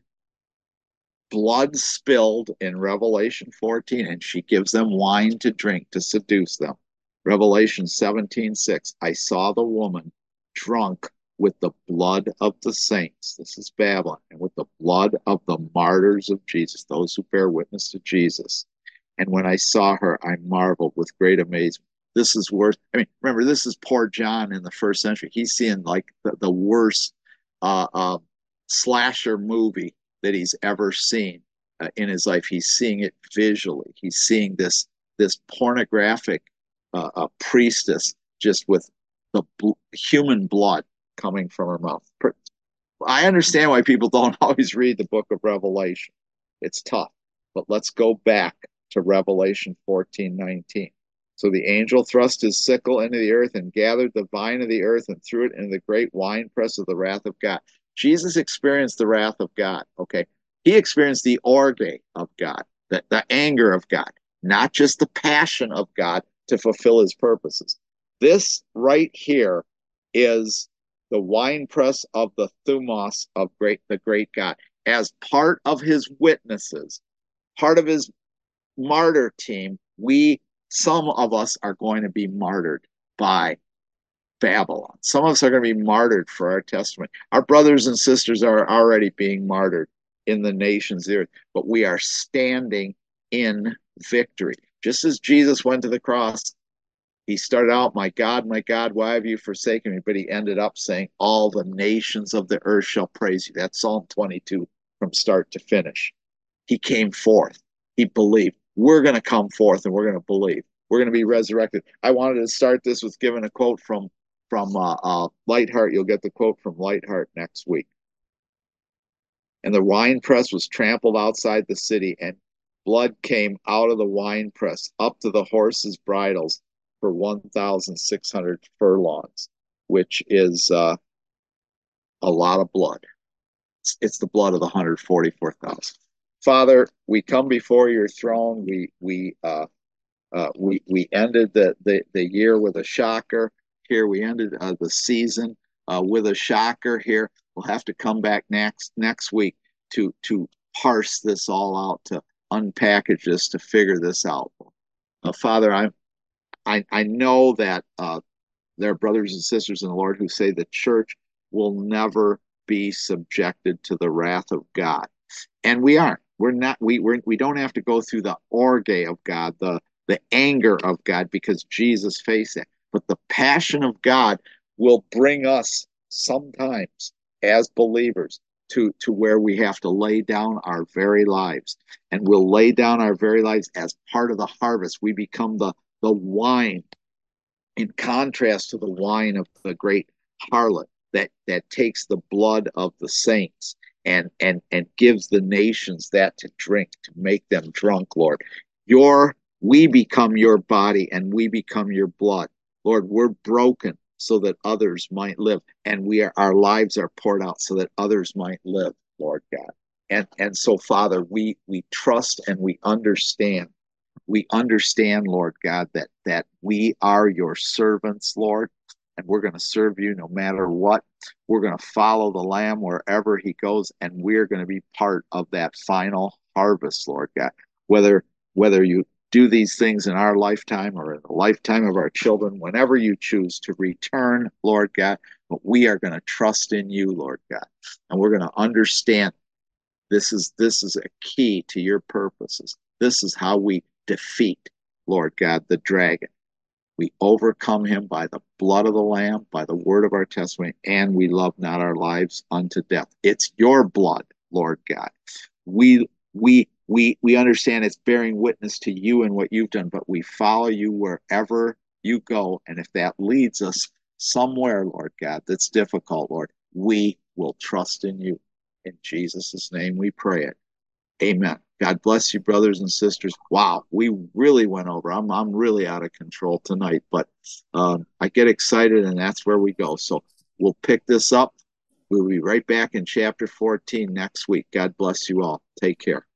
Speaker 1: blood spilled in Revelation fourteen, and she gives them wine to drink to seduce them. Revelation seventeen six, I saw the woman drunk with the blood of the saints. This is Babylon. And with the blood of the martyrs of Jesus, those who bear witness to Jesus. And when I saw her, I marveled with great amazement. This is worse. I mean, remember, this is poor John in the first century. He's seeing like the, the worst uh, uh, slasher movie that he's ever seen uh, in his life. He's seeing it visually. He's seeing this this pornographic uh, uh, priestess just with the bl- human blood coming from her mouth. I understand why people don't always read the book of Revelation. It's tough, but let's go back to Revelation fourteen nineteen. So the angel thrust his sickle into the earth and gathered the vine of the earth and threw it into the great winepress of the wrath of God. Jesus experienced the wrath of God, okay? He experienced the orge of God, the, the anger of God, not just the passion of God to fulfill his purposes. This right here is the winepress of the thumos of great the great God. As part of his witnesses, part of his martyr team, we, some of us are going to be martyred by Babylon. Some of us are going to be martyred for our testimony. Our brothers and sisters are already being martyred in the nations of the earth, but we are standing in victory. Just as Jesus went to the cross, he started out, my God, my God, why have you forsaken me? But he ended up saying, all the nations of the earth shall praise you. That's Psalm twenty-two from start to finish. He came forth. He believed. We're going to come forth and we're going to believe. We're going to be resurrected. I wanted to start this with giving a quote from, from uh, uh, Lightheart. You'll get the quote from Lightheart next week. And the winepress was trampled outside the city, and blood came out of the winepress up to the horses' bridles for one thousand six hundred furlongs, which is uh, a lot of blood. It's, it's the blood of the one hundred forty-four thousand. Father, we come before your throne. We we uh, uh, we we ended the, the the year with a shocker. Here we ended uh, the season uh, with a shocker. Here we'll have to come back next next week to to parse this all out, to unpackage this, to figure this out. Uh, Father, I'm I I know that uh, there are brothers and sisters in the Lord who say the church will never be subjected to the wrath of God, and we aren't. We're not. We we're, we don't have to go through the orge of God, the the anger of God, because Jesus faced it. But the passion of God will bring us sometimes as believers to to where we have to lay down our very lives, and we'll lay down our very lives as part of the harvest. We become the the wine, in contrast to the wine of the great harlot that that takes the blood of the saints and and and gives the nations that to drink, to make them drunk, Lord. Your We become your body and we become your blood. Lord, we're broken so that others might live, and we are, our lives are poured out so that others might live, Lord God. And and so, Father, we we trust and we understand. We understand, Lord God, that that we are your servants, Lord, and we're going to serve you no matter what. We're going to follow the Lamb wherever he goes, and we're going to be part of that final harvest, Lord God. Whether whether you do these things in our lifetime or in the lifetime of our children, whenever you choose to return, Lord God, but we are going to trust in you, Lord God, and we're going to understand this is this is a key to your purposes. This is how we defeat, Lord God, the dragon. We overcome him by the blood of the Lamb, by the word of our testimony, and we love not our lives unto death. It's your blood, Lord God. We we we we understand it's bearing witness to you and what you've done, but we follow you wherever you go. And if that leads us somewhere, Lord God, that's difficult, Lord, we will trust in you. In Jesus' name we pray it. Amen. God bless you, brothers and sisters. Wow, we really went over. I'm I'm really out of control tonight, but um, I get excited, and that's where we go. So we'll pick this up. We'll be right back in chapter fourteen next week. God bless you all. Take care.